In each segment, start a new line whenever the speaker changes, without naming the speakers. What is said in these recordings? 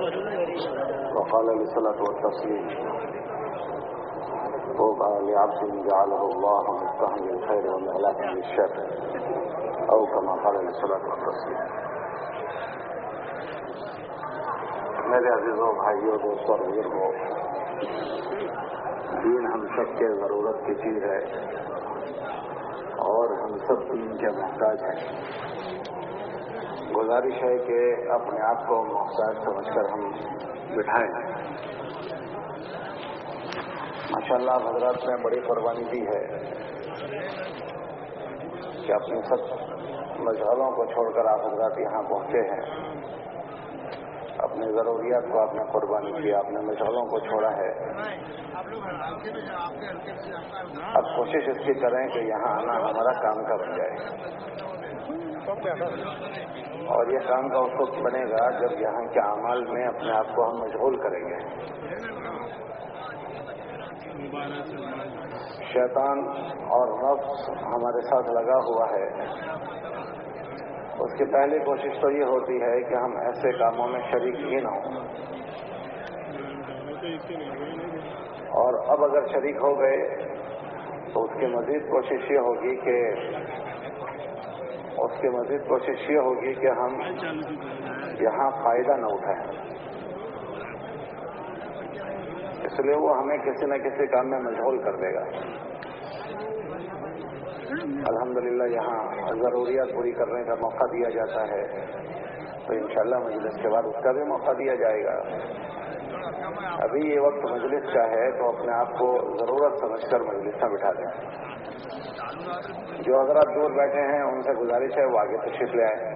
وقال الصلاة والتسليم طوبى لعبد جعله الله مفتاحا للخير ومغلاقا للشر أو كما قال الصلاة والتسليم. میرے عزیزوں، بھائیوں، دوستوں، بزرگوں، دین ہم سب کے ضرورت کی چیز ہے اور ہم سب دین کے محتاج ہیں. گزارش ہے کہ اپنے آپ کو محتاج سمجھ کر ہم بٹھائیں. ماشاءاللہ حضرات نے بڑی قربانی دی ہے کہ اپنی سب مشغلوں کو چھوڑ کر آپ حضرات یہاں پہنچے ہیں. اپنی ضروریات کو آپ نے قربانی کیا، اپنے مشغلوں کو چھوڑا ہے. اب کوشش اس کی کریں کہ یہاں آنا ہمارا کام کا بن جائے، اور یہ کام کا اس وقت بنے گا جب یہاں کے اعمال میں اپنے آپ کو ہم مشغول کریں گے. شیطان اور نفس ہمارے ساتھ لگا ہوا ہے. اس کی پہلی کوشش تو یہ ہوتی ہے کہ ہم ایسے کاموں میں شریک ہی نہ ہوں، اور اب اگر شریک ہو گئے تو اس کی مزید کوشش یہ ہوگی کہ ہم یہاں فائدہ نہ اٹھائیں. اس لیے وہ ہمیں کسی نہ کسی کام میں مشغول کر دے گا. الحمدللہ یہاں ضروریات پوری کرنے کا موقع دیا جاتا ہے، تو انشاءاللہ مجلس کے بعد اس کا بھی موقع دیا جائے گا. ابھی یہ وقت مجلس کا ہے تو اپنے آپ کو ضرورت سمجھ کر مجلس میں بٹھا دیں. جو حضرات دور بیٹھے ہیں ان سے گزارش ہے وہ آگے تشریف لے آئیں.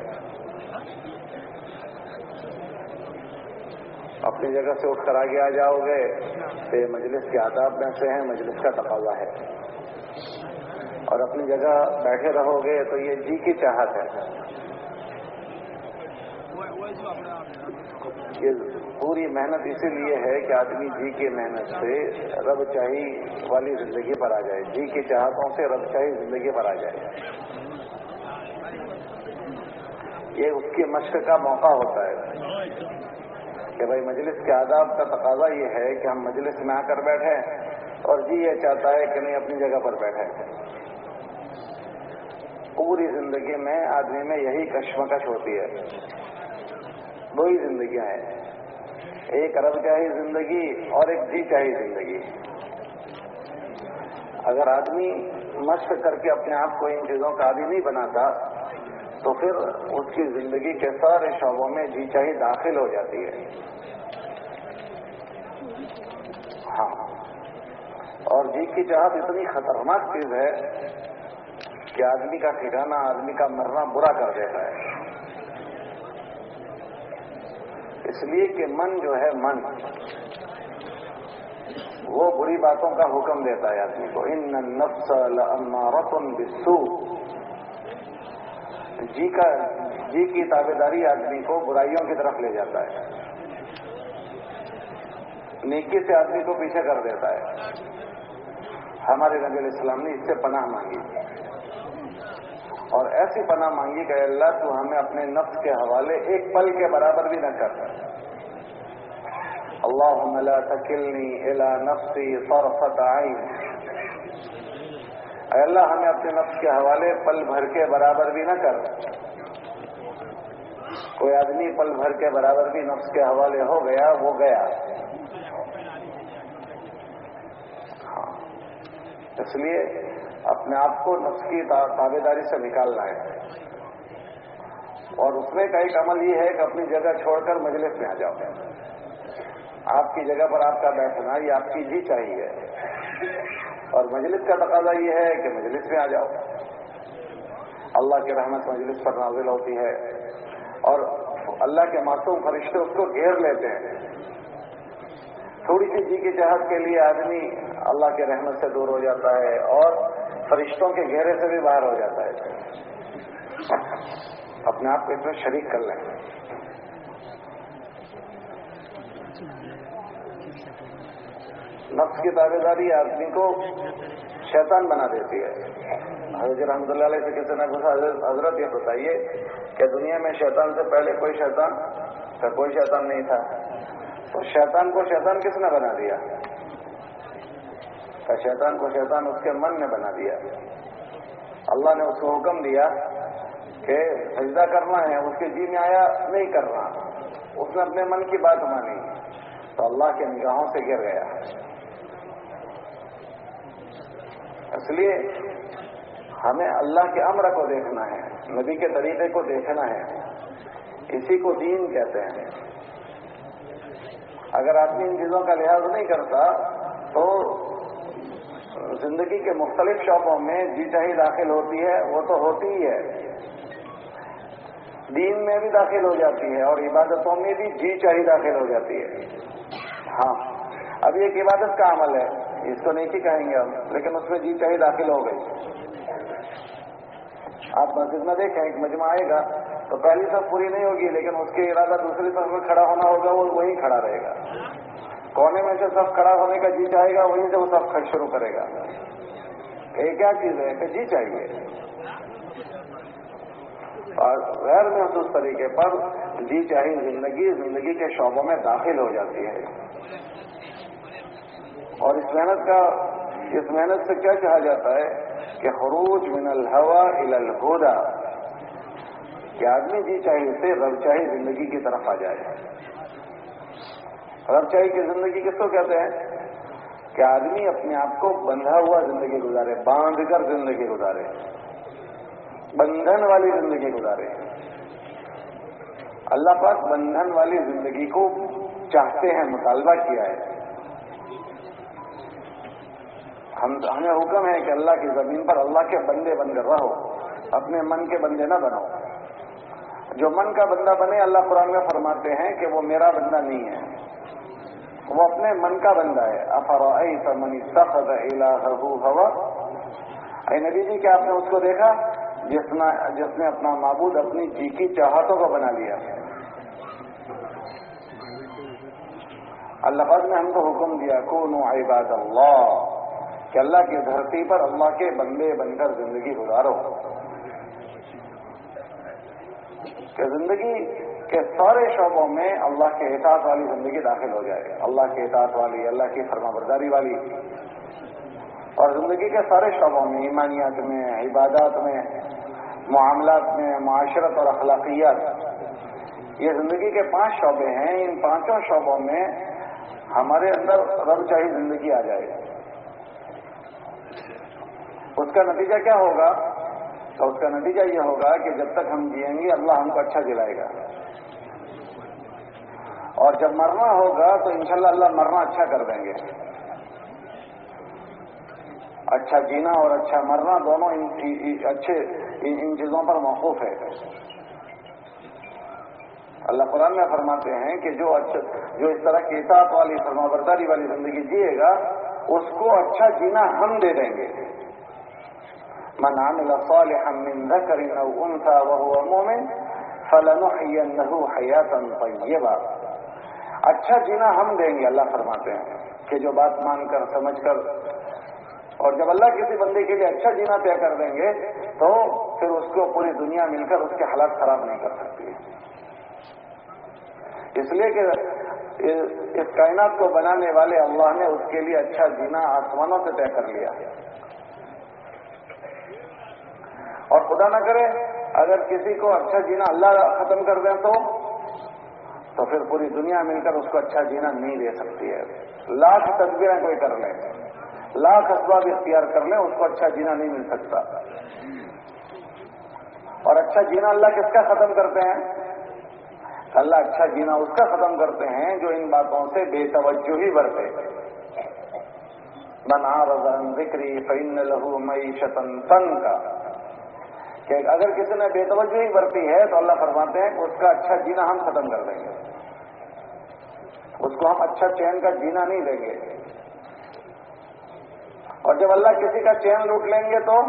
اپنی جگہ سے اٹھ کر آگے آ جاؤ گے تو یہ مجلس کے آداب میں سے ہیں، مجلس کا تقاضا ہے. اور اپنی جگہ بیٹھے رہو گے تو یہ جی کی چاہت ہے. یہ پوری محنت اسی لیے ہے کہ آدمی جی کی محنت سے رب چاہی والی زندگی پر آ جائے، جی کی چاہتوں سے رب چاہی زندگی پر آ جائے. یہ اس کی مشق کا موقع ہوتا ہے کہ بھائی مجلس کے آداب کا تقاضا یہ ہے کہ ہم مجلس میں آ کر بیٹھیں، اور جی یہ چاہتا ہے کہ نہیں اپنی جگہ پر بیٹھیں. پوری زندگی میں آدمی میں یہی کشمکش ہوتی ہے. دو ہی زندگیاں ہیں، ایک رب چاہی زندگی اور ایک جی چاہی زندگی. اگر آدمی مشق کر کے اپنے آپ کو ان چیزوں کا عادی نہیں بناتا تو پھر اس کی زندگی کے سارے شعبوں میں جی چاہی داخل ہو جاتی ہے. ہاں، اور جی کی چاہت اتنی خطرناک چیز ہے کہ آدمی کا ٹھکانا، آدمی کا مرنا برا کر دیتا ہے. اس لیے کہ من جو ہے، من وہ بری باتوں کا حکم دیتا ہے آدمی کو. ان النفس لامارۃ بالسوء. جی کی تابعداری آدمی کو برائیوں کی طرف لے جاتا ہے، نیکی سے آدمی کو پیچھے کر دیتا ہے. ہمارے نبی علیہ السلام نے اس سے پناہ مانگی، اور ایسی پناہ مانگی کہ اللہ تو ہمیں اپنے نفس کے حوالے ایک پل کے برابر بھی نہ کر. اللہم لا تکلنی الی نفسی طرفۃ عین. اے اللہ ہمیں اپنے نفس کے حوالے پل بھر کے برابر بھی نہ کر. کوئی آدمی پل بھر کے برابر بھی نفس کے حوالے ہو گیا، وہ گیا. ہاں، اس لیے اپنے آپ کو نفس کی تابعداری سے نکالنا ہے. اور اس میں کا ایک عمل یہ ہے کہ اپنی جگہ چھوڑ کر مجلس میں آ جاؤ. آپ کی جگہ پر آپ کا بیٹھنا یہ آپ کی جی چاہیے، اور مجلس کا تقاضا یہ ہے کہ مجلس میں آ جاؤ. اللہ کی رحمت مجلس پر نازل ہوتی ہے اور اللہ کے معصوم فرشتے اس کو گھیر لیتے ہیں. تھوڑی سی جی کی چاہت کے لیے آدمی اللہ کے رحمت سے دور ہو جاتا ہے اور فرشتوں کے گھیرے سے بھی باہر ہو جاتا ہے. اپنے آپ کو اس میں شریک کر لیں. نفس کی تابعداری آدمی کو شیطان بنا دیتی ہے. حضرت رحمۃ اللہ علیہ سے کسی نے پوچھا، حضرت یہ بتائیے کہ دنیا میں شیطان سے پہلے کوئی شیطان تو کوئی شیطان نہیں تھا. تو شیطان کو شیطان کس نے بنا دیا؟ کہ شیطان کو شیطان اس کے من نے بنا دیا. اللہ نے اس کو حکم دیا کہ سجدہ کرنا ہے، اس کے جی میں آیا نہیں کرنا، اس نے اپنے من کی بات مانی تو اللہ کے نگاہوں سے گر گیا. اس لیے ہمیں اللہ کے امر کو دیکھنا ہے، نبی کے طریقے کو دیکھنا ہے، اسی کو دین کہتے ہیں. اگر آدمی ان چیزوں کا لحاظ نہیں کرتا تو زندگی کے مختلف شعبوں میں جی چاہی داخل ہوتی ہے، وہ تو ہوتی ہی ہے، دین میں بھی داخل ہو جاتی ہے اور عبادتوں میں بھی جی چاہی داخل ہو جاتی ہے. ہاں اب یہ ایک عبادت کا عمل ہے، اس کو نیکی کہیں گے ہم، لیکن اس میں جی چاہی داخل ہو گئی. آپ مسجد میں دیکھیں ایک مجمع آئے گا تو پہلی صف پوری نہیں ہوگی، لیکن اس کے ارادہ دوسری صف میں کھڑا ہونا ہوگا، وہ وہیں کھڑا رہے گا. کونے میں سے صف کھڑا ہونے کا جی چاہے گا، وہیں سے وہ صف کھڑ شروع کرے گا. یہ کیا چیز ہے کہ جی چاہیے، اور غیر محسوس طریقے پر جی چاہی زندگی کے شعبوں میں داخل ہو جاتی ہے. اور اس محنت سے کیا کہا جاتا ہے کہ خروج من الہوى الى الہدى، کہ آدمی جی چاہی سے رب چاہی زندگی کی طرف آ جائے. رب چاہی کی زندگی کس کو کہتے ہیں؟ کہ آدمی اپنے آپ کو بندھا ہوا زندگی گزارے، باندھ کر زندگی گزارے، بندھن والی زندگی گزارے. اللہ پاک بندھن والی زندگی کو چاہتے ہیں، مطالبہ کیا ہے. ہمیں حکم ہے کہ اللہ کی زمین پر اللہ کے بندے بن کر رہو، اپنے من کے بندے نہ بنو. جو من کا بندہ بنے، اللہ قرآن میں فرماتے ہیں کہ وہ میرا بندہ نہیں ہے، وہ اپنے من کا بندہ ہے. افرأیت من اتخذ الہہ ہوا، اے نبی جی کیا آپ نے اس کو دیکھا جس نے اپنا معبود اپنی جی کی چاہتوں کو بنا لیا. اللہ پاک نے ہم کو حکم دیا کونوا عباد اللہ، کہ اللہ کی دھرتی پر اللہ کے بندے بن کر زندگی گزارو، کہ زندگی کے سارے شعبوں میں اللہ کے اطاعت والی زندگی داخل ہو جائے، اللہ کے اطاعت والی، اللہ کی فرما برداری والی. اور زندگی کے سارے شعبوں میں، ایمانیات میں، عبادات میں، معاملات میں، معاشرت اور اخلاقیات، یہ زندگی کے 5 شعبے ہیں. ان 5 شعبوں میں ہمارے اندر رب چاہی زندگی آ جائے. اس کا نتیجہ کیا ہوگا؟ تو اس کا نتیجہ یہ ہوگا کہ جب تک ہم جئیں گے اللہ ہم کو اچھا دلائے گا، اور جب مرنا ہوگا تو انشاءاللہ اللہ مرنا اچھا کر دیں گے. اچھا جینا اور اچھا مرنا دونوں ان چیزوں پر موقوف ہے. اللہ قرآن میں فرماتے ہیں کہ جو اس طرح کی اطاعت والی، فرما برداری والی زندگی جیے گا اس کو اچھا جینا ہم دے دیں گے. من عمل صالحا من ذکر او انثى وهو مؤمن فلنحيينه حياة طیبہ. اچھا جینا ہم دیں گے، اللہ فرماتے ہیں کہ جو بات مان کر سمجھ کر، اور جب اللہ کسی بندے کے لیے اچھا جینا طے کر دیں گے تو پھر اس کو پوری دنیا مل کر اس کے حالات خراب نہیں کر سکتی. اس لیے کہ اس کائنات کو بنانے والے اللہ نے اس کے لیے اچھا جینا آسمانوں سے طے کر لیا. اور خدا نہ کرے اگر کسی کو اچھا جینا اللہ ختم کر دیں تو پھر پوری دنیا مل کر اس کو اچھا جینا نہیں دے سکتی ہے. لاکھ تدبیریں کوئی کر لیں، لاکھ اسباب اختیار کر لیں، اس کو اچھا جینا نہیں مل سکتا. اور اچھا جینا اللہ کس کا ختم کرتے ہیں؟ اللہ اچھا جینا اس کا ختم کرتے ہیں جو ان باتوں سے بے توجہی برتے. من اعرض عن ذکری فإن له معیشۃ ضنکا، کہ اگر کسی نے بے توجہی برتی ہے تو اللہ فرماتے ہیں کہ اس کا اچھا جینا ہم ختم کر دیں گے، اس کو ہم اچھا چین کا جینا نہیں دیں گے. اور جب اللہ کسی کا چین لوٹ لیں گے تو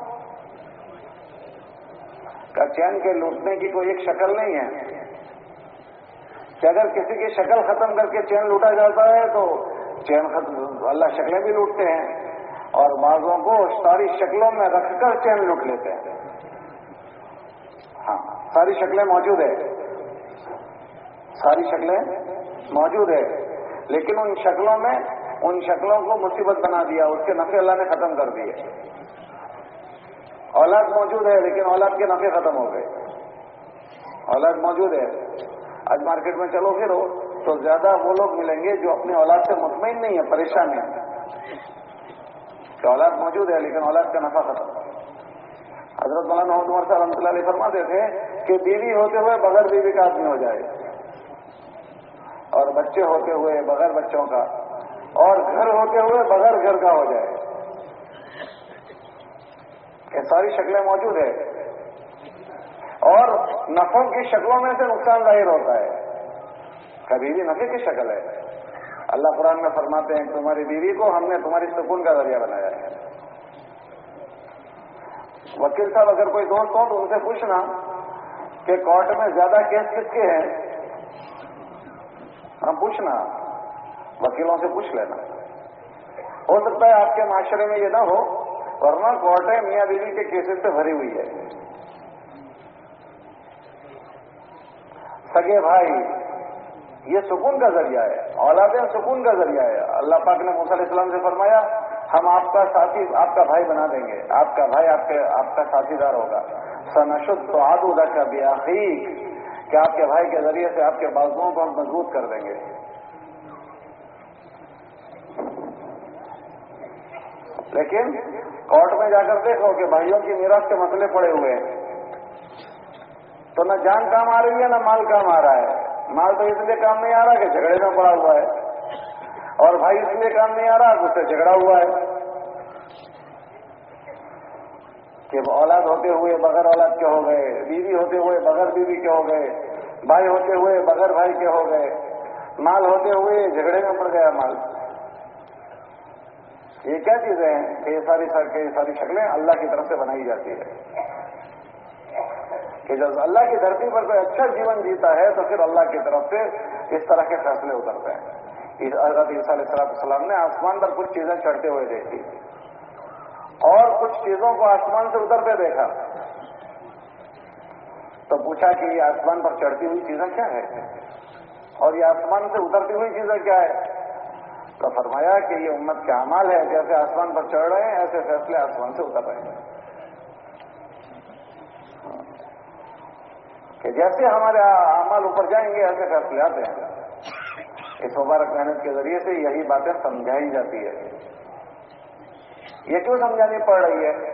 چین کے لوٹنے کی کوئی ایک شکل نہیں ہے کہ اگر کسی کی شکل ختم کر کے چین لوٹا جاتا ہے تو چین ختم، اللہ شکلیں بھی لوٹتے ہیں اور بعضوں کو ساری شکلوں میں رکھ کر چین لوٹ لیتے ہیں. ہاں ساری شکلیں موجود ہے، ساری شکلیں موجود ہے، لیکن ان شکلوں میں ان شکلوں کو مصیبت بنا دیا، اس کے نفع اللہ نے ختم کر دیے۔ اولاد موجود ہے لیکن اولاد کے نفع ختم ہو گئے۔ اولاد موجود ہے، آج مارکیٹ میں چلو پھرو تو زیادہ وہ لوگ ملیں گے جو اپنی اولاد سے مطمئن نہیں ہے، پریشان ہیں کہ اولاد موجود ہے لیکن اولاد کا نفع ختم۔ حضرت مولانا عمر صاحب رحمۃ اللہ علیہ فرماتے تھے کہ بیوی ہوتے ہوئے بغیر بیوی کا آدمی ہو جائے، اور بچے ہوتے ہوئے بغیر بچوں کا، اور گھر ہوتے ہوئے بغیر گھر کا ہو جائے۔ یہ ساری شکلیں موجود ہے، اور نفعوں کی شکلوں میں سے نقصان ظاہر ہوتا ہے۔ کبھی بھی نفع کی شکل ہے۔ اللہ قرآن میں فرماتے ہیں تمہاری بیوی کو ہم نے تمہاری سکون کا ذریعہ بنایا ہے۔ وکیل صاحب اگر کوئی دوست ہو تو ان سے پوچھنا کہ کورٹ میں زیادہ کیس کس کے ہیں، ہم پوچھنا، وکیلوں سے پوچھ لینا۔ ہو سکتا ہے آپ کے معاشرے میں یہ نہ ہو، ورنہ کورٹیں میاں بیوی کے کیسز سے بھری ہوئی ہے۔ سگے بھائی یہ سکون کا ذریعہ ہے، اولادیں سکون کا ذریعہ ہے۔ اللہ پاک نے موسیٰ علیہ السلام سے فرمایا ہم آپ کا ساتھی، آپ کا بھائی بنا دیں گے، آپ کا بھائی آپ کا ساتھی دار ہوگا۔ سنشد عضدک بأخیک، کہ آپ کے بھائی کے ذریعے سے آپ کے بازوؤں کو ہم مضبوط کر دیں گے۔ لیکن کورٹ میں جا کر دیکھو کہ بھائیوں کی میراث کے مسئلے پڑے ہوئے ہیں، تو نہ جان کام آ رہی ہے نہ مال کام آ رہا ہے۔ مال تو اس لیے کام نہیں آ رہا کہ جھگڑے میں پڑا ہوا ہے، اور بھائی اس لیے کام نہیں آ رہا کہ اس سے جھگڑا ہوا ہے۔ کہ اولاد ہوتے ہوئے بغیر اولاد کے ہو گئے، بیوی ہوتے ہوئے بغیر بیوی کے ہو گئے، بھائی ہوتے ہوئے بغیر بھائی کے ہو گئے، مال ہوتے ہوئے جھگڑے میں پڑ گیا مال۔ یہ کیا چیزیں ہیں کہ یہ ساری شکلیں اللہ کی طرف سے بنائی جاتی ہے کہ جب اللہ کی دھرتی پر کوئی اچھا جیون جیتا ہے تو پھر اللہ کی طرف سے اس طرح کے فیصلے اترتے ہیں۔ حضرت عیسیٰ علیہ السلام نے آسمان پر کچھ چیزیں چڑھتے ہوئے دیکھی اور کچھ چیزوں کو آسمان سے اترتے دیکھا، تو پوچھا کہ یہ آسمان پر چڑھتی ہوئی چیزیں کیا ہے اور یہ آسمان سے اترتی ہوئی چیزیں کیا ہے؟ تو فرمایا کہ یہ امت کے اعمال ہے، جیسے آسمان پر چڑھ رہے ہیں ایسے فیصلے آسمان سے اتر رہے ہیں، کہ جیسے ہمارے اعمال اوپر جائیں گے ایسے فیصلے آتے ہیں۔ اس مبارک محنت کے ذریعے سے یہی باتیں سمجھائی جاتی ہے۔ یہ کیوں سمجھانی پڑ رہی ہے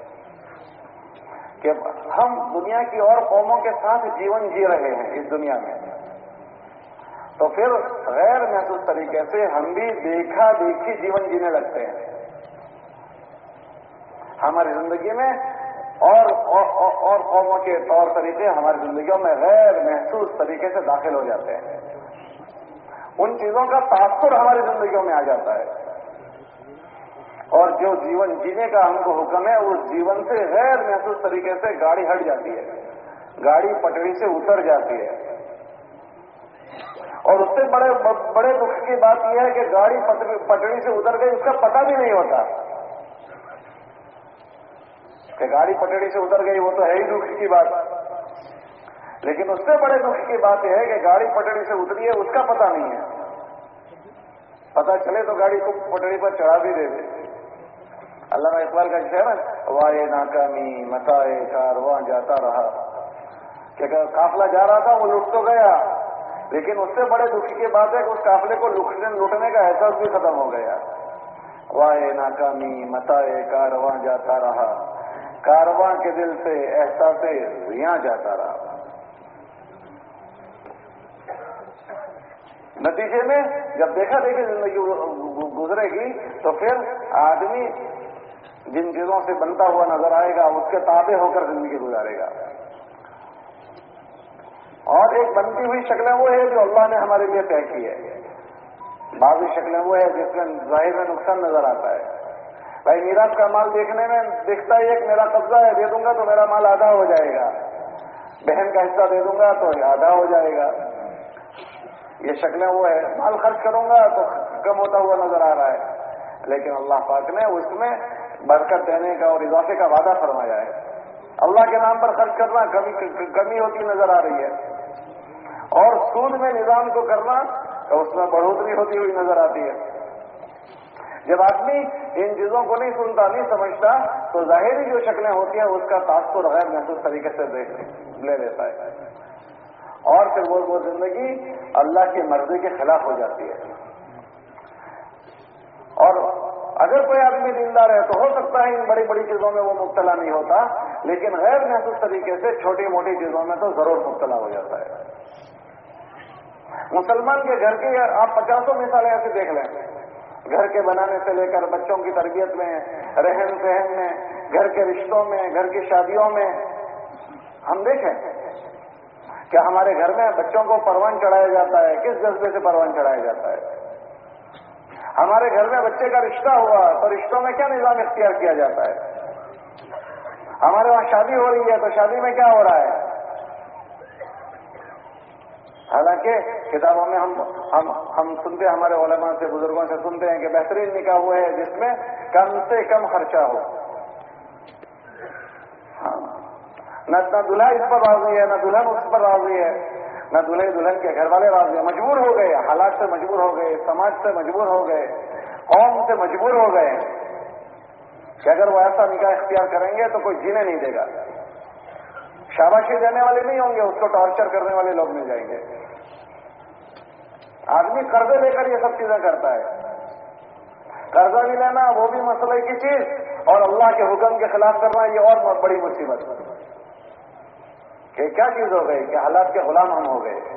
کہ ہم دنیا کی اور قوموں کے ساتھ جیون جی رہے ہیں اس دنیا میں، تو پھر غیر محسوس طریقے سے ہم بھی دیکھا دیکھی جیون جینے لگتے ہیں۔ ہماری زندگی میں اور قوموں کے طور طریقے ہماری زندگیوں میں غیر محسوس طریقے سے داخل ہو جاتے ہیں، ان چیزوں کا تاثر ہماری زندگیوں میں آ جاتا ہے، اور جو جیون جینے کا ہم کو حکم ہے اس جیون سے غیر محسوس طریقے سے گاڑی ہٹ جاتی ہے، گاڑی پٹری سے اتر جاتی ہے۔ اور اس سے بڑے دکھ کی بات یہ ہے کہ گاڑی پٹری سے اتر گئی اس کا پتہ بھی نہیں ہوتا کہ گاڑی پٹری سے اتر گئی، وہ تو ہے ہی دکھ کی بات، لیکن اس سے بڑے دکھ کی بات یہ ہے کہ گاڑی پٹری سے اتری ہے اس کا پتہ نہیں ہے، پتہ چلے تو گاڑی کو پٹری پر چڑھا بھی دے دے۔ علامہ اقبال کا شعر ہے وائے ناکامی متائے کارواں جاتا رہا، کہ قافلہ جا رہا تھا وہ لٹ تو گیا، لیکن اس سے بڑے دکھ کی بات ہے کہ اس قافلے کو لوٹنے کا احساس بھی ختم ہو گیا۔ وائے ناکامی متائے کارواں جاتا رہا، کارواں کے دل سے احساس ریاں جاتا رہا۔ نتیجے میں جب دیکھا دیکھی زندگی گزرے گی تو پھر آدمی جن چیزوں سے بنتا ہوا نظر آئے گا اس کے تابع ہو کر زندگی گزارے گا، اور ایک بنتی ہوئی شکلیں وہ ہے جو اللہ نے ہمارے لیے طے کی ہے، بعض شکلیں وہ ہے جس میں ظاہر میں نقصان نظر آتا ہے۔ بھائی میراث کا مال دیکھنے میں دکھتا ہے کہ میرا قبضہ ہے، دے دوں گا تو میرا مال آدھا ہو جائے گا، بہن کا حصہ دے دوں گا تو آدھا ہو جائے گا، یہ شکلیں وہ ہے۔ مال خرچ کروں گا تو کم ہوتا ہوا نظر آ رہا ہے، لیکن اللہ پاک نے اس میں برکت دینے کا اور اضافے کا وعدہ فرمایا ہے۔ اللہ کے نام پر خرچ کرنا کمی ہوتی نظر آ رہی ہے، اور سود میں نظام کو کرنا تو اس میں بڑھوتری ہوتی ہوئی نظر آتی ہے. جب آدمی ان چیزوں کو نہیں سنتا نہیں سمجھتا تو ظاہری جو شکلیں ہوتی ہیں اس کا تاثر غیر محسوس طریقے سے لے لیتا ہے اور پھر وہ زندگی اللہ کی مرضی کے خلاف ہو جاتی ہے. اور اگر کوئی آدمی دیندار ہے تو ہو سکتا ہے ان بڑی بڑی چیزوں میں وہ مبتلا نہیں ہوتا، لیکن غیر محسوس طریقے سے چھوٹی موٹی چیزوں میں تو ضرور مبتلا ہو جاتا ہے. مسلمان کے گھر کی آپ 50 مثالیں ایسے دیکھ لیں، گھر کے بنانے سے لے کر بچوں کی تربیت میں، رہن سہن میں، گھر کے رشتوں میں، گھر کی شادیوں میں. ہم دیکھیں کہ ہمارے گھر میں بچوں کو پروان چڑھایا جاتا ہے. کس جذبے سے پروان چڑھایا جاتا ہے؟ ہمارے گھر میں بچے کا رشتہ ہوا تو رشتوں میں کیا نظام اختیار کیا جاتا ہے؟ ہمارے وہاں شادی ہو رہی ہے تو شادی میں کیا ہو رہا ہے؟ حالانکہ کتابوں میں ہم سنتے ہیں، ہمارے علماء سے بزرگوں سے سنتے ہیں کہ بہترین نکاح وہ ہے جس میں کم سے کم خرچہ ہو. نہ دلہا اس پر راضی ہے، نہ دلہن اس پر راضی ہے، نہ دلہے دلہن کے گھر والے راضی ہیں. مجبور ہو گئے، حالات سے مجبور ہو گئے، سماج سے مجبور ہو گئے، قوم سے مجبور ہو گئے کہ اگر وہ ایسا نکاح اختیار کریں گے تو کوئی جینے نہیں دے گا. شاباشی دینے والے نہیں ہوں گے، اس کو ٹارچر کرنے والے لوگ مل جائیں گے. آدمی قرضے لے کر یہ سب چیزیں کرتا ہے. قرضہ بھی لینا وہ بھی مسئلے کی چیز، اور اللہ کے حکم کے خلاف کرنا یہ اور بہت بڑی مصیبت ہے. کہ کیا چیز ہو گئی کہ حالات کے غلام ہم ہو گئے.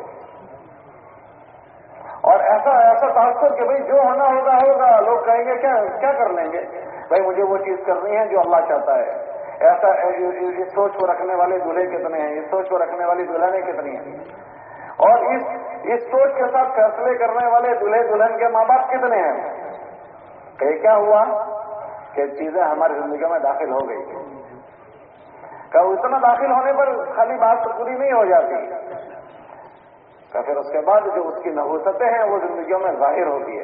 اور ایسا تاثر کہ بھئی جو ہونا ہوگا ہوگا. لوگ کہیں گے کیا کر لیں گے بھائی، مجھے وہ چیز کرنی ہے جو اللہ چاہتا ہے. ایسا اس سوچ کو رکھنے والے دلہے کتنے ہیں، اس سوچ کو رکھنے والی دلہنیں کتنی ہیں، اور اس سوچ کے ساتھ فیصلے کرنے والے دلہے دلہن کے ماں باپ کتنے ہیں. کہ کیا ہوا کہ چیزیں ہماری زندگی میں داخل ہو گئی. کہ اتنا داخل ہونے پر خالی بات تو پوری نہیں ہو جاتی، کہ پھر اس کے بعد جو اس کی نحوستیں ہیں وہ زندگیوں میں ظاہر ہوتی ہے.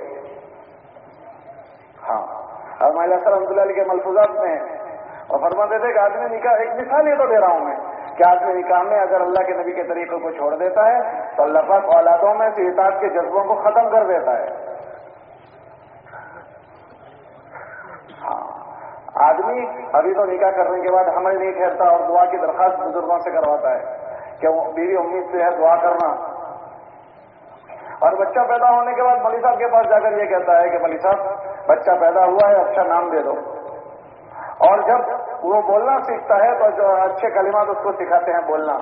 ہاں، اور مولانا صاحب رحمۃ اللہ علیہ کے ملفوظات میں اور فرماتے تھے کہ آدمی نکاح، ایک مثال یہ تو دے رہا ہوں میں، کہ آدمی نکاح میں اگر اللہ کے نبی کے طریقوں کو چھوڑ دیتا ہے تو اللہ پاک اولادوں میں سے اطاعت کے جذبوں کو ختم کر دیتا ہے. ہاں، آدمی ابھی تو نکاح کرنے کے بعد ہمیں نہیں ٹھہرتا اور دعا کی درخواست بزرگوں سے کرواتا ہے کہ وہ بیوی امید سے ہے دعا کرنا. اور بچہ پیدا ہونے کے بعد مولوی صاحب کے پاس جا کر یہ کہتا ہے کہ مولوی صاحب بچہ پیدا ہوا ہے، اچھا نام دے دو. اور جب وہ بولنا سیکھتا ہے تو جو اچھے کلمات اس کو سکھاتے ہیں بولنا.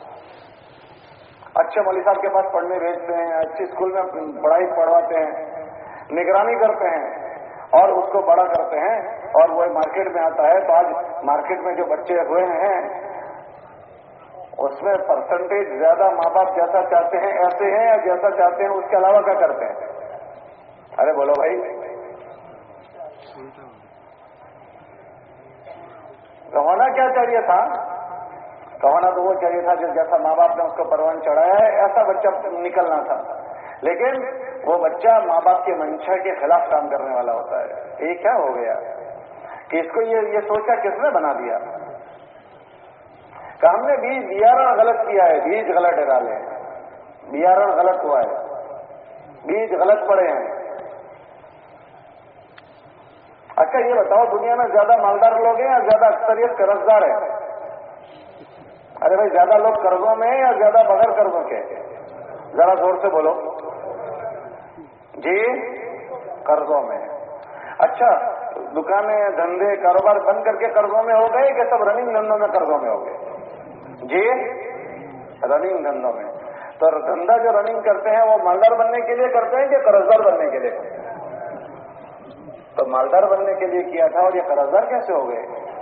اچھے مولوی صاحب کے پاس پڑھنے بھیجتے ہیں، اچھی اسکول میں پڑھائی پڑھواتے ہیں، نگرانی کرتے ہیں اور اس کو بڑا کرتے ہیں. اور وہ مارکیٹ میں آتا ہے تو آج مارکیٹ میں جو بچے ہوئے ہیں اس میں پرسنٹیج زیادہ ماں باپ جیسا چاہتے ہیں ایسے ہیں، یا جیسا چاہتے ہیں اس کے علاوہ کیا کرتے ہیں؟ ارے بولو بھائی. تو ہونا کیا چاہیے تھا؟ تو ہونا تو وہ چاہیے تھا جیسا ماں باپ نے اس کو پروان چڑھایا ہے ایسا بچہ نکلنا تھا. لیکن وہ بچہ ماں باپ کے منشا کے خلاف کام کرنے والا ہوتا ہے. یہ کیا ہو گیا کہ اس کو یہ سوچا کس نے بنا دیا کہ ہم نے بیارن غلط کیا ہے، بیج غلط ڈالے ہیں، بیارن غلط ہوا ہے، بیج غلط پڑے ہیں. اچھا یہ بتاؤ، دنیا میں زیادہ مالدار لوگ ہیں یا زیادہ اکثریت قرضدار ہے؟ ارے بھائی، زیادہ لوگ قرضوں میں ہیں یا زیادہ بغیر قرضوں کے؟ ذرا زور سے بولو. جی، قرضوں میں. اچھا، دکانیں دھندے کاروبار بند کر کے قرضوں میں ہو گئے کہ سب رننگ دھندوں میں قرضوں میں ہو گئے؟ جی، رننگ دھندوں میں. تو دھندا جو رننگ کرتے ہیں وہ مالدار بننے کے لیے کرتے ہیں کہ قرضدار بننے کے لیے؟ تو مالدار بننے کے لیے کیا تھا اور یہ قرضدار کیسے ہو گئے؟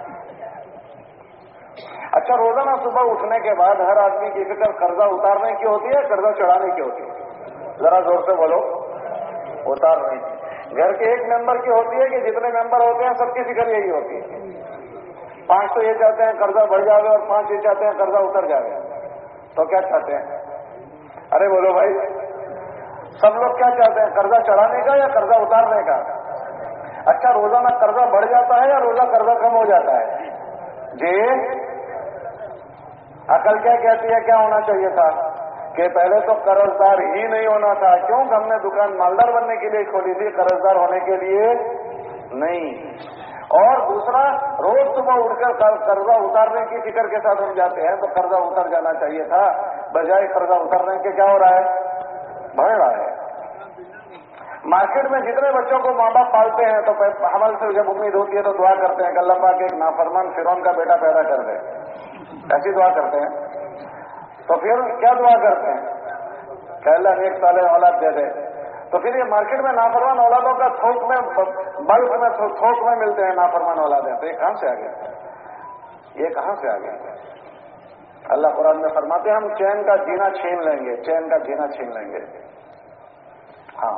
اچھا، روزانہ صبح اٹھنے کے بعد ہر آدمی کی فکر قرضہ اتارنے کی ہوتی ہے، قرضہ چڑھانے کی ہوتی ہے؟ ذرا زور سے بولو. اتارنے کی. گھر کے ایک ممبر کی ہوتی ہے کہ جتنے ممبر ہوتے ہیں سب کی فکر یہی ہوتی ہے؟ 5 تو یہ چاہتے ہیں قرضہ بڑھ جائے اور 5 یہ چاہتے ہیں قرضہ اتر جائے. تو کیا چاہتے ہیں؟ ارے بولو بھائی، سب لوگ کیا چاہتے ہیں، قرضہ چڑھانے کا یا قرضہ اتارنے کا؟ اچھا، روزانہ قرضہ بڑھ جاتا ہے یا روزہ قرضہ کم ہو جاتا ہے؟ جی، عقل کیا کہتی ہے کیا ہونا چاہیے تھا کہ پہلے تو قرضدار ہی نہیں ہونا تھا. کیوں؟ ہم نے دکان مالدار بننے کے لیے کھولی تھی، قرضدار ہونے کے لیے نہیں. اور دوسرا، روز صبح اٹھ کر قرضہ اتارنے کی فکر کے ساتھ ہم جاتے ہیں، تو قرضہ اتر جانا چاہیے تھا، بجائے قرضہ اترنے کے کیا ہو رہا ہے؟ بڑھ رہا ہے. مارکیٹ میں جتنے بچوں کو ماں باپ پالتے ہیں تو حمل سے جب امید ہوتی ہے تو دعا کرتے ہیں کہ اللہ پاک ایک نافرمان فرعون کا بیٹا پیدا کر دے، ایسی دعا کرتے ہیں. تو پھر کیا دعا کرتے ہیں کہ اللہ نیک صالح اولاد دے دے. تو پھر یہ مارکیٹ میں نافرمان اولادوں کا تھوک میں، بلک میں، تھوک میں ملتے ہیں نافرمان اولادیں. تو یہ کہاں سے آ گیا؟ یہ کہاں سے آ گیا؟ اللہ قرآن میں فرماتے ہیں ہم چین کا جینا چھین لیں گے، چین کا جینا چھین لیں گے. ہاں،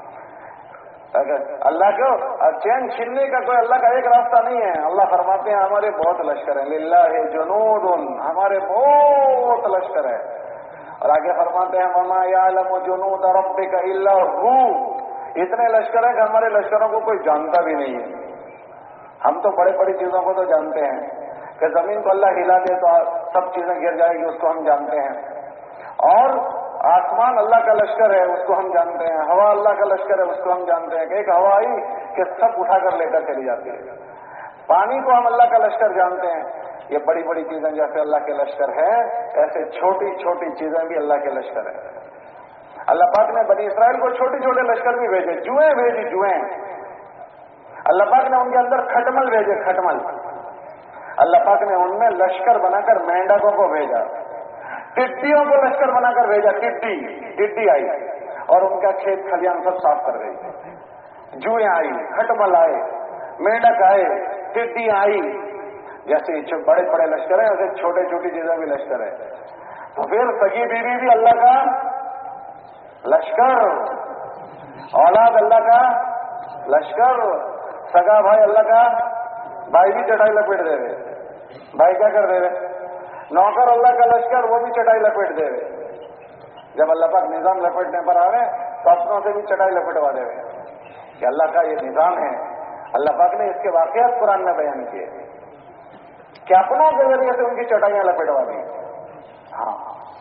اللہ کو چین چھیننے کا کوئی اللہ کا ایک راستہ نہیں ہے. اللہ فرماتے ہیں ہمارے بہت لشکر ہیں، للہ جنود، ہمارے بہت لشکر ہے. اور آگے فرماتے ہیں وما یعلم جنود ربک الا ہو، اتنے لشکر ہیں کہ ہمارے لشکروں کو کوئی جانتا بھی نہیں ہے. ہم تو بڑی بڑی چیزوں کو تو جانتے ہیں کہ زمین کو اللہ ہلا دے تو سب چیزیں گر جائے گی، اس کو ہم جانتے ہیں. اور آسمان اللہ کا لشکر ہے، اس کو ہم جانتے ہیں. ہوا اللہ کا لشکر ہے، اس کو ہم جانتے ہیں کہ ایک ہوا آئی کہ سب اٹھا کر لے کر چلی جاتی ہے. پانی کو ہم اللہ کا لشکر جانتے ہیں. یہ بڑی بڑی چیزیں جیسے اللہ کے لشکر ہے، ایسے چھوٹی چھوٹی چیزیں بھی اللہ کے لشکر ہیں. اللہ پاک نے بنی اسرائیل کو چھوٹے چھوٹے لشکر بھی بھیجے، جوئیں بھیجی، جوئیں. اللہ پاک نے ان کے اندر کھٹمل بھیجے، کھٹمل. اللہ پاک نے ان میں لشکر بنا کر مینڈکوں کو بھیجا، ٹڈیوں کو لشکر بنا کر بھیجا. ٹڈی آئی اور ان کا کھیت کھلیان سب صاف کر گئی. جوئیں آئی، کھٹمل آئے، مینڈک آئے، ٹڈی آئی. جیسے بڑے بڑے لشکر ہیں ویسے چھوٹے چھوٹی چیزیں بھی لشکر ہے. تو پھر سگی بیوی بھی اللہ کا لشکر، اولاد اللہ کا لشکر، سگا بھائی اللہ کا. بھائی بھی چٹائی لپیٹ دے رہے. بھائی کیا کر دے رہے؟ نوکر اللہ کا لشکر، وہ بھی چٹائی لپیٹ دے رہے. جب اللہ پاک نظام لپیٹنے پر آ رہے تو اپنوں سے بھی چٹائی لپیٹوا دے رہے کہ اللہ کا یہ نظام ہے. اللہ پاک نے اس کے واقعات قرآن میں بیان کیے کہ اپنوں کے ذریعے سے ان کی چٹائیاں لپیٹوا دی. ہاں،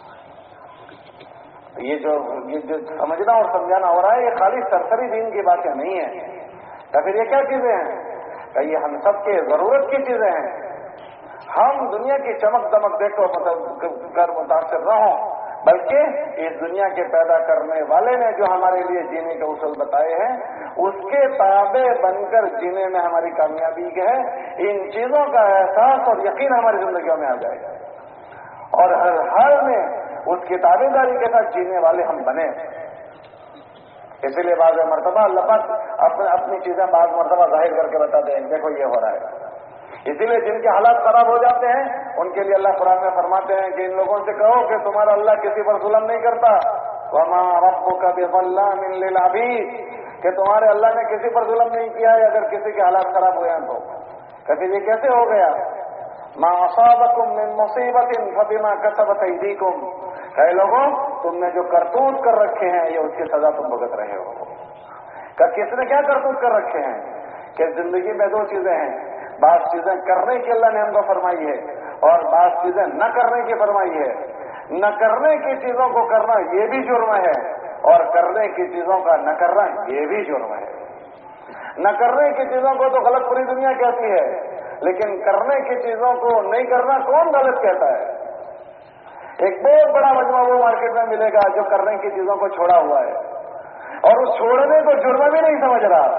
یہ جو سمجھنا اور سمجھانا ہو رہا ہے یہ خالی سرسری دین کی باتیں نہیں ہیں. یا پھر یہ کیا چیزیں ہیں کہ یہ ہم سب کے ضرورت کی چیزیں ہیں. ہم دنیا کی چمک دمک دیکھ کر متاثر نہ ہوں، بلکہ اس دنیا کے پیدا کرنے والے نے جو ہمارے لیے جینے کے اصول بتائے ہیں اس کے تابع بن کر جینے میں ہماری کامیابی ہے. ان چیزوں کا احساس اور یقین ہماری زندگیوں میں آ جائے گا اور ہر حال میں اس کی تابع داری کے ساتھ جینے والے ہم بنے. اسی لیے بعض مرتبہ اللہ پاک اپنی چیزیں بعض مرتبہ ظاہر کر کے بتاتے ہیں دیکھو یہ ہو رہا ہے. اسی لیے جن کے حالات خراب ہو جاتے ہیں ان کے لیے اللہ قرآن میں فرماتے ہیں کہ ان لوگوں سے کہو کہ تمہارا اللہ کسی پر ظلم نہیں کرتا. وما ربک بظلام للعبید، کہ تمہارے اللہ نے کسی پر ظلم نہیں کیا ہے اگر کسی کے حالات خراب ہوئے ہیں تو. کہتے یہ کیسے ہو گیا؟ ما اصابکم من مصیبت فبما کسبت ایدیکم، کہ لوگوں تم نے جو کرتوت کر رکھے ہیں یہ اس کی سزا تم بھگت رہے ہو. کہ کس نے کیا کرتوت کر رکھے ہیں؟ کہ زندگی میں دو چیزیں ہیں، بعض چیزیں کرنے کی اللہ نے ہم کو فرمائی ہے اور بعض چیزیں نہ کرنے کی فرمائی ہے. نہ کرنے کی چیزوں کو کرنا یہ بھی جرم ہے اور کرنے کی چیزوں کا نہ کرنا یہ بھی جرم ہے. نہ کرنے کی چیزوں کو تو غلط پوری دنیا کہتی ہے، لیکن کرنے کی چیزوں کو نہیں کرنا کون غلط کہتا ہے؟ ایک بہت بڑا مجموعہ وہ مارکیٹ میں ملے گا جو کرنے کی چیزوں کو چھوڑا ہوا ہے اور اس چھوڑنے کو جرم بھی نہیں سمجھ رہا.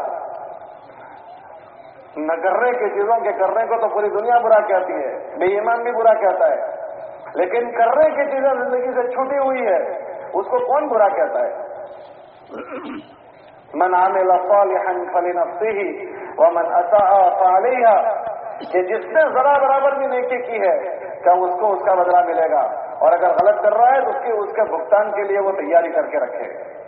نہ کرنے کی چیزوں کے کرنے کو تو پوری دنیا برا کہتی ہے، بے ایمان بھی برا کہتا ہے، لیکن کرنے کی چیزیں زندگی سے چھوٹی ہوئی ہے اس کو کون برا کہتا ہے؟ من عمل صالحا فلنفسه ومن اساء فعليها، کہ جس نے ذرا برابر بھی نیکی کی ہے کہ اس کو اس کا بدلہ ملے گا، اور اگر غلط کر رہا ہے تو اس کے بھگتان کے لیے وہ تیاری کر کے رکھے.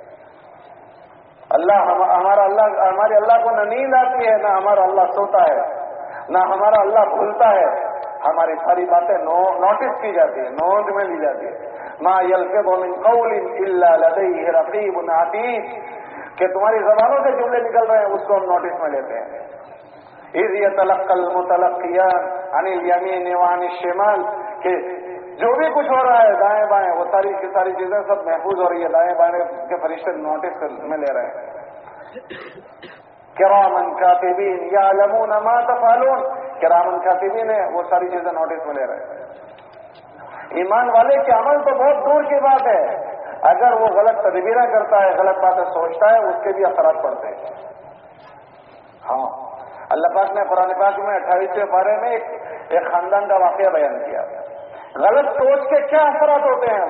ہمارے اللہ کو نہ نیند آتی ہے، نہ ہمارا اللہ سوتا ہے، نہ ہمارا اللہ بھولتا ہے. ہماری ساری باتیں نوٹس کی جاتی ہے، نوٹ میں لی جاتی ہے. ما یلفظ من قول الا لدیہ رقیب عتید، کہ تمہاری زبانوں سے جملے نکل رہے ہیں اس کو ہم نوٹس میں لیتے ہیں. اذ یتلقى المتلقیان عن الیمین وعن الشمال، کہ جو بھی کچھ ہو رہا ہے دائیں بائیں وہ ساری کی ساری چیزیں سب محفوظ ہو رہی ہے، دائیں بائیں کے فرشتے نوٹس میں لے رہے ہیں۔ کرامن کاتبین یعلمون ما تفعلون، کرامن کاتبین ہے وہ ساری چیزیں نوٹس میں لے رہے ہیں۔ ایمان والے کے عمل تو بہت دور کی بات ہے، اگر وہ غلط تدبیریں کرتا ہے، غلط باتیں سوچتا ہے، اس کے بھی اثرات پڑتے ہیں۔ ہاں، اللہ پاک نے قرآن پاک میں 28ویں پارے میں ایک خاندان کا واقعہ بیان کیا، غلط سوچ کے کیا اثرات ہوتے ہیں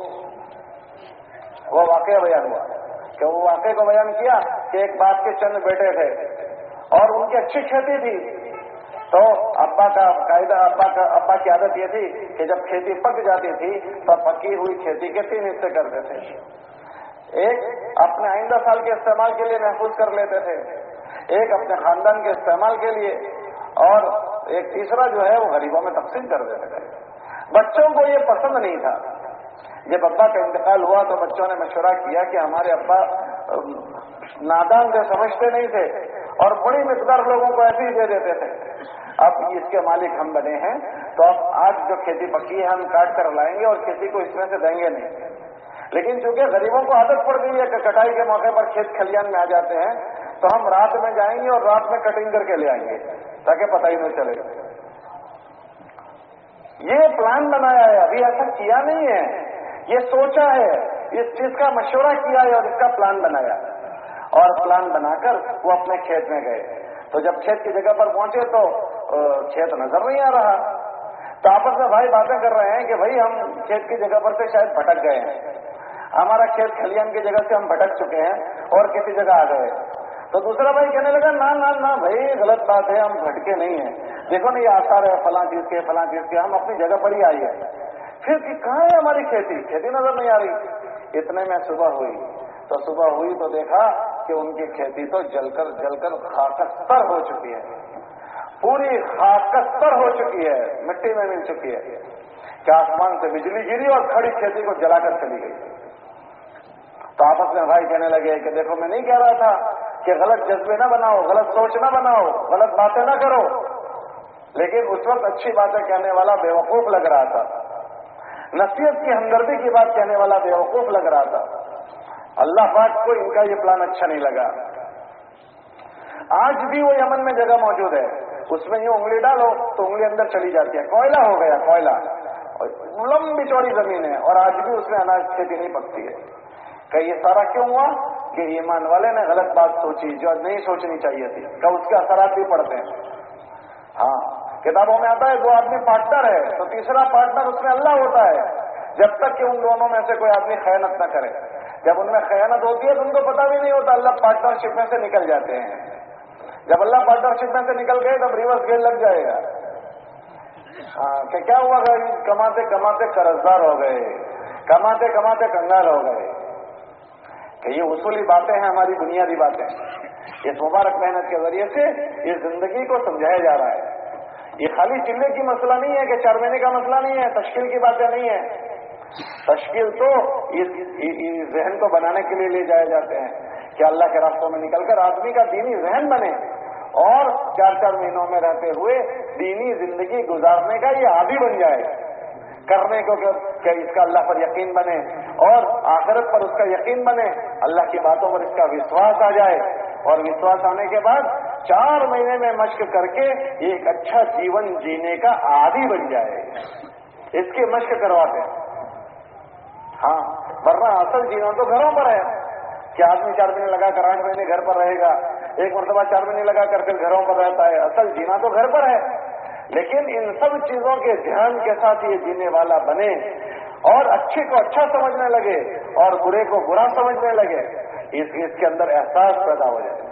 وہ واقعہ بیان ہوا کہ وہ واقعے کو بیان کیا کہ ایک باپ کے چند بیٹے تھے اور ان کی اچھی کھیتی تھی، تو ابا کی عادت یہ تھی کہ جب کھیتی پک جاتی تھی تو پکی ہوئی کھیتی کے 3 حصے کرتے تھے، ایک اپنے آئندہ سال کے استعمال کے لیے محفوظ کر لیتے تھے، ایک اپنے خاندان کے استعمال کے لیے، اور ایک تیسرا جو ہے وہ غریبوں میں تقسیم کر دیتے تھے۔ بچوں کو یہ پسند نہیں تھا۔ جب ابا کا انتقال ہوا تو بچوں نے مشورہ کیا کہ ہمارے ابا نادان تھے، سمجھتے نہیں تھے اور بڑی مقدار لوگوں کو ایسے ہی دے دیتے تھے، اب اس کے مالک ہم بنے ہیں تو اب آج جو کھیتی پکی ہے ہم کاٹ کر لائیں گے اور کسی کو اس میں سے دیں گے نہیں۔ لیکن چونکہ غریبوں کو عادت پڑ گئی ہے کہ کٹائی کے موقع پر کھیت کھلیان میں آ جاتے ہیں، تو ہم رات میں جائیں گے اور رات میں کٹنگ کر کے لے آئیں گے تاکہ پتہ ہی نہیں چلے۔ یہ پلان بنایا ہے، ابھی ایسا کیا نہیں ہے، یہ سوچا ہے، اس چیز کا مشورہ کیا ہے اور اس کا پلان بنایا، اور پلان بنا کر وہ اپنے کھیت میں گئے۔ تو جب کھیت کی جگہ پر پہنچے تو کھیت نظر نہیں آ رہا، تو آپس میں بھائی باتیں کر رہے ہیں کہ بھائی ہم کھیت کی جگہ پر سے شاید بھٹک گئے ہیں، ہمارا کھیت کھلیان کی جگہ سے ہم بھٹک چکے ہیں اور کسی جگہ آ گئے۔ تو دوسرا بھائی کہنے لگا نہ بھائی غلط بات ہے، ہم بھٹکے نہیں ہیں، دیکھو نا یہ آثار ہے فلاں چیز کے، ہم اپنی جگہ پر ہی آئی ہے۔ پھر کہ کہاں ہے ہماری کھیتی نظر نہیں آ رہی۔ اتنے میں صبح ہوئی تو دیکھا کہ ان کی کھیتی تو جل کر خاکستر ہو چکی ہے، پوری خاکستر ہو چکی ہے، مٹی میں مل چکی ہے کہ آسمان سے بجلی گری اور کھڑی کھیتی کو جلا کر چلی گئی۔ تو آپس میں بھائی کہنے لگے کہ دیکھو میں نہیں کہہ رہا تھا کہ غلط جذبے نہ بناؤ، غلط سوچ نہ بناؤ، غلط باتیں نہ کرو، لیکن اس وقت اچھی باتیں کہنے والا بیوقوف لگ رہا تھا، نصیحت کی ہمدردی کی بات کہنے والا بیوقوف لگ رہا تھا۔ اللہ پاک کو ان کا یہ پلان اچھا نہیں لگا۔ آج بھی وہ یمن میں جگہ موجود ہے، اس میں یوں انگلی ڈالو تو انگلی اندر چلی جاتی ہے، کوئلہ ہو گیا، کوئلہ، لمبی چوڑی زمین ہے اور آج بھی اس میں اناج کھیتی نہیں پکتی ہے۔ کہ یہ سارا کیوں ہوا کہ ایمان والے نے غلط بات سوچی جو نہیں سوچنی چاہیے تھی، کہ اس کے اثرات بھی پڑتے ہیں۔ ہاں، کتابوں میں آتا ہے 2 آدمی پارٹنر ہے تو تیسرا پارٹنر اس میں اللہ ہوتا ہے، جب تک کہ ان دونوں میں سے کوئی آدمی خیانت نہ کرے۔ جب ان میں خیانت ہوتی ہے تو ان کو پتہ بھی نہیں ہوتا، اللہ پارٹنرشپ میں سے نکل جاتے ہیں۔ جب اللہ پارٹنرشپ میں سے نکل گئے تب ریورس گیئر لگ جائے گا۔ ہاں، کہ کیا ہوا، کماتے کماتے قرضدار ہو گئے، کماتے کماتے کنگال ہو گئے۔ کہ یہ اصولی باتیں ہیں، ہماری بنیادی باتیں، اس مبارک محنت کے ذریعے سے اس زندگی کو سمجھایا جا رہا ہے۔ یہ خالی چلے کی مسئلہ نہیں ہے کہ 4 مہینے کا مسئلہ نہیں ہے، تشکیل کی باتیں نہیں ہیں۔ تشکیل تو اس ذہن کو بنانے کے لیے لے جائے جاتے ہیں کہ اللہ کے راستوں میں نکل کر آدمی کا دینی ذہن بنے اور 4 مہینوں میں رہتے ہوئے دینی زندگی گزارنے کا یہ عادی بن جائے، کرنے کو کہ اس کا اللہ پر یقین بنے اور آخرت پر اس کا یقین بنے، اللہ کی باتوں پر اس کا وشواس آ جائے، اور وشواس آنے کے بعد 4 مہینے میں مشق کر کے ایک اچھا جیون جینے کا عادی بن جائے۔ اس کی مشق کرواتے ہیں۔ ہاں، ورنہ اصل جینا تو گھروں پر ہے کہ آدمی 4 مہینے لگا کر 8 مہینے گھر پر رہے گا، ایک مرتبہ 4 مہینے لگا کر پھر گھروں پر رہتا ہے۔ اصل جینا تو گھر پر ہے، لیکن ان سب چیزوں کے دھیان کے ساتھ یہ جینے والا بنے اور اچھے کو اچھا سمجھنے لگے اور برے کو برا سمجھنے لگے، اس کے اندر احساس پیدا ہو جائے۔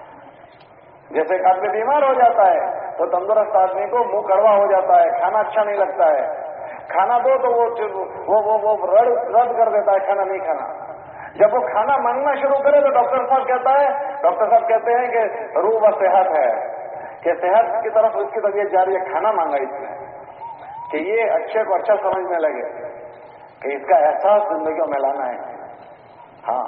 جیسے ایک آدمی بیمار ہو جاتا ہے تو تندرست آدمی کو منہ کڑوا ہو جاتا ہے، کھانا اچھا نہیں لگتا ہے، کھانا دو تو وہ رد کر دیتا ہے، کھانا نہیں کھانا۔ جب وہ کھانا مانگنا شروع کرے تو ڈاکٹر صاحب کہتے ہیں کہ روح و صحت ہے، کہ صحت کی طرف اس کی طبیعت جا رہی ہے، کھانا مانگا اس نے، کہ یہ اچھے کو اچھا سمجھنے لگے کہ اس کا احساس زندگیوں میں لانا ہے۔ ہاں،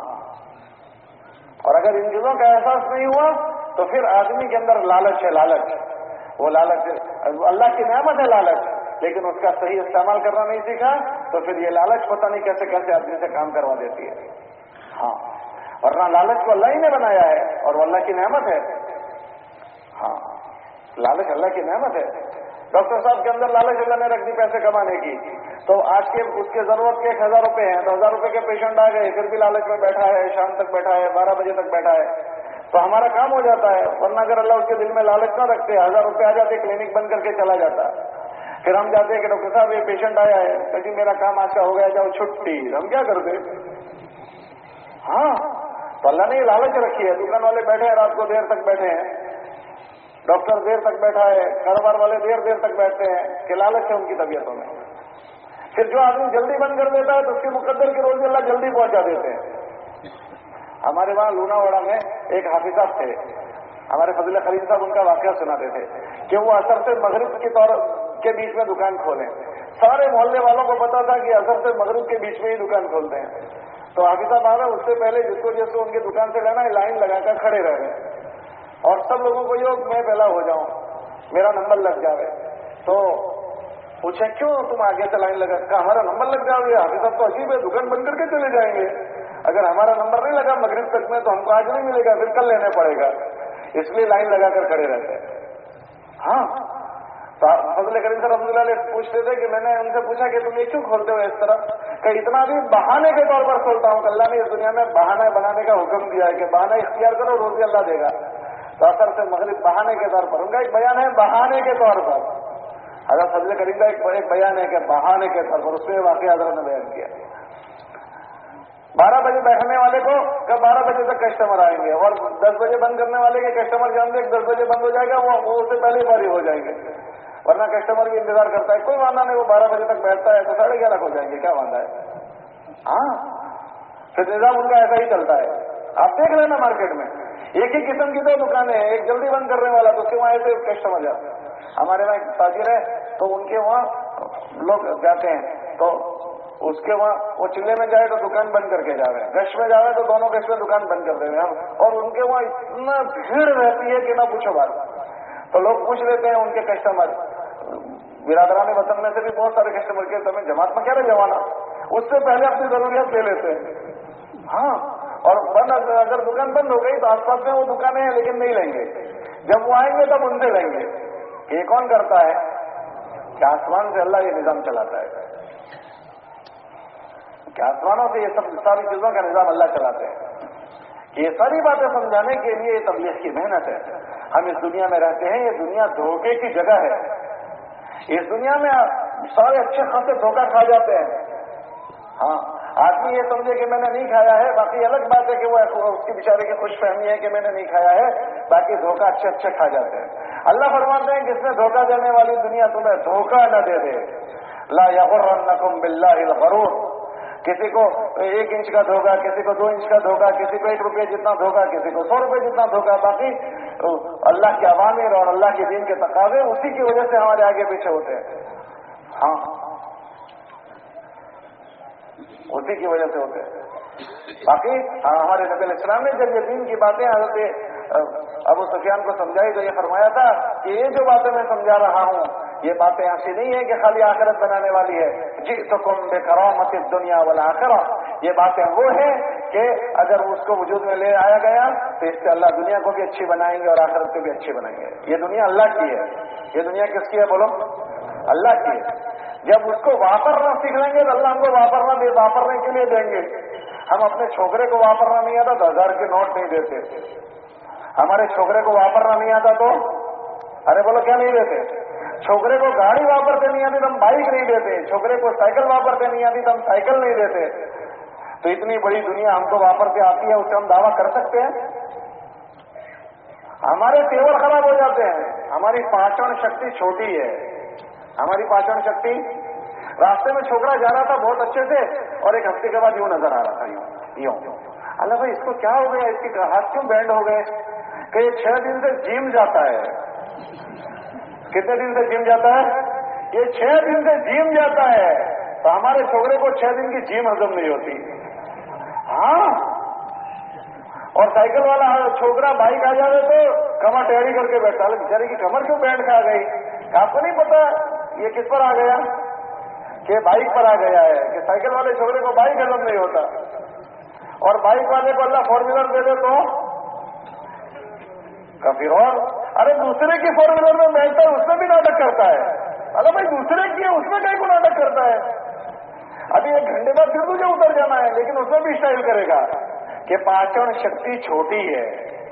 اور اگر ان چیزوں کا احساس نہیں ہوا تو پھر آدمی کے اندر لالچ ہے، لالچ، وہ لالچ اللہ کی نعمت ہے، لالچ لیکن اس کا صحیح استعمال کرنا نہیں سیکھا تو پھر یہ لالچ پتہ نہیں کیسے کیسے آدمی سے کام کروا دیتی ہے. ہاں، ورنہ لالچ کو اللہ ہی نے بنایا ہے اور وہ اللہ کی نعمت ہے. ہاں، لالچ اللہ کی نعمت ہے. ڈاکٹر صاحب کے اندر لالچ اللہ نے رکھ دی پیسے کمانے کی، تو آج کے اس کے ضرورت کے 1000 روپے ہیں، تو 1000 روپے کے پیشنٹ آ گئے، پھر بھی لالچ میں بیٹھا ہے، شام تک بیٹھا ہے، 12 بجے تک بیٹھا ہے، تو ہمارا کام ہو جاتا ہے. ورنہ اگر اللہ اس کے دل میں لالچ نہ رکھتے، 1000 روپے آ جاتے، کلینک بند کر کے چلا جاتا. پھر ہم جاتے ہیں کہ ڈاکٹر صاحب یہ پیشنٹ آیا ہے، کہ جی میرا کام آج کا ہو گیا، جاؤ چھٹی. ہم کیا کرتے؟ ہاں، تو اللہ نے یہ لالچ رکھی ہے. دکان والے بیٹھے ہیں، رات کو دیر تک بیٹھے ہیں، ڈاکٹر دیر تک بیٹھا ہے، کاروبار والے دیر تک بیٹھتے ہیں کہ لالچ ہے ان کی طبیعتوں میں. پھر جو آدمی جلدی بند کر دیتا ہے تو اس کے مقدر کی روزی اللہ جلدی پہنچا دیتے ہیں. ہمارے وہاں لونا واڑہ میں ایک حافظ صاحب تھے، ہمارے فضل خلیل صاحب ان کا واقعہ سناتے تھے کہ وہ اثر سے مغرب کے طور کے بیچ میں دکان کھولیں. سارے محلے والوں کو پتا تھا کہ اثر سے مغرب کے بیچ میں ہی دکان کھولتے ہیں. تو حافظ صاحب آ رہے، اس سے پہلے جس کو ان کی دکان سے لینا ہے لائن لگا کر کھڑے رہ گئے، اور سب لوگوں کو یہ میں پہلا ہو جاؤں، میرا نمبر لگ جاوے. تو پوچھے کیوں تم آگے سے لائن لگا؟ کہا ہمارا نمبر لگ جاؤ. حافظ صاحب تو عجیب ہے، دکان بند کر کے چلے جائیں گے، اگر ہمارا نمبر نہیں لگا مغرب تک میں تو ہم کو آج نہیں ملے گا، پھر کل لینا پڑے گا، اس لیے لائن لگا کر کھڑے رہتے ہیں. ہاں، فضل کریم صاحب رحمۃ اللہ علیہ پوچھتے تھے کہ میں نے ان سے پوچھا کہ تم یہ کیوں کھولتے ہو اس طرح؟ کہ اتنا بھی بہانے کے طور پر کھولتا ہوں کہ اللہ نے اس دنیا میں بہانہ بنانے کا حکم دیا ہے کہ بہانہ اختیار کرو، روزی اللہ دے گا. تو اثر سے مغرب بہانے کے طور پر، ان کا ایک بیان ہے بہانے کے طور پر. حضرت فضل کریم کا ایک بیان ہے کہ بہانے کے طور پر، اس میں واقعہ حضرت نے بیان کیا. 12 بجے بیٹھنے والے کو کب 12 بجے تک کسٹمر آئیں گے، اور 10 بجے بند کرنے والے کے کسٹمر جانتے ہیں کہ 10 بجے بند ہو جائے گا، وہ اس سے پہلے فارغ ہو جائیں گے. ورنہ کسٹمر بھی انتظار کرتا ہے، کوئی وعدہ نہیں، وہ 12 بجے تک بیٹھتا ہے تو 11:30 ہو جائیں گے، کیا وعدہ ہے. ہاں، پھر نظام ان کا ایسا ہی چلتا ہے. آپ دیکھ رہے ہیں نا مارکیٹ میں ایک ہی قسم کی 2 دکانیں ہیں، ایک جلدی بند کرنے والا تو اس کے وہاں ایسے کسٹمر جاتے ہیں. ہمارے وہاں ایک تاجر ہے تو ان کے وہاں لوگ جاتے ہیں، تو اس کے وہاں وہ چلے میں جائے تو دکان بند کر کے جا رہے ہیں، گش میں جا رہے تو دونوں گش میں دکان بند کر دے رہے ہیں، اور ان کے وہاں اتنا بھیڑ رہتی ہے کہ نہ پوچھو بات. تو لوگ پوچھ لیتے ہیں ان کے کسٹمر، برادران وطن میں سے بھی بہت سارے کسٹمر کے تمہیں جماعت میں کیا رہے جوانا، اس سے پہلے اپنی ضروریات لے لیتے ہیں. ہاں، اور بند اگر دکان بند ہو گئی تو آس پاس میں وہ دکانیں ہیں لیکن نہیں لیں گے، جب وہ آئیں گے تب ان سے لیں گے. یہ کون کرتا ہے؟ کہ آسمان سے اللہ یہ نظام چلاتا ہے، کہ آسمانوں سے یہ سب ساری چیزوں کا نظام اللہ چلاتے ہیں. کہ یہ ساری باتیں سمجھانے کے لیے یہ تبلیغ کی محنت ہے. ہم اس دنیا میں رہتے ہیں، یہ دنیا دھوکے کی جگہ ہے. اس دنیا میں سارے اچھے خاصے دھوکہ کھا جاتے ہیں. ہاں، آدمی یہ سمجھے کہ میں نے نہیں کھایا ہے، باقی الگ بات ہے کہ وہ اس کی بیچارے کی خوش فہمی ہے کہ میں نے نہیں کھایا ہے، باقی دھوکہ اچھے کھا جاتے ہیں. اللہ فرماتے ہیں جس نے دھوکہ دینے والی دنیا تمہیں دھوکہ نہ دے دے. لا یغرنکم باللہ الغرور. کسی کو 1 انچ کا دھوکہ، کسی کو 2 انچ کا دھوکہ، کسی کو 1 روپے جتنا دھوکہ، کسی کو 100 روپے جتنا دھوکہ. باقی اللہ کے اوامر اور اللہ کے دین کے تقاضے اسی کی وجہ سے ہمارے آگے پیچھے ہوتے ہیں. ہاں، اسی کی وجہ سے ہوتے ہیں. باقی ہمارے نبی علیہ السلام نے جب یہ دین کی باتیں حضرت ابو سفیان کو سمجھائی تو یہ فرمایا تھا کہ یہ جو باتیں میں سمجھا رہا ہوں یہ باتیں ایسی نہیں ہے کہ خالی آخرت بنانے والی ہے. جئتکم بکرامت الدنیا والآخرہ. یہ باتیں وہ ہیں کہ اگر اس کو وجود میں لے آیا گیا تو اس سے اللہ دنیا کو بھی اچھی بنائیں گے اور آخرت کو بھی اچھی بنائیں گے. یہ دنیا اللہ کی ہے. یہ دنیا کس کی ہے بولو؟ اللہ کی ہے. جب اس کو واپرنا سیکھ لیں گے تو اللہ ہم کو واپرنے کے لیے دیں گے. ہم اپنے چھوکرے کو واپرنا نہیں آتا تو 1000 کے نوٹ نہیں دیتے. ہمارے چھوکرے کو واپرنا نہیں آتا تو ارے بولو کیا نہیں دیتے؟ چھوکرے کو گاڑی واپرتے نہیں آتی تو ہم بائک نہیں دیتے. چھوکرے کو سائیکل واپرتے نہیں آتی تو ہم سائیکل نہیں دیتے. تو اتنی بڑی دنیا ہم کو واپرتے آتی ہے، اس سے ہم دعویٰ کر سکتے ہیں؟ ہمارے تیور خراب ہو جاتے ہیں. ہماری پاچن شکتی چھوٹی ہے. ہماری پاچن شکتی، راستے میں چھوکرا جا رہا تھا بہت اچھے سے اور 1 ہفتے کے بعد یوں نظر آ رہا تھا یوں. اللہ بھائی اس کو کیا ہو گیا، اس کے ہاتھ کیوں بینڈ ہو گئے؟ کہ یہ 6 دن سے جم جاتا ہے. کتنے دن سے جم جاتا ہے؟ یہ 6 دن سے جم جاتا ہے. تو ہمارے چھوکرے کو 6 دن کی جم ہضم نہیں ہوتی. ہاں، اور سائیکل والا چھوکرا بائک آ جائے تو کمر ٹیڑھی کر کے بیٹھا. بیچارے کی کمر کیوں بینڈ کھا گئی؟ آپ کو نہیں پتا یہ کس پر آ گیا کہ بائک پر آ گیا ہے کہ سائیکل والے چھوکرے کو بائک ہضم نہیں ہوتا اور بائک والے کو اللہ 4 ویلر دے دے تو کافی اور ارے دوسرے کی 4 ویلر میں بیٹھتا ہے اس میں بھی ناٹک کرتا ہے. ارے بھائی دوسرے کی ہے اس میں کہیں کو ناٹک کرتا ہے. ابھی 1 گھنٹے بعد پھر تجھے اتر جانا ہے لیکن اس میں بھی اسٹائل کرے گا کہ پاچن شکتی چھوٹی ہے.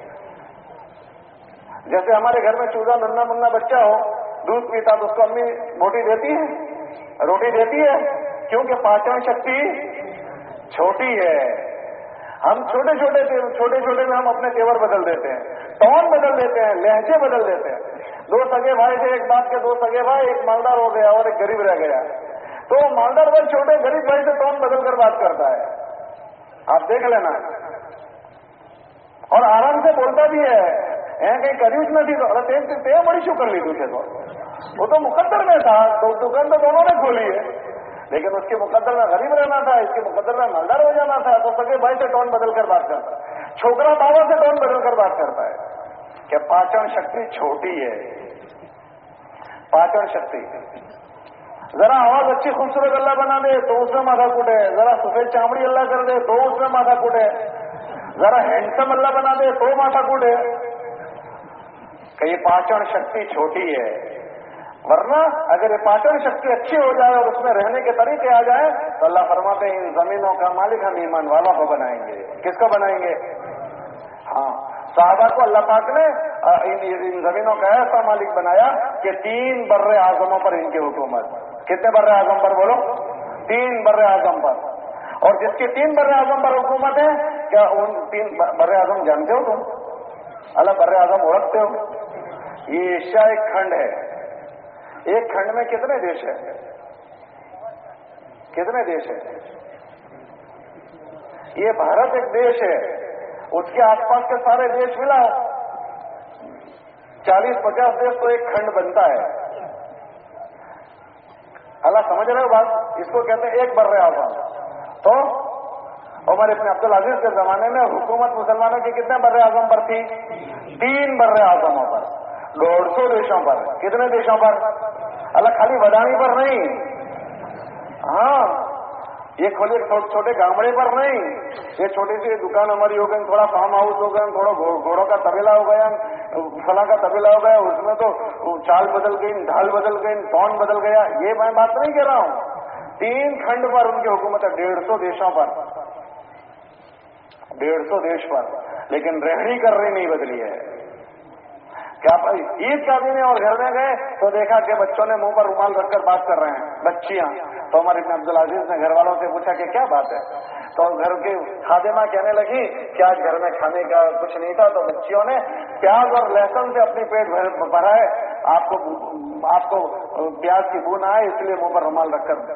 جیسے ہمارے گھر میں چوزا ننا منا بچہ ہو دودھ پیتا تو اس کو امی روٹی دیتی ہے روٹی دیتی ہے کیونکہ پاچن شکتی چھوٹی ہے. ہم چھوٹے چھوٹے میں ہم اپنے تیور بدل دیتے ہیں, ٹون بدل دیتے ہیں, لہجے بدل دیتے ہیں. 2 سگے بھائی تھے, ایک باپ کے 2 سگے بھائی, ایک مالدار ہو گیا اور ایک غریب رہ گیا. تو مالدار بھائی چھوٹے غریب بھائی سے ٹون بدل کر بات کرتا ہے, آپ دیکھ لینا, اور آرام سے بولتا بھی ہے. کہیں قریب نہ تھی تو بڑی شو کر لی تجھے تو وہ تو مقدر میں تھا, تو دکان تو دونوں نے کھولی ہے لیکن اس کے مقدر میں غریب رہنا تھا, اس کے مقدر میں مالدار ہو جانا تھا. تو سگے بھائی سے ٹون بدل کر بات کرتا ہے, چھوکرا باوا سے ٹون بدل کر بات کرتا ہے کہ پاچن شکتی چھوٹی ہے. پاچن شکتی ذرا آواز اچھی خوبصورت اللہ بنا دے تو اس میں ماتھا کوٹ ہے, ذرا سفید چامڑی اللہ کر دے تو اس میں ماتھا کوٹ ہے, ذرا ہینڈسم اللہ بنا دے تو ماتھا کوٹ ہے کہ یہ پاچن شکتی چھوٹی ہے. ورنہ اگر یہ پاچن شکتی اچھی ہو جائے اور اس میں رہنے کے طریقے آ جائیں تو اللہ فرماتے ہیں ان زمینوں کا مالک ہم ایمان والوں کو بنائیں گے. کس کو بنائیں گے؟ ہاں, صحابہ کو اللہ پاک نے ان زمینوں کا ایسا مالک بنایا کہ 3 بر اعظموں پر ان کی حکومت. کتنے بر اعظم پر بولو؟ 3 بر اعظم پر. اور جس کی 3 بر اعظم پر حکومت ہے, کیا ان 3 بر اعظم جانتے ہو تم؟ اللہ بر اعظم اوڑھتے ہو؟ یہ ایشیا ایک کھنڈ ہے. ایک کھنڈ میں کتنے دیش ہیں؟ کتنے دیش ہیں؟ یہ بھارت ایک دیش ہے, اس کے آس پاس کے سارے دیش ملا 40-50 دیش تو ایک کھنڈ بنتا ہے. اللہ سمجھ رہے ہو بات؟ اس کو کہتے ہیں ایک بر اعظم. تو عمر ابن عبدالعزیز کے زمانے میں حکومت مسلمانوں کی کتنے بر اعظم پر تھی؟ 3 بر اعظموں پر, 150 دیشوں پر. کتنے دیشوں پر؟ اللہ خالی ودانی پر نہیں, ہاں یہ کھولے چھوٹے گامڑے پر نہیں, یہ چھوٹی سی دکان ہماری ہو گئی, تھوڑا فارم ہاؤس ہو گیا, تھوڑا گھوڑوں کا طبیلہ ہو گیا, فلاں کا طبیلہ ہو گیا, اس میں تو چال بدل گئی, ڈھال بدل گئی, ٹون بدل گیا. یہ میں بات نہیں کہہ رہا ہوں. 3 کھنڈ پر ان کی حکومت ہے, 150 دیشوں پر, 150 دیش پر, لیکن رہنی کرنی نہیں بدلی ہے. کیا عید کا دن ہے اور گھر میں گئے تو دیکھا کہ بچوں نے منہ پر رومال رکھ کر بات کر رہے ہیں, بچیاں. تو عمر ابن عبدالعزیز نے گھر والوں سے پوچھا کہ کیا بات ہے؟ تو گھر کی خادمہ کہنے لگی کہ آج گھر میں کھانے کا کچھ نہیں تھا, تو بچیوں نے پیاز اور لہسن سے اپنی پیٹ بھرائے, آپ کو پیاز کی بو نہ آئے اس لیے منہ پر رومال رکھ کر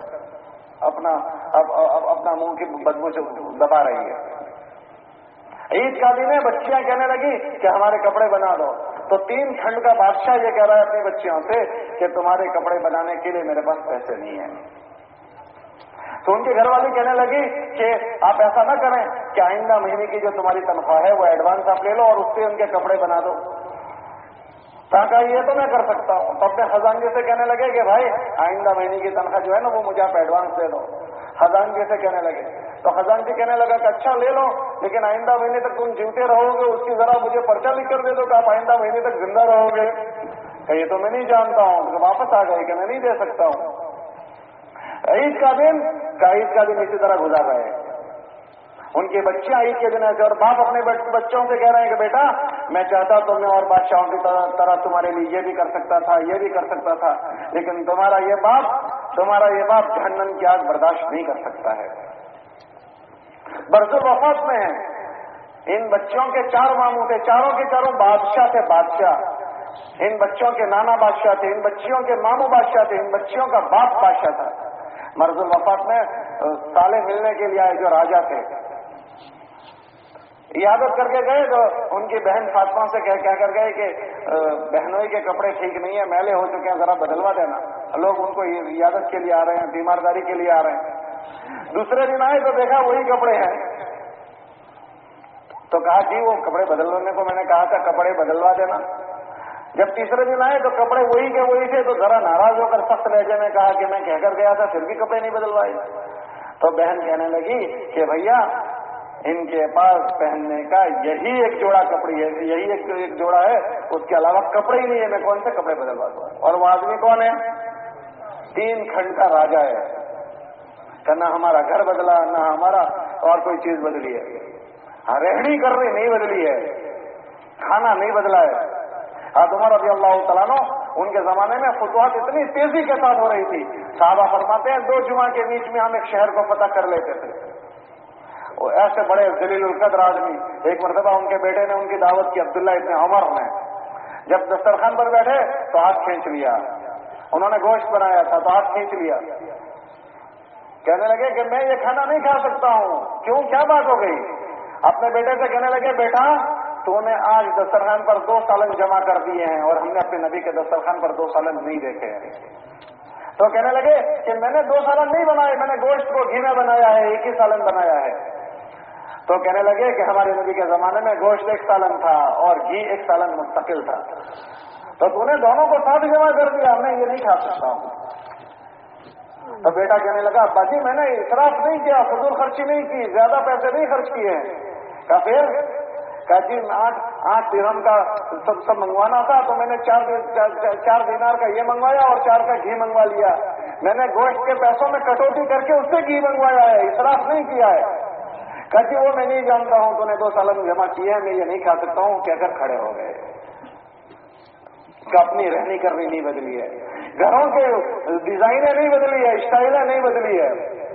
اپنا منہ کی بدبو سے دبا رہی ہے. عید کا دن ہے, بچیاں کہنے لگی کہ ہمارے کپڑے بنا دو. تو 3 کھنڈ کا بادشاہ یہ کہہ رہا ہے اپنی بچیوں سے کہ تمہارے کپڑے بنانے کے لیے میرے پاس پیسے نہیں ہیں. تو ان کے گھر والی کہنے لگی کہ آپ ایسا نہ کریں کہ آئندہ مہینے کی جو تمہاری تنخواہ ہے وہ ایڈوانس آپ لے لو اور اس سے ان کے کپڑے بنا دو. کہا یہ تو میں کر سکتا ہوں. تو اپنے خزانچی سے کہنے لگے کہ بھائی آئندہ مہینے کی تنخواہ جو ہے نا وہ مجھے آپ ایڈوانس دے دو. خزانچی سے کہنے لگے تو خزانچی کہنے لگا کہ اچھا لے لو, لیکن آئندہ مہینے تک تم جیوتے رہو گے, اس کی ذرا مجھے پرچہ لکھ کر دے دو کہ آپ آئندہ مہینے تک زندہ رہو گے. کہ یہ تو میں نہیں جانتا ہوں. کہ واپس آ گئے کہ میں نہیں دے سکتا ہوں. عید کا دن اسی طرح گزار رہے ہیں. ان کی بچیاں عید کے دن ایسے, اور باپ اپنے بچوں سے کہہ رہے ہیں کہ بیٹا میں چاہتا تو میں اور بادشاہوں کی طرح تمہارے لیے یہ بھی کر سکتا تھا, یہ بھی کر سکتا تھا, لیکن تمہارا یہ باپ جہنم کی آگ برداشت نہیں کر سکتا ہے. برس الوفات میں ان بچوں کے 4 ماموں تھے, چاروں کے چاروں بادشاہ تھے, بادشاہ. ان بچوں کے نانا بادشاہ تھے, ان بچیوں کے ماموں بادشاہ تھے, ان بچیوں کا باپ بادشاہ تھا. مرض الوفات میں سالے ملنے کے لیے آئے جو راجا تھے, عیادت کر کے گئے تو ان کی بہن فاطمہ سے کہہ کر گئے کہ بہنوئی کے کپڑے ٹھیک نہیں ہیں, میلے ہو چکے ہیں, ذرا بدلوا دینا. لوگ ان کو عیادت کے لیے آ رہے ہیں, بیمارداری کے لیے آ رہے ہیں. دوسرے دن آئے تو دیکھا وہی کپڑے ہیں. تو کہا جی وہ کپڑے بدلوانے کو میں نے کہا تھا, کپڑے بدلوا دینا. جب تیسرے دن آئے تو کپڑے وہی کے وہی تھے، تو ذرا ناراض ہو کر سخت لہجے میں کہا کہ میں کہہ کر گیا تھا پھر بھی کپڑے نہیں بدلوائے۔ تو بہن کہنے لگی کہ بھیا ان کے پاس پہننے کا یہی ایک جوڑا کپڑی ہے، یہی ایک جوڑا ہے، اس کے علاوہ کپڑے ہی نہیں ہے، میں کون سے کپڑے بدلوا دوں؟ اور وہ آدمی کون ہے؟ 3 کھنڈ کا راجا ہے کہ نہ ہمارا گھر بدلا، نہ ہمارا اور کوئی چیز بدلی ہے، رہنی کرنی نہیں بدلی ہے، کھانا نہیں بدلا ہے۔ حضرت عمر رضی اللہ تعالیٰ عنہ ان کے زمانے میں فتوحات اتنی تیزی کے ساتھ ہو رہی تھی، صحابہ فرماتے ہیں 2 جمعہ کے بیچ میں ہم ایک شہر کو فتح کر لیتے تھے۔ وہ ایسے بڑے ذلیل القدر آدمی، ایک مرتبہ ان کے بیٹے نے ان کی دعوت کی، عبداللہ ابن عمر نے، جب دسترخوان پر بیٹھے تو ہاتھ کھینچ لیا، انہوں نے گوشت بنایا تھا تو ہاتھ کھینچ لیا، کہنے لگے کہ میں یہ کھانا نہیں کھا سکتا ہوں۔ کیوں، کیا بات ہو گئی؟ اپنے بیٹے سے کہنے لگے بیٹا تو نے آج دسترخوان پر 2 سالن جمع کر دیے ہیں اور ہم نے اپنے نبی کے دسترخوان پر 2 سالن نہیں دیکھے ہیں۔ تو کہنے لگے کہ میں نے 2 سالن نہیں بنائے، میں نے گوشت کو گھی میں بنایا ہے، 1 ہی سالن بنایا ہے۔ تو کہنے لگے کہ ہمارے نبی کے زمانے میں گوشت 1 سالن تھا اور گھی 1 سالن مستقل تھا، تو نے دونوں کو ساتھ جمع کر دیا، میں یہ نہیں کھا سکتا ہوں۔ تو بیٹا کہنے لگا ابا جی میں نے اسراف نہیں کیا، فضول خرچی نہیں کی، زیادہ پیسے نہیں خرچ کیے ہیں۔ کہا پھر؟ کہا جی 8 درہم کا سب منگوانا تھا تو میں نے 4 دینار کا یہ منگوایا اور 4 کا گھی منگوا لیا، میں نے گوشت کے پیسوں میں کٹوتی کر کے اس سے گھی منگوایا ہے، اسراف نہیں کیا ہے۔ کہا جی وہ میں نہیں جانتا ہوں، تو نے 2 سالن جمع کیے ہیں، میں یہ نہیں کھا سکتا ہوں، کہہ کر کھڑے ہو گئے۔ کہ اپنی رہنی کرنی نہیں بدلی ہے، گھروں کے ڈیزائنیں نہیں بدلی ہے، اسٹائلیں نہیں بدلی ہے،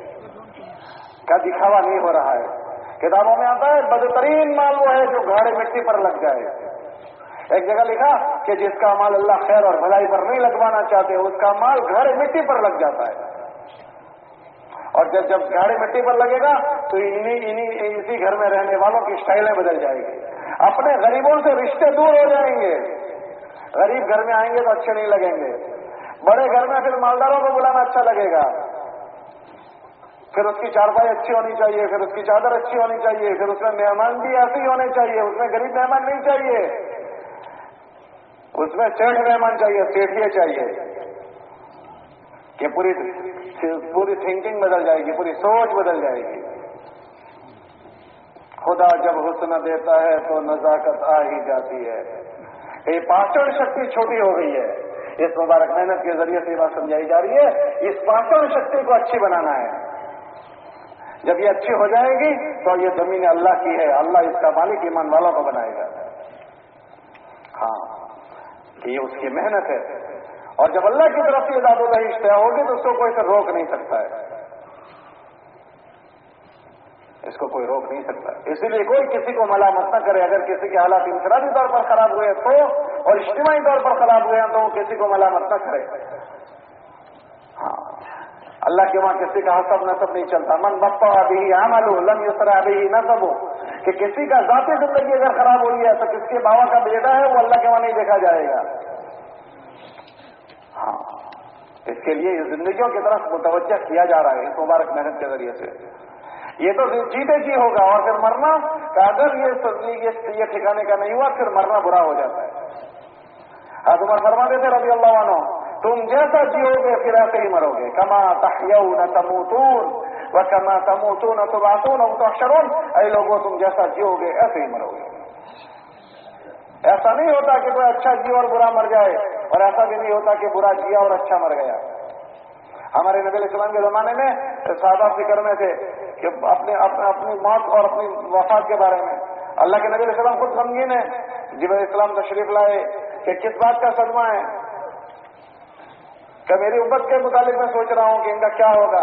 کیا دکھاوا نہیں ہو رہا ہے۔ کتابوں میں آتا ہے بدترین مال وہ ہے جو گاڑے مٹی پر لگ جائے۔ ایک جگہ لکھا کہ جس کا مال اللہ خیر اور بھلائی پر نہیں لگوانا چاہتے اس کا مال گاڑے مٹی پر لگ جاتا ہے، اور جب گاڑے مٹی پر لگے گا تو اسی گھر میں رہنے والوں کی اسٹائلیں بدل جائے گی، اپنے غریبوں سے رشتے دور ہو جائیں گے، غریب گھر میں آئیں گے تو اچھے نہیں لگیں گے، بڑے گھر میں پھر مالداروں کو بلانا اچھا لگے گا، پھر اس کی چارپائی اچھی ہونی چاہیے، پھر اس کی چادر اچھی ہونی چاہیے، پھر اس میں مہمان بھی ایسے ہی ہونے چاہیے، اس میں غریب مہمان نہیں چاہیے، اس میں سیٹھ مہمان چاہیے، سیٹھیے چاہیے، کہ پوری تھنکنگ بدل جائے گی، پوری سوچ بدل جائے گی۔ خدا جب حسن دیتا ہے تو نزاکت آ ہی جاتی ہے۔ یہ پاچن شکتی چھوٹی ہو گئی ہے، اس مبارک محنت کے ذریعے سے یہ بات سمجھائی جا رہی ہے، اس پاچن شکتی کو اچھی بنانا ہے۔ جب یہ اچھی ہو جائے گی تو یہ زمین اللہ کی ہے، اللہ اس کا مالک ایمان والوں کو بنائے گا۔ ہاں کہ یہ اس کی محنت ہے، اور جب اللہ کی طرف سے داد و دہی اشتہا ہوگی تو اس کو کوئی سے روک نہیں سکتا ہے، اس کو کوئی روک نہیں سکتا ہے۔ اسی لیے کوئی کسی کو ملامت نہ کرے، اگر کسی کے حالات انفرادی طور پر خراب ہوئے تو اور اجتماعی طور پر خراب ہوئے ہیں تو وہ کسی کو ملامت نہ کرے۔ ہاں اللہ کے وہاں کسی کا حسب نسب نہیں چلتا، من بطأ به عمله لم يسرع به نسبه، کہ کسی کا ذاتی زندگی اگر خراب ہو رہی ہے تو کس کے باوا کا بیٹا ہے وہ اللہ کے وہاں نہیں دیکھا جائے گا۔ ہاں اس کے لیے یہ زندگیوں کی طرف متوجہ کیا جا رہا ہے اس مبارک محنت کے ذریعے سے۔ یہ تو جیتے جی ہوگا، اور پھر مرنا کہ اگر یہ ٹھکانے کا نہیں ہوا پھر مرنا برا ہو جاتا ہے۔ حضرت عمر فرماتے تھے رضی اللہ عنہ تم جیسا جیو گے پھر ایسے ہی مرو گے، کما تحیون تموتون وکما تموتون تبعثون وتحشرون، اے لوگوں تم جیسا جیو گے ایسے ہی مرو گے۔ ایسا نہیں ہوتا کہ کوئی اچھا جی اور برا مر جائے، اور ایسا بھی نہیں ہوتا کہ برا جیا اور اچھا مر گیا۔ ہمارے نبی علیہ السلام کے زمانے میں صحابہ فکر میں تھے کہ اپنی موت اور اپنی وفات کے بارے میں۔ اللہ کے نبی علیہ السلام خود غمگین ہے، جبرائیل علیہ السلام تشریف لائے کہ کس بات کا صدمہ ہے، کہ میری امت کے متعلق میں سوچ رہا ہوں کہ ان کا کیا ہوگا۔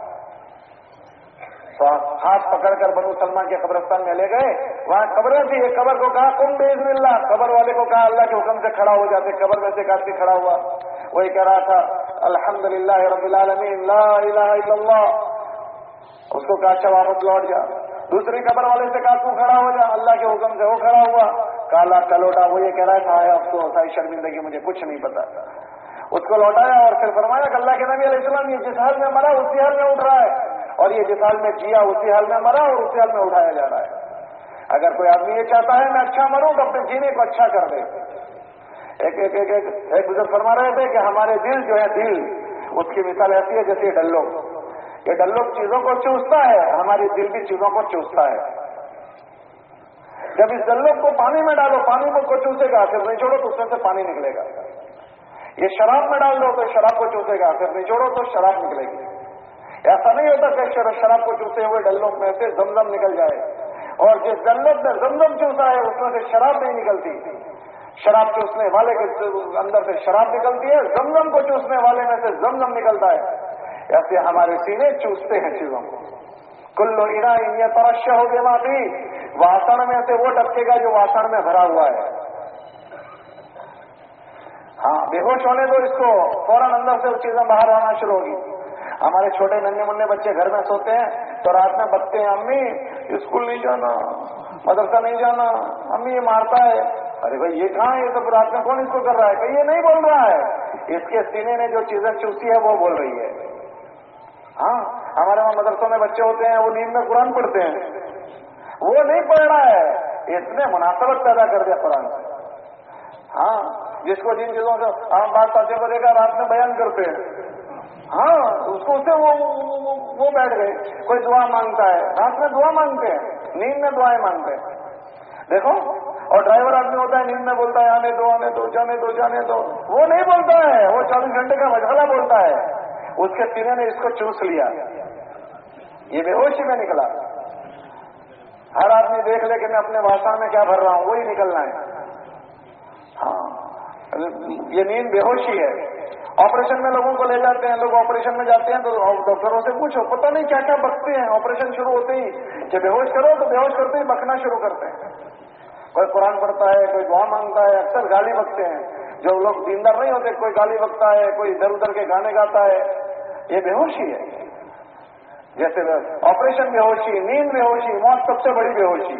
تو ہاتھ پکڑ کر بنو سلمہ کے قبرستان میں لے گئے، وہاں قبریں تھی، ایک قبر کو کہا قم باذن اللہ، قبر والے کو کہا اللہ کے حکم سے کھڑا ہو جاتے، قبر میں سے ایک آدمی کھڑا ہوا، وہی کہہ رہا تھا الحمدللہ رب العالمین لا الہ الا اللہ، اس کو کہا اچھا واپس لوٹ جا۔ دوسری قبر والے سے کہا تو کھڑا ہو جا، اللہ کے حکم سے وہ کھڑا ہوا، کالا کلوٹا، وہ یہ کہہ رہا تھا افسوس ہے شرمندگی مجھے کچھ نہیں پتا، اس کو لوٹایا اور پھر فرمایا کہ اللہ کے نبی علیہ السلام یہ جس حال میں مرا اسی حال میں اٹھ رہا ہے، اور یہ جس حال میں جیا اسی حال میں مرا اور اسی حال میں اٹھایا جا رہا ہے۔ اگر کوئی آدمی یہ چاہتا ہے میں اچھا مروں تو اپنے جینے کو اچھا کر دے، ایک بزرگ فرما رہے تھے کہ ہمارے دل جو ہے دل، اس کی مثال ایسی ہے جیسے یہ ڈلو چیزوں کو چوستا ہے، ہماری دل بھی چیزوں کو چوستا ہے. جب اس ڈلو کو پانی میں ڈالو، پانی کو چوسے گا، پھر نہیں چھوڑو تو اس میں سے پانی نکلے گا. یہ شراب میں ڈال دو تو شراب کو چوسے گا، پھر نہیں چھوڑو تو شراب نکلے گی. ایسا نہیں ہوتا کہ شراب کو چوسے ہوئے ڈلو میں سے زمزم نکل جائے، اور جس ڈلو میں زمزم چوسا ہے اس میں سے شراب نہیں نکلتی. شراب چوسنے والے کے اندر سے شراب نکلتی ہے، زمزم کو چوسنے والے میں سے زمزم نکلتا ہے. ایسے ہمارے سینے چوستے ہیں چیزوں کو. کلو ایرا یہ ترشہ ہو گیا معافی، واسن میں سے وہ ڈبکے گا جو واسن میں بھرا ہوا ہے. ہاں، بے ہوش ہونے دو اس کو، فوراً اندر سے وہ چیزیں باہر آنا شروع ہوگی. ہمارے چھوٹے ننھے منھے بچے گھر میں سوتے ہیں تو رات میں بکتے ہیں، امی اسکول نہیں جانا، مدرسہ نہیں جانا، امی یہ مارتا ہے. ارے بھائی یہ کہاں ہے؟ یہ تو رات میں کون اس کو کر رہا ہے؟ کہ یہ نہیں بول رہا ہے، اس کے سینے نے جو چیزیں چوسی ہے وہ بول رہی ہے. ہاں، ہمارے وہاں مدرسوں میں بچے ہوتے ہیں، وہ نیند میں قرآن پڑھتے ہیں. وہ نہیں پڑھ رہا ہے، اس نے مناسبت پیدا کر دیا قرآن سے. ہاں، جس کو جن چیزوں سے ہم بات ساتھیوں کو دیکھا رات میں بیان کرتے ہیں، ہاں اس کو سے وہ بیٹھ گئے. کوئی دعا مانگتا ہے، رات میں دعا مانگتے ہیں، نیند میں دعائیں مانگتے ہیں. دیکھو، اور ڈرائیور آدمی ہوتا ہے نیند میں بولتا ہے آنے دو آنے دو جانے دو جانے دو. وہ نہیں بولتا ہے، وہ 24 گھنٹے کا مشغلہ بولتا ہے. اس کے سینے نے اس کو چوس لیا، یہ بے ہوشی میں نکلا. ہر آدمی دیکھ لے کہ میں اپنے واسطہ میں کیا بھر رہا ہوں، وہی نکلنا ہے. ہاں، یہ نیند بے ہوشی ہے. آپریشن میں لوگوں کو لے جاتے ہیں، لوگ آپریشن میں جاتے ہیں تو ڈاکٹروں سے پوچھو، پتہ نہیں کیا کیا بکتے ہیں. آپریشن شروع ہوتے ہی کہ بے ہوش کرو تو بے ہوش کرتے ہی بکنا شروع کرتے ہیں. کوئی قرآن پڑھتا ہے، کوئی دعا مانگتا ہے، اکثر گالی بکتے ہیں. جو لوگ دیندار نہیں ہوتے، کوئی گالی بکتا ہے، کوئی ادھر ادھر کے گانے گاتا ہے. یہ بے ہوشی ہے. جیسے آپریشن بے ہوشی، نیند بے ہوشی، موت سب سے بڑی بے ہوشی.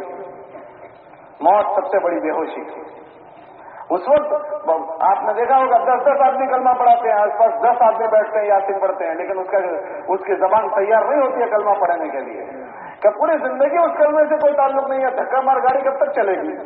موت سب سے بڑی بے ہوشی. اس وقت آپ نے دیکھا ہوگا 10 آدمی کلمہ پڑھاتے ہیں، آس پاس 10 آدمی بیٹھتے ہیں یاسین پڑھتے ہیں، لیکن اس کی زبان تیار نہیں ہوتی ہے کلمہ پڑھنے کے لیے. کہ پوری زندگی اس کلمے سے کوئی تعلق نہیں ہے، دھکا مار گاڑی کب تک چلے گی.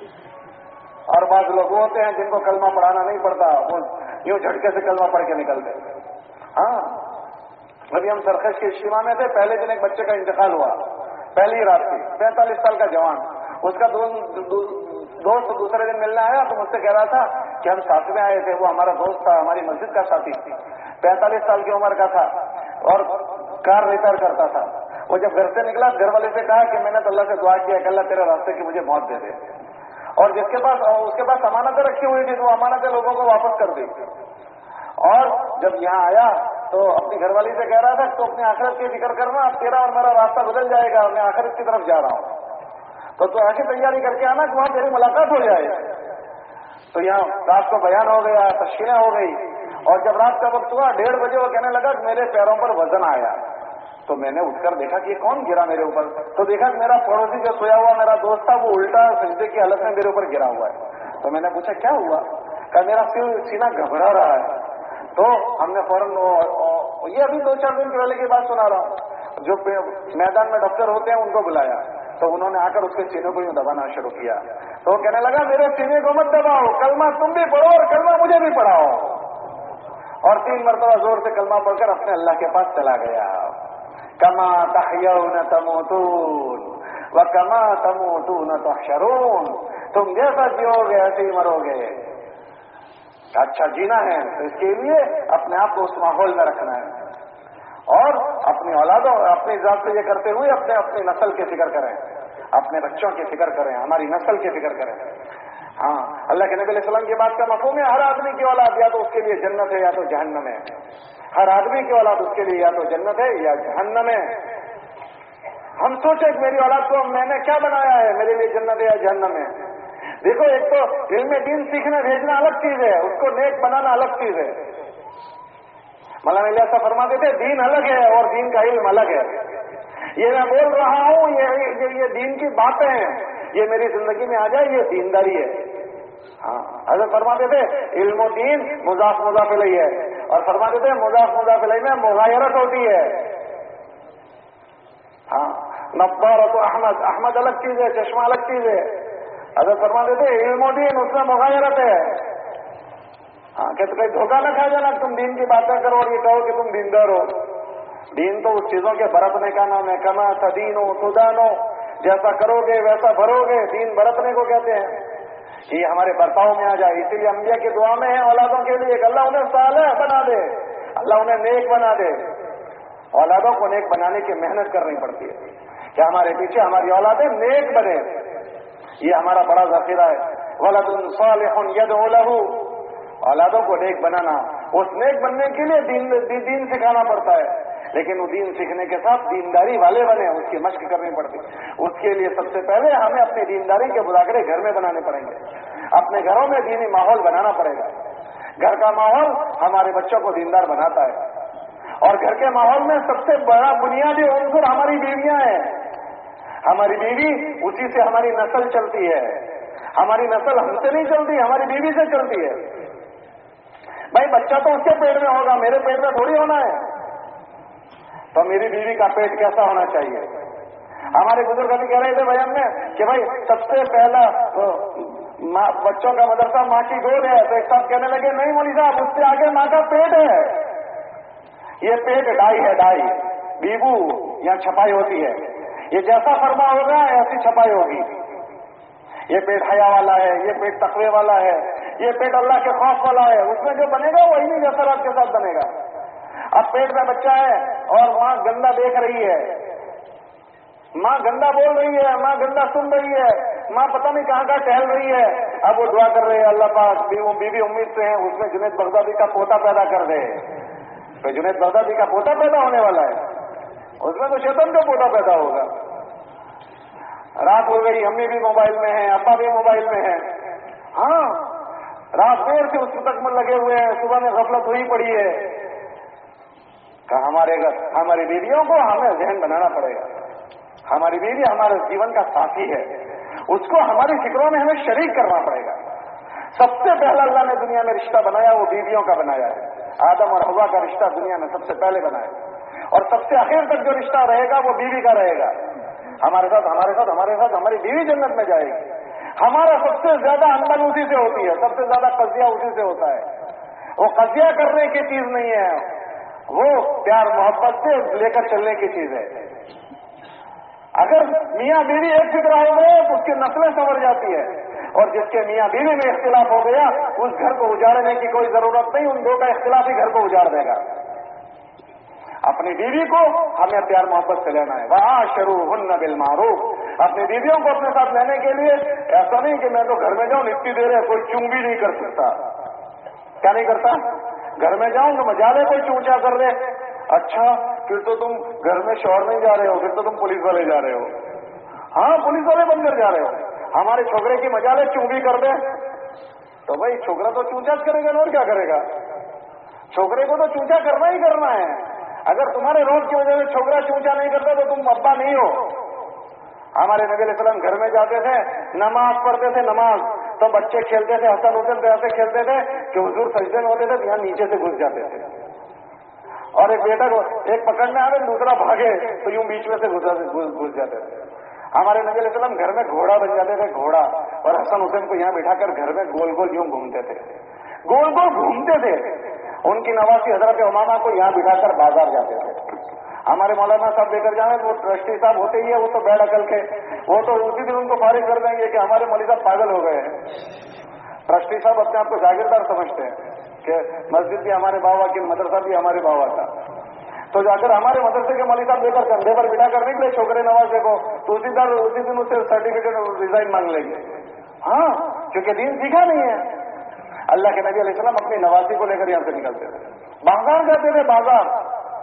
اور بعض لوگ ہوتے ہیں جن کو کلمہ پڑھانا نہیں پڑتا، وہ یوں جھٹکے سے کلمہ پڑھ کے نکلتے. ہاں، ابھی ہم سرخش کے اجتماع میں تھے، پہلے دن ایک بچے کا انتقال ہوا، پہلی رات کی، 45 سال کا جوان. اس کا دوست دوسرے دن ملنے آیا تو مجھ سے کہہ رہا تھا کہ ہم ساتھ میں آئے تھے، وہ ہمارا دوست تھا، ہماری مسجد کا ساتھی، 45 سال کی عمر کا تھا اور کار ریپیئر کرتا تھا. وہ جب گھر سے نکلا، گھر والے سے کہا کہ میں نے تو اللہ سے دعا کیا کہ اللہ تیرے راستے کی مجھے موت دے دے. اور اس کے پاس امانتیں رکھی ہوئی تھی تو وہ امانتیں لوگوں کو واپس کر دی. اور جب یہاں آیا تو اپنی گھر والی سے کہہ رہا تھا تو اپنی آخرت کی فکر کرنا، اب تیرا اور میرا راستہ بدل جائے گا، میں آخرت کی طرف جا رہا ہوں، تو ایسی تیاری کر کے آنا کہ وہاں تیری ملاقات ہو جائے. تو یہاں رات کو بیان ہو گیا، تشکیلیں ہو گئی. اور جب رات کا وقت ہوا 1:30 بجے وہ کہنے لگا کہ میرے پیروں پر وزن آیا. تو میں نے اٹھ کر دیکھا کہ یہ کون گرا میرے اوپر. تو دیکھا کہ میرا پڑوسی جو سویا ہوا میرا دوست تھا وہ الٹا سجدے کی حالت میں میرے اوپر گرا ہوا ہے. تو میں نے پوچھا کیا ہوا؟ کہ میرا سینہ گھبرا رہا ہے. تو ہم نے فوراً، یہ ابھی 2-4 دن پہلے کی بات سنا رہا ہوں، جو میدان میں ڈاکٹر ہوتے ہیں ان کو بلایا تو انہوں نے آ کر اس کے سینے کو یوں دبانا شروع کیا. تو وہ کہنے لگا میرے سینے کو مت دباؤ، کلمہ تم بھی پڑھو اور کلمہ مجھے بھی پڑھاؤ. اور 3 مرتبہ زور سے کلمہ پڑھ کر اپنے اللہ کے پاس چلا گیا. کما تحیون تموتون وکما تموتون تحشرون. تم جیسا جیو گے ایسے ہی مرو گے. اچھا جینا ہے تو اس کے لیے اپنے آپ کو اس ماحول میں رکھنا ہے اور اپنی اولادوں اپنی ذات سے یہ کرتے ہوئے اپنی نسل کی فکر کریں، اپنے بچوں کی فکر کریں، ہماری نسل کی فکر کریں. ہاں، اللہ کے نبی علیہ السلام کی بات کا مفہوم ہے ہر آدمی کی اولاد یا تو اس کے لیے جنت ہے یا تو جہنم ہے. ہر آدمی کی اولاد اس کے لیے یا تو جنت ہے یا جہنم ہے. ہم سوچیں کہ میری اولاد کو میں نے کیا بنایا ہے، میرے لیے جنت ہے یا جہنم ہے. دیکھو، ایک تو علم دین سیکھنے بھیجنا الگ چیز ہے، اس کو نیک بنانا الگ چیز ہے. مولانا الیاس صاحب فرماتے تھے دین الگ ہے اور دین کا علم الگ ہے. یہ میں بول رہا ہوں یہ دین کی باتیں ہیں، یہ میری زندگی میں آ جائے یہ دینداری ہے. ہاں، حضرت فرماتے تھے علم و دین مضاف مضاف الیہ ہے، اور فرماتے تھے مضاف مضاف الیہ میں مغایرت ہوتی ہے. ہاں، نبارت احمد، احمد الگ چیز ہے، چشمہ الگ چیز ہے. حضرت فرماتے تھے علم و دین اس میں مغایرت ہے. ہاں کہ کہیں دھوکہ نہ کھا جانا تم دین کی باتیں کرو اور یہ کہو کہ تم دیندار ہو. دین تو اس چیزوں کے برتنے کا نام ہے. کما تدینو تدانو، جیسا کرو گے ویسا بھرو گے. دین برتنے کو کہتے ہیں. یہ ہمارے برتاؤ میں آ جائے. اسی لیے انبیاء کی دعا میں ہے اولادوں کے لیے کہ اللہ انہیں صالح بنا دے، اللہ انہیں نیک بنا دے. اولادوں کو نیک بنانے کی محنت کرنی پڑتی ہے کہ ہمارے پیچھے ہماری اولادیں نیک بنے. یہ ہمارا بڑا ذخیرہ ہے. ولد صالح يدعو له، اولادوں کو نیک بنانا. اس نیک بننے کے لیے دین سکھانا پڑتا ہے، لیکن وہ دین سیکھنے کے ساتھ دینداری والے بنے، اس کی مشق کرنی پڑتی. اس کے لیے سب سے پہلے ہمیں اپنی دینداری کے مذاکرے گھر میں بنانے پڑیں گے. اپنے گھروں میں دینی ماحول بنانا پڑے گا. گھر کا ماحول ہمارے بچوں کو دیندار بناتا ہے. اور گھر کے ماحول میں سب سے بڑا بنیادی عنصر ہماری بیویاں ہیں. ہماری بیوی، اسی سے ہماری نسل چلتی ہے. ہماری نسل ہم سے نہیں چلتی، ہماری بیوی سے چلتی ہے. بھائی بچہ تو اس کے پیٹ میں ہوگا، میرے پیٹ میں تھوڑی ہونا ہے. تو میری بیوی کا پیٹ کیسا ہونا چاہیے؟ ہمارے بزرگ ابھی کہہ رہے تھے بیان میں کہ بھائی سب سے پہلا بچوں کا مدرسہ ماں کی گود ہے. تو ایک صاحب کہنے لگے نہیں مولوی صاحب، اس سے آگے ماں کا پیٹ ہے. یہ پیٹ ڈائی ہے، ڈائی بیبو یہاں چھپائی ہوتی ہے. یہ جیسا فرما ہوگا ایسی چھپائی ہوگی. یہ پیٹ حیا والا ہے، یہ پیٹ تقوی والا ہے، یہ پیٹ اللہ کے خوف والا ہے. اس میں جو بنے گا وہی نہیں جیسا آپ کے ساتھ بنے گا. اب پیٹ میں بچہ ہے اور ماں گندا دیکھ رہی ہے، ماں گندا بول رہی ہے، ماں گندا سن رہی ہے، ماں پتہ نہیں کہاں کہاں ٹہل رہی ہے. اب وہ دعا کر رہے ہیں اللہ پاک بیوی امید سے ہیں اس میں جنید بغدادی کا پوتا پیدا کر دے. تو جنید بغدادی کا پوتا پیدا ہونے والا ہے، اس میں تو شیطان کا پوتا پیدا ہوگا. رات ہو گئی، امی بھی موبائل میں ہیں، ابا بھی موبائل میں ہیں. ہاں رات دیر سے اس تک میں لگے ہوئے ہیں، صبح میں غفلت ہوئی پڑی ہے. کہ ہماری بیویوں کو ہمیں ذہن بنانا پڑے گا. ہماری بیوی ہمارے جیون کا ساتھی ہے، اس کو ہماری فکروں میں ہمیں شریک کرنا پڑے گا. سب سے پہلا اللہ نے دنیا میں رشتہ بنایا وہ بیویوں کا بنایا ہے. آدم اور حوا کا رشتہ دنیا میں سب سے پہلے بنایا، اور سب سے آخر تک جو رشتہ رہے گا وہ بیوی کا رہے گا. ہمارے ساتھ ہماری بیوی جنت میں جائے گی. ہمارا سب سے زیادہ اندن اسی سے ہوتی ہے، سب سے زیادہ قضیہ اسی سے ہوتا ہے. وہ قضیہ کرنے کی چیز نہیں ہے، وہ پیار محبت سے لے کر چلنے کی چیز ہے. اگر میاں بیوی ایک فکر ہو گئے تو اس کی نسلیں سنور جاتی ہے، اور جس کے میاں بیوی میں اختلاف ہو گیا اس گھر کو اجاڑنے کی کوئی ضرورت نہیں. ان دو کا اختلاف ہی گھر کو اجاڑ دے گا. اپنی بیوی کو ہمیں پیار محبت سے لینا ہے. وَعَاشِرُوهُنَّ بِالْمَعْرُوفِ. اپنی بیویوں کو اپنے ساتھ لینے کے لیے ایسا نہیں کہ میں تو گھر میں جاؤں اتنی دیر ہے کوئی چونگ بھی نہیں کر سکتا. کیا نہیں کرتا؟ گھر میں جاؤں تو مجالے کوئی چونچا کر دے. اچھا پھر تو تم گھر میں شوہر نہیں جا رہے ہو، پھر تو تم پولیس والے جا رہے ہو. ہاں پولیس والے بن کر جا رہے ہو. ہمارے چھوکرے کی مجالے چونگی کر دے تو بھائی چھوکرا تو چونچا کرے گا اور کیا کرے گا؟ چھوکرے کو تو چونچا کرنا ہی کرنا ہے. اگر تمہارے روز کی وجہ سے چھوکرا چونچا نہیں کرتا تو تم ابا نہیں ہو. ہمارے نبی علیہ السلام گھر میں جاتے تھے، نماز پڑھتے تھے، نماز تو بچے کھیلتے تھے، حسن حسین ایسے کھیلتے تھے کہ حضور سجدے میں ہوتے تھے یہاں نیچے سے گھس جاتے تھے. اور ایک بیٹا کو ایک پکڑنے آئے دوسرا بھاگے تو یوں بیچ میں سے گھس جاتے تھے. ہمارے نبی علیہ السلام گھر میں گھوڑا بن جاتے تھے، گھوڑا، اور حسن حسین کو یہاں بٹھا کر گھر میں گول گول یوں گھومتے تھے، گول گول گھومتے تھے. ان کی نواسی حضرت امامہ کو یہاں بٹھا کر بازار جاتے تھے. ہمارے مولانا صاحب لے کر جائیں وہ ٹرسٹی صاحب ہوتے ہی ہے، وہ تو بیڑ عقل کے، وہ تو اسی دن ان کو فارغ کر دیں گے کہ ہمارے مولوی صاحب پاگل ہو گئے ہیں. ٹرسٹی صاحب اپنے آپ کو جاگیردار سمجھتے ہیں کہ مسجد بھی ہمارے باوا کی، مدرسہ بھی ہمارے باوا کا. تو اگر ہمارے مدرسے کے مولوی صاحب لے کر کندھے پر بٹھا کر نکلے چھوکرے نوازے کو تو اسی دن اسے سرٹیفکیٹ ریزائن مانگ لیں گے. ہاں کیونکہ دین سیکھا نہیں ہے. اللہ کے نبی علیہ السلام اپنی نواسی کو لے کر یہاں سے نکلتے تھے، بازار جاتے تھے، بازار.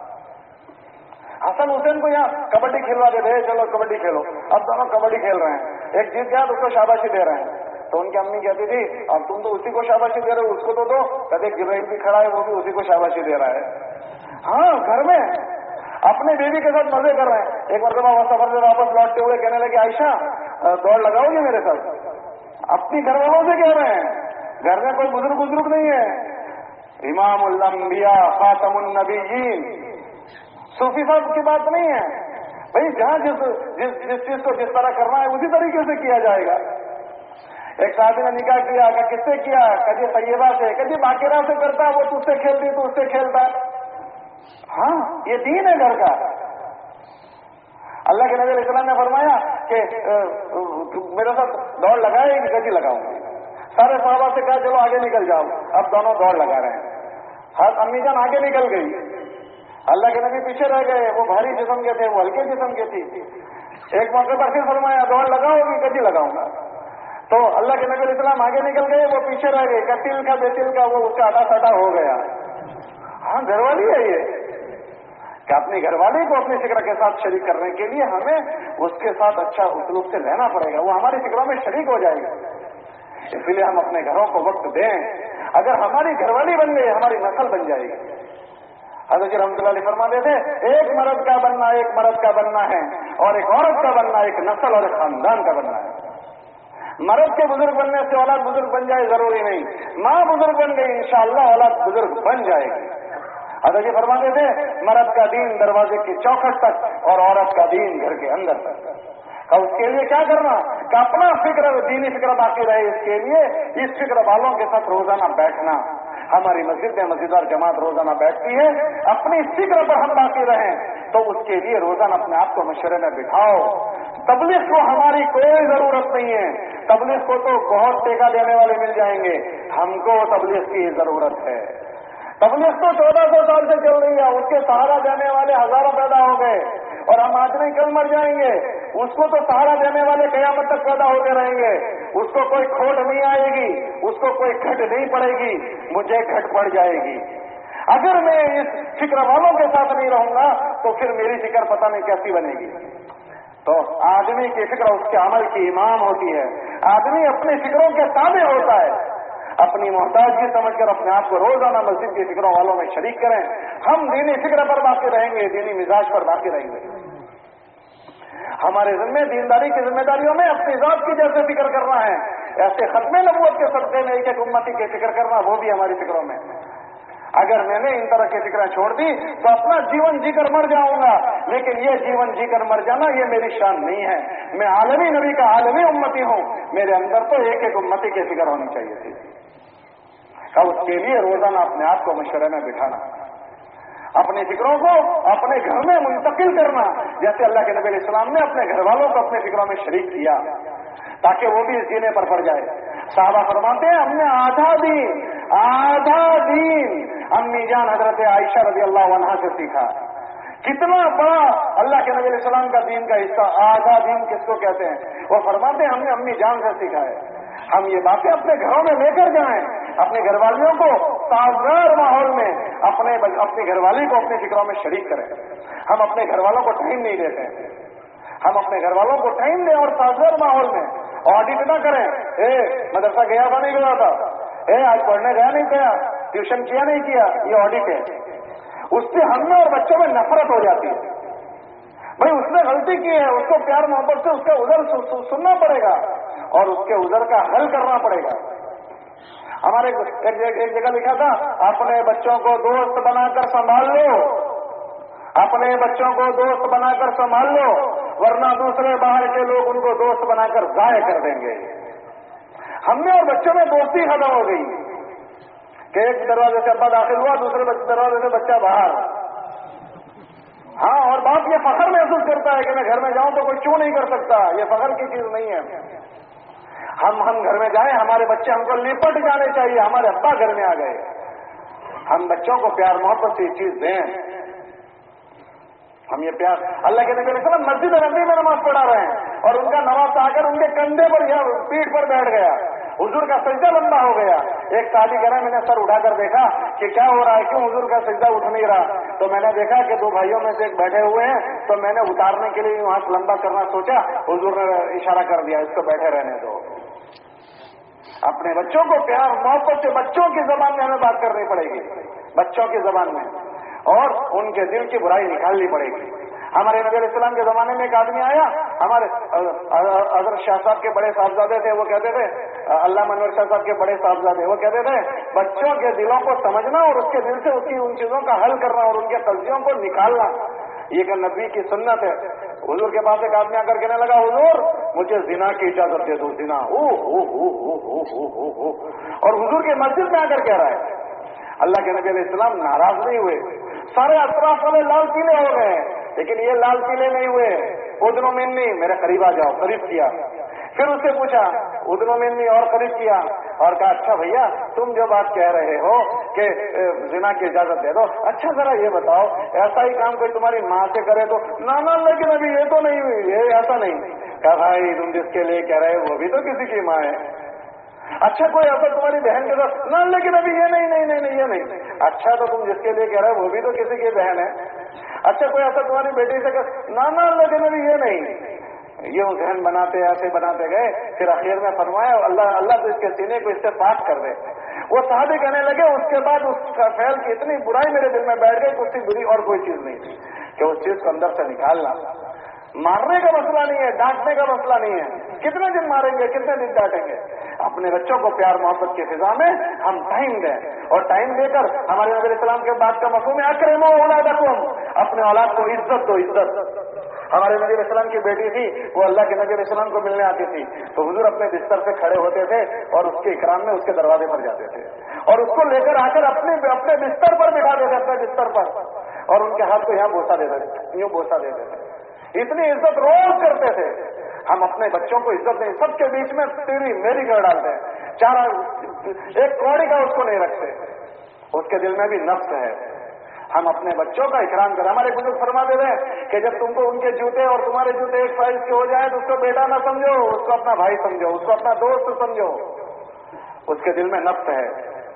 حسن حسین کو یہاں کبڈی کھیلوا دیتے تھے، چلو کبڈی کھیلو. اب دونوں کبڈی کھیل رہے ہیں، ایک جیت گیا تو اس کو شاباشی دے رہے ہیں. تو ان کی امی کہتی تھی اب تم تو اسی کو شاباشی دے رہے ہو، اس کو تو دو. کہتے جبرائیل بھی کھڑا ہے وہ بھی اسی کو شاباشی دے رہا ہے. ہاں گھر میں اپنے بیوی کے ساتھ مزے کر رہے ہیں. ایک مرتبہ وہ سفر سے واپس لوٹتے ہوئے کہنے لگے عائشہ دوڑ لگاؤ گے میرے ساتھ؟ اپنی گھر والوں سے کہہ رہے ہیں، گھر میں کوئی بزرگ نہیں ہے. امام الانبیاء خاتم النبیین، صوفی صاحب کی بات نہیں ہے بھائی. جہاں جس چیز کو جس طرح کرنا ہے اسی طریقے سے کیا جائے گا. ایک صحابی نے نکاح کیا کہ کس سے کیا؟ کبھی طیبہ سے، کبھی باقرہ سے کرتا، وہ تجھ سے کھیلتی تو اس سے کھیلتا. ہاں یہ دین ہے گھر کا. اللہ کے نبی علیہ السلام نے فرمایا کہ میرے ساتھ دوڑ لگائے کہ گجی لگاؤں گی. سارے صحابہ سے کہا چلو آگے نکل جاؤ. اب دونوں دوڑ لگا رہے ہیں. ہر امی جان آگے نکل گئی، اللہ کے نبی پیچھے رہ گئے. وہ بھاری جسم کے تھے، وہ ہلکے جسم کے تھی. ایک موقع پر پھر فرمایا دوڑ لگاؤ گی؟ گجی لگاؤں گا. تو اللہ کے نبی علیہ السلام آگے نکل گئے، وہ پیچھے رہ گئے. کتل کا بیتل کا وہ اس کا آٹا ساٹا ہو گیا. ہاں گھر والی ہے یہ کہ اپنی گھر والی کو اپنی فکر کے ساتھ شریک کرنے کے لیے ہمیں اس کے ساتھ اچھا اسلوب سے رہنا پڑے گا. وہ ہماری فکروں میں شریک ہو جائے گا. اس لیے ہم اپنے گھروں کو وقت دیں. اگر ہماری گھر والی بن گئی ہماری نسل بن جائے گی. حضرت رحمۃ اللہ علیہ فرماتے تھے ایک مرد کا بننا ایک مرد کا بننا ہے، اور ایک عورت کا بننا ایک نسل اور ایک خاندان کا بننا ہے. مرد کے بزرگ بننے سے اولاد بزرگ بن جائے ضروری نہیں. ماں بزرگ بن گئی انشاءاللہ اولاد بزرگ بن جائے گی. حضرت جی فرماتے تھے مرد کا دین دروازے کی چوکھٹ تک اور عورت کا دین گھر کے اندر تک. اس کے لیے کیا کرنا کہ اپنا فکر دینی فکر باقی رہے. اس کے لیے اس فکر والوں کے ساتھ روزانہ بیٹھنا. ہماری مسجد میں مسجدار جماعت روزانہ بیٹھتی ہے، اپنی فکر پر ہم باقی رہیں تو اس کے لیے روزانہ اپنے آپ کو مشورے میں بٹھاؤ. تبلیغ کو ہماری کوئی ضرورت نہیں ہے. تبلیغ کو تو بہت ٹیکا دینے والے مل جائیں گے، ہم کو تبلیغ کی ضرورت ہے. تبلیغ تو 1400 سال سے چل رہی ہے، اس کے سہارا دینے والے ہزاروں پیدا ہو گئے اور ہم آج نہیں کل مر جائیں گے. اس کو تو سہارا دینے والے قیامت تک پیدا ہوتے رہیں گے. اس کو کوئی کھوٹ نہیں آئے گی، اس کو کوئی گھٹ نہیں پڑے گی، مجھے گھٹ پڑ جائے گی. اگر میں اس فکر والوں کے ساتھ نہیں رہوں گا تو پھر میری فکر پتہ نہیں کیسی بنے گی. تو آدمی کی فکر اس کے عمل کی امام ہوتی ہے. آدمی اپنی فکروں کے تابع ہوتا ہے. اپنی محتاجگی سمجھ کر اپنے آپ کو روزانہ مسجد کی فکروں والوں میں شریک کریں. ہم دینی فکر پر باقی رہیں گے، دینی مزاج پر باقی رہیں گے. ہمارے ذمہ دینداری کی ذمہ داریوں میں اپنی ذات کی جیسے فکر کرنا ہے، ایسے ختم نبوت کے صدقے میں ایک ایک امتی کی فکر کرنا، وہ بھی ہماری فکروں میں. اگر میں نے ان طرح کی فکریں چھوڑ دی تو اپنا جیون جی کر مر جاؤں گا. لیکن یہ جیون جی کر مر جانا یہ میری شان نہیں ہے. میں عالمی نبی کا عالمی امتی ہوں. میرے اندر تو ایک ایک امتی کی فکر ہونی چاہیے تھی. اس کے لیے روزانہ اپنے آپ کو مشورے میں بٹھانا، اپنی فکروں کو اپنے گھر میں منتقل کرنا، جیسے اللہ کے نبی علیہ السلام نے اپنے گھر والوں کو اپنے فکروں میں شریک کیا تاکہ وہ بھی اس سینے پر پڑ جائے. صحابہ فرماتے ہیں ہم نے آدھا دین امی جان حضرت عائشہ رضی اللہ عنہا سے سیکھا. کتنا بڑا اللہ کے نبی علیہ السلام کا دین کا حصہ. آدھا دین کس کو کہتے ہیں؟ وہ فرماتے ہیں ہم نے امی جان سے سیکھا ہے. ہم یہ باتیں اپنے گھروں میں لے کر جائیں، اپنے گھر والیوں کو سازگار ماحول میں اپنی گھر والی کو اپنی فکروں میں شریک کریں. ہم اپنے گھر والوں کو ٹائم نہیں دیتے. ہم اپنے گھر والوں کو ٹائم دیں اور سازگار ماحول میں. آڈٹ نہ کریں، مدرسہ گیا تھا نہیں گیا تھا، آج پڑھنے گیا نہیں گیا، ٹیوشن کیا نہیں کیا، یہ آڈٹ ہے. اس سے ہم میں اور بچوں میں نفرت ہو جاتی ہے. بھائی اس نے غلطی کی ہے، اس کو پیار محبت سے اس کا عذر سننا پڑے گا اور اس کے عذر کا حل کرنا پڑے گا. ہمارے ایک جگہ لکھا تھا اپنے بچوں کو دوست بنا کر سنبھال لو، اپنے بچوں کو دوست بنا کر سنبھال لو، ورنہ دوسرے باہر کے لوگ ان کو دوست بنا کر ضائع کر دیں گے. ہم میں اور بچوں میں دوستی ختم ہو گئی کہ ایک دروازے سے ابا داخل ہوا، دوسرے دروازے سے بچہ باہر. ہاں، اور باپ یہ فخر محسوس کرتا ہے کہ میں گھر میں جاؤں تو کوئی کیوں نہیں کر سکتا. یہ فخر کی چیز نہیں ہے. ہم گھر میں جائیں، ہمارے بچے ہم کو لپٹ جانے چاہیے. ہمارے ابا گھر میں آ گئے، ہم بچوں کو پیار محبت سے یہ چیز دیں. ہم یہ پیار اللہ کے نبی علیہ السلام مسجد نبی میں نماز پڑھا رہے ہیں اور ان کا نواز آ کر ان کے کندھے پر یا پیٹھ پر بیٹھ گیا. حضور کا سجدہ لمبا ہو گیا. ایک صحابی کہہ رہا میں نے سر اٹھا کر دیکھا کہ کیا ہو رہا ہے، کیوں حضور کا سجدہ اٹھ نہیں رہا. تو میں نے دیکھا کہ دو بھائیوں میں سے ایک بیٹھے ہوئے ہیں، تو میں نے اتارنے کے لیے ہاتھ لمبا کرنا سوچا، حضور نے اشارہ کر دیا اس کو بیٹھے رہنے دو. اپنے بچوں کو پیار محبت سے بچوں کی زبان میں ہمیں بات کرنی پڑے گی، بچوں کی زبان میں، اور ان کے دل کی برائی نکالنی پڑے گی. ہمارے نبی علیہ السلام کے زمانے میں ایک آدمی آیا، ہمارے حضرت شاہ صاحب کے بڑے صاحبزادے تھے، وہ کہتے تھے علامہ انور شاہ صاحب کے بڑے صاحبزادے، وہ کہتے تھے بچوں کے دلوں کو سمجھنا اور اس کے دل سے اس کی ان چیزوں کا حل کرنا اور ان کے قلبیوں کو نکالنا یہ کہ نبی کی سنت ہے. हुजूर के पास एक आदमी आकर कहने लगा, हुजूर मुझे जिना की इजाजत दे दो, जिना। और हुजूर के मस्जिद में आकर कह रहा है। अल्लाह के नबी अलैहिस्सलाम नाराज नहीं हुए, सारे अतराफ वाले लाल पीले हो गए, लेकिन ये लाल पीले नहीं हुए। उदनो मिन्नी, मेरे करीब आ जाओ, करीब किया। फिर उससे पूछा, उदनो मिन्नी, और करीब किया, और कहा अच्छा भैया तुम जो बात कह रहे हो कि जिना की इजाजत दे दो, अच्छा जरा ये बताओ ऐसा ही काम कोई तुम्हारी माँ से करे तो? ना ना, लेकिन अभी ये तो नहीं हुई, ये ऐसा नहीं। कहा भाई तुम जिसके लिए कह रहे हो वो भी तो किसी की माँ है। अच्छा कोई ऐसा तुम्हारी बहन के साथ? ना, लेकिन अभी ये नहीं नहीं नहीं नहीं ये नहीं। अच्छा तो तुम जिसके लिए कह रहे हो वो भी तो किसी की बहन है। अच्छा कोई ऐसा तुम्हारी बेटी से कह? ना ना, लेकिन अभी ये नहीं। ये जहन बनाते ऐसे बनाते गए, फिर आखिर में फरमाया अल्लाह अल्लाह तो इसके सीने को इससे पाक कर दे। वो साहबी कहने लगे उसके बाद उसका फैल की इतनी बुराई मेरे दिल में बैठ गई कि उससे बुरी और कोई चीज नहीं थी कि उस चीज को अंदर से निकालना। मारने का मसला नहीं है, डांटने का मसला नहीं है। कितने दिन मारेंगे, कितने दिन डांटेंगे? अपने बच्चों को प्यार मोहब्बत की फिजा में हम टाइम दें, और टाइम देकर हमारे नबी अलैहिस्सलाम के बात का मफ़हूम है अकरिमू औलादकुम, अपने औलाद को इज्जत दो, इज्जत। हमारे नबी अलैहिस्सलाम की बेटी थी, वो अल्लाह के नबी अलैहिस्सलाम को मिलने आती थी, तो हुजूर अपने बिस्तर से खड़े होते थे और उसके इकराम में उसके दरवाजे पर जाते थे और उसको लेकर आकर अपने बिस्तर पर बिठा देते, अपने बिस्तर पर, और उनके हाथ को यहाँ बोसा देते थे, यूं बोसा देते थे। इतनी इज्जत रोज करते थे। हम अपने बच्चों को इज्जत नहीं, सबके बीच में तेरी मेरी कर डालते हैं, चारा एक कौड़ी का उसको नहीं रखते, उसके दिल में भी नफ्स है। हम अपने बच्चों का इकराम करें। हमारे बुजुर्ग फरमा दे रहे हैं कि जब तुमको उनके जूते और तुम्हारे जूते एक साइज के हो जाए तो उसको बेटा ना समझो, उसको अपना भाई समझो, उसको अपना दोस्त समझो, उसके दिल में नफ्स है।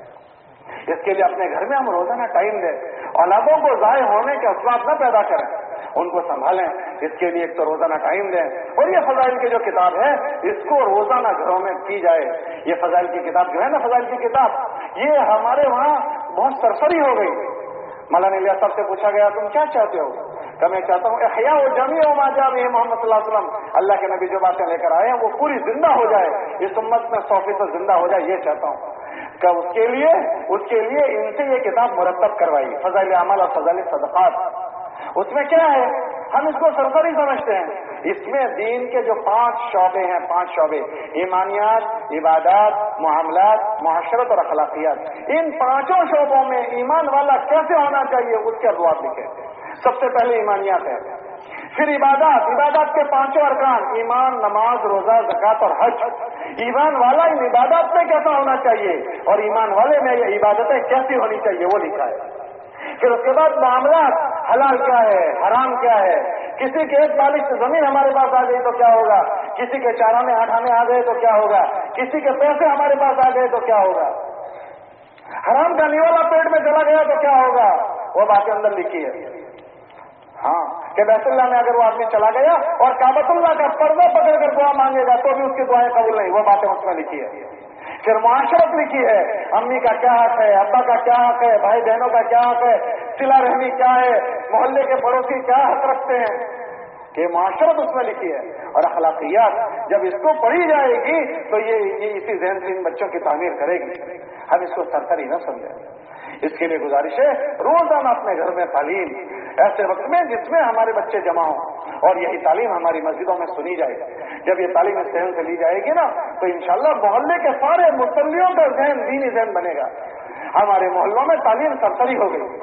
इसके लिए अपने घर में हम रोजाना टाइम दें, औलादों को जाय होने के असबाब न पैदा करें, उनको संभालें। इसके लिए एक तो रोजाना टाइम दें, और ये फजाइल की जो किताब है इसको रोजाना घरों में की जाए। ये फजाइल की किताब जो है ना, फजाइल की किताब, ये हमारे वहां बहुत सरसरी हो गई। मौलाना इलियास साहब से पूछा गया तुम क्या चाहते हो? कि मैं चाहता हूँ इहया व जमी व मा जा बिही मोहम्मद सल्लल्लाहु अलैहि वसल्लम, अल्लाह के नबी जो बातें लेकर आए हैं वो पूरी जिंदा हो जाए, इस उम्मत में 100% जिंदा हो जाए, ये चाहता हूँ। कि उसके लिए इनसे ये किताब मुरतब करवाई, फजाइल अमल और फजाइल सदक़ात। उसमें क्या है, हम इसको सरसरी समझते हैं। इसमें दीन के जो 5 शोबे हैं, 5 शोबे, ईमानियात, इबादत, मुआमलात, मुआशरत और अखलाकियात, इन 5 शोबों में ईमान वाला कैसे होना चाहिए उसके अबवाब लिखे। सबसे पहले ईमानियात है, फिर इबादत के 5 अरकान, ईमान, नमाज, रोजा, ज़कात और हज। ईमान वाला इन इबादत में कैसा होना चाहिए और ईमान वाले में ये इबादतें कैसी होनी चाहिए वो लिखा है। फिर उसके बाद मामलात, हलाल क्या है, हराम क्या है, किसी के 1 बालिश जमीन हमारे पास आ गई तो क्या होगा, किसी के 4 आने 8 आने आ गए तो क्या होगा, किसी के पैसे हमारे पास आ गए तो क्या होगा, हराम का निवाला पेट में चला गया तो क्या होगा, वो बातें अंदर लिखी है। हाँ, कि बैतुल्लाह में अगर वो आदमी चला गया और काबतुल्लाह का पर्दा पकड़कर दुआ मांगेगा तो भी उसकी दुआएं कबूल नहीं, वो बातें उसमें लिखी है। फिर मुआशरत लिखी है, अम्मी का क्या हक है, अब्बा का क्या हक है, भाई बहनों का क्या हक है, सिला रहमी क्या है, मोहल्ले के पड़ोसी क्या हक रखते हैं, ये मुआशरत उसमें लिखी है। और अखलाकियात जब इसको पढ़ी जाएगी तो ये इसी ज़हन से इन बच्चों की तामीर करेगी। हम इसको सरसरी न समझें। इसके लिए गुजारिश है रोजाना अपने घर में तालीम, ऐसे वक्त में जिसमें हमारे बच्चे जमा हों और यही तालीम हमारी मस्जिदों में सुनी जाए। जब ये तालीम इस जहन से ली जाएगी ना तो इंशाअल्लाह मोहल्ले के सारे मुसल्लियों का जहन दीनी जहन बनेगा। हमारे मोहल्लों में तालीम सरसरी हो गई,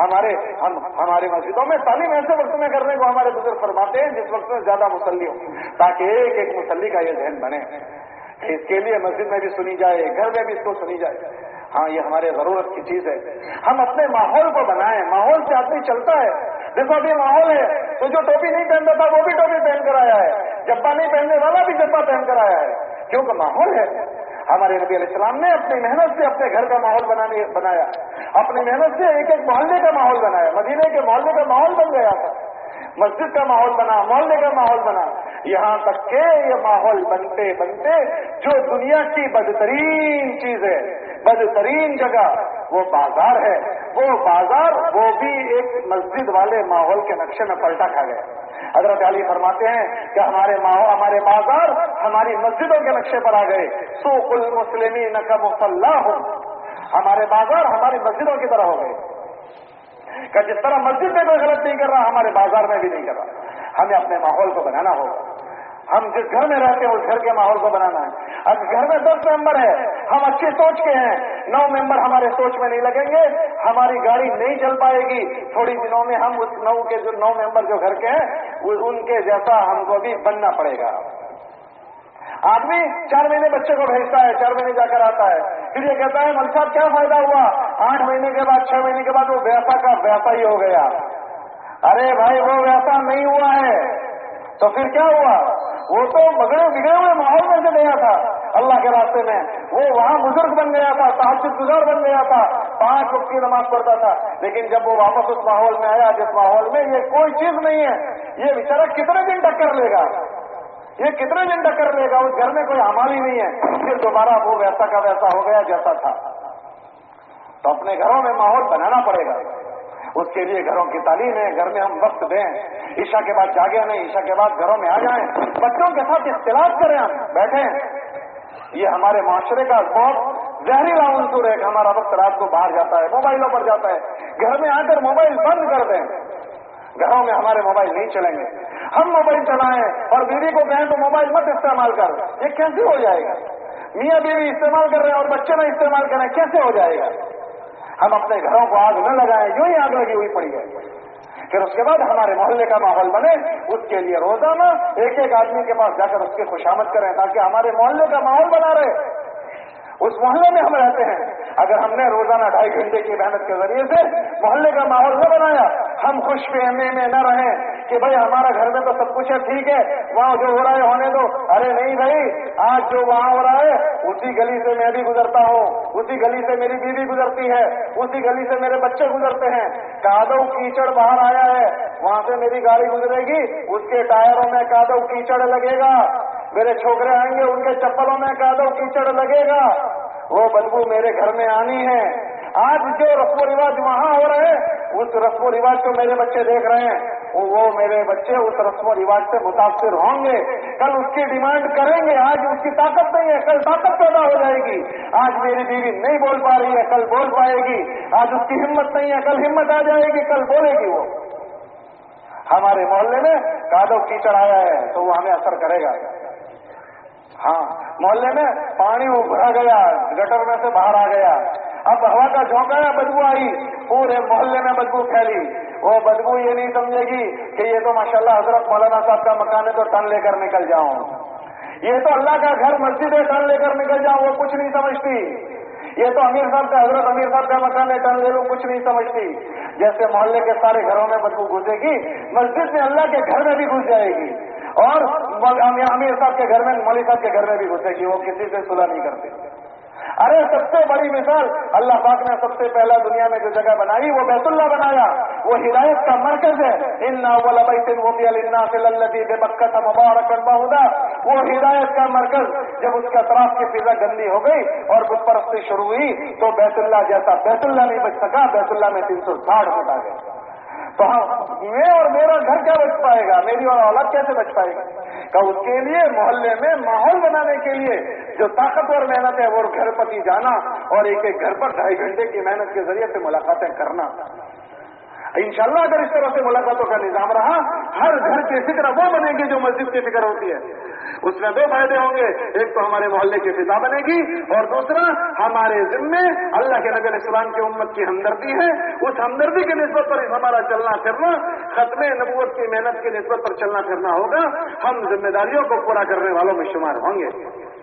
हमारे मस्जिदों में तालीम ऐसे वक्त में करने को हमारे बुजुर्ग फरमाते हैं जिस वक्त में ज्यादा मुसल्ली हो, ताकि एक एक मुसल्ली का ये जहन बने। इसके लिए मस्जिद में भी सुनी जाए, घर में भी इसको सुनी जाए। हाँ, ये हमारे जरूरत की चीज है। हम अपने माहौल को बनाएं, माहौल से आदमी चलता है। देखो अभी माहौल है तो जो टोपी नहीं पहनता था वो भी टोपी पहन कर आया है, जब्बा नहीं पहनने वाला भी जब्बा पहन कर आया है, क्योंकि माहौल है। हमारे नबी अलैहिस्सलाम ने अपनी मेहनत से अपने घर का माहौल बनाया, अपनी मेहनत से एक एक मोहल्ले का माहौल बनाया। मदीने के मोहल्ले का माहौल बन गया था, मस्जिद का माहौल बना, मोहल्ले का माहौल बना, यहाँ तक के ये माहौल बनते बनते जो दुनिया की बदतरीन चीज है, बदतरीन जगह वो बाजार है, वो बाजार वो भी एक मस्जिद वाले माहौल के नक्शे में पलटा खा गया। हज़रत अली फरमाते हैं कि हमारे बाजार हमारी मस्जिदों के नक्शे पर आ गए। सूकुल मुस्लिमीन का मुसल्लाह, हमारे बाजार हमारी मस्जिदों की तरह हो गए। कि जिस तरह मस्जिद में कोई गलत नहीं कर रहा हमारे बाजार में भी नहीं कर रहा। ہمیں اپنے ماحول کو بنانا ہوگا. ہم جس گھر میں رہتے ہیں اس گھر کے ماحول کو بنانا ہے. اگر گھر میں 10 ممبر ہے, ہم اچھی سوچ کے ہیں, 9 ممبر ہمارے سوچ میں نہیں لگیں گے, ہماری گاڑی نہیں چل پائے گی. تھوڑی دنوں میں ہم اس 9 ممبر جو گھر کے ہیں ان کے جیسا ہم کو بھی بننا پڑے گا. آدمی 4 مہینے بچے کو بھیجتا ہے, 4 مہینے جا کر آتا ہے, پھر یہ کہتا ہے مول صاحب کیا فائدہ ہوا, 8 مہینے کے بعد 6 مہینے کے بعد وہ ویسا کا ویسا ہی ہو گیا. ارے بھائی وہ ویسا نہیں ہوا ہے تو پھر کیا ہوا؟ وہ تو بگڑے ہوئے ماحول میں سے گیا تھا اللہ کے راستے میں, وہ وہاں بزرگ بن گیا تھا, تہجد گزار بن گیا تھا, 5 وقت کی نماز پڑھتا تھا. لیکن جب وہ واپس اس ماحول میں آیا جس ماحول میں یہ کوئی چیز نہیں ہے, یہ بیچارہ کتنے دن ٹکر لے گا, یہ کتنے دن ٹکر لے گا, اس گھر میں کوئی عمل ہی نہیں ہے, پھر دوبارہ وہ ویسا کا ویسا ہو گیا جیسا تھا. تو اپنے گھروں میں ماحول بنانا پڑے گا. اس کے لیے گھروں کی تعلیم ہے, گھر میں ہم وقت دیں, عشاء کے بعد جاگے نہیں, عشاء کے بعد گھروں میں آ جائیں, بچوں کے ساتھ اختلاط کریں, ہم بیٹھیں. یہ ہمارے معاشرے کا بہت زہریلا عنصر ہے کہ ہمارا وقت رات کو باہر جاتا ہے, موبائلوں پر جاتا ہے. گھر میں آ کر موبائل بند کر دیں, گھروں میں ہمارے موبائل نہیں چلیں گے. ہم موبائل چلائیں اور بیوی کو کہیں تو موبائل مت استعمال کر, یہ کیسے ہو جائے گا؟ میاں بیوی استعمال کر رہے ہیں اور بچے نہ استعمال کریں, کیسے ہو جائے گا؟ ہم اپنے گھروں کو آگ نہ لگائیں, یوں ہی آگ لگی ہوئی پڑی ہے. پھر اس کے بعد ہمارے محلے کا ماحول بنے, اس کے لیے روزانہ ایک آدمی کے پاس جا کر اس کی خوشامد کریں تاکہ ہمارے محلے کا ماحول بنا رہے. اس محلے میں ہم رہتے ہیں, اگر ہم نے روزانہ 2.5 گھنٹے کی محنت کے ذریعے سے محلے کا ماحول نہ بنایا, ہم خوش فہمی میں نہ رہیں کہ بھائی ہمارا گھر میں تو سب کچھ ہے, ٹھیک ہے, وہاں جو ہو رہا ہے ہونے دو. ارے نہیں بھائی, آج جو وہاں ہو رہا ہے اسی گلی سے میں بھی گزرتا ہوں, اسی گلی سے میری بیوی گزرتی ہے, اسی گلی سے میرے بچے گزرتے ہیں. کادو کیچڑ باہر آیا ہے, وہاں سے میری گاڑی گزرے گی, اس کے ٹائروں میں کادو کیچڑ لگے گا, میرے چھوکرے آئیں گے ان کے چپلوں میں کادو کیچڑ لگے گا, وہ بدبو میرے گھر میں آنی ہے. آج جو رسم و رواج وہاں ہو رہے ہیں اس رسم و رواج کو میرے بچے دیکھ رہے ہیں, وہ میرے بچے اس رسم و رواج سے متاثر ہوں گے, کل اس کی ڈیمانڈ کریں گے. آج اس کی طاقت نہیں ہے, کل طاقت پیدا ہو جائے گی. آج میری بیوی نہیں بول پا رہی ہے, کل بول پائے گی. آج اس کی ہمت نہیں ہے, کل ہمت آ جائے گی, کل بولے گی. وہ ہمارے محلے میں کادو کیچڑ آیا ہے تو وہ ہمیں اثر کرے گا. ہاں, محلے میں پانی ابھرا گیا, گٹر میں سے باہر آ گیا, اب ہوا کا جھونکا ہے, بدبو آئی, پورے محلے میں بدبو پھیلی. وہ بدبو یہ نہیں سمجھے گی کہ یہ تو ماشاءاللہ حضرت مولانا صاحب کا مکان ہے تو ٹن لے کر نکل جاؤں, یہ تو اللہ کا گھر مسجد ہے ٹن لے کر نکل جاؤں, وہ کچھ نہیں سمجھتی. یہ تو امیر صاحب کا, حضرت امیر صاحب کا مکان ہے ٹن لے لوں, کچھ نہیں سمجھتی. جیسے محلے کے سارے گھروں میں بدبو گھسے گی, مسجد میں اللہ کے گھر میں بھی گھس جائے گی, اور امیر صاحب کے گھر میں, مولوی صاحب کے گھر میں بھی گھسے گی. وہ کسی سے صلح نہیں کرتے. ارے سب سے بڑی مثال, اللہ پاک نے سب سے پہلا دنیا میں جو جگہ بنائی وہ بیت اللہ بنایا, وہ ہدایت کا مرکز ہے. ان اول بیت وضع للناس الذی ببکۃ مبارکا وہدی, وہ ہدایت کا مرکز. جب اس کے اطراف کی فضا گندی ہو گئی اور بت پرستی شروع ہوئی تو بیت اللہ جیسا بیت اللہ نہیں بچ سکا, بیت اللہ میں 360 فٹ آ گئے. تو میں اور میرا گھر کیا بچ پائے گا, میری اور اولاد کیسے بچ پائے گا؟ کہ اس کے لیے محلے میں ماحول بنانے کے لیے جو طاقتور محنت ہے وہ گھر پتی جانا اور ایک ایک گھر پر 2.5 گھنٹے کی محنت کے ذریعے سے ملاقاتیں کرنا. انشاءاللہ اگر اس طرح سے ملاقاتوں کا نظام رہا, ہر گھر کی فکر وہ بنے گی جو مسجد کی فکر ہوتی ہے. اس میں 2 فائدے ہوں گے, ایک تو ہمارے محلے کی فضا بنے گی, اور دوسرا ہمارے ذمے اللہ کے نبی علیہ السلام کی امت کی ہمدردی ہے. اس ہمدردی کی نسبت پر ہمارا چلنا پھرنا ختم نبوت کی محنت کی نسبت پر چلنا پھرنا ہوگا. ہم ذمہ داریوں کو پورا کرنے والوں میں شمار ہوں گے.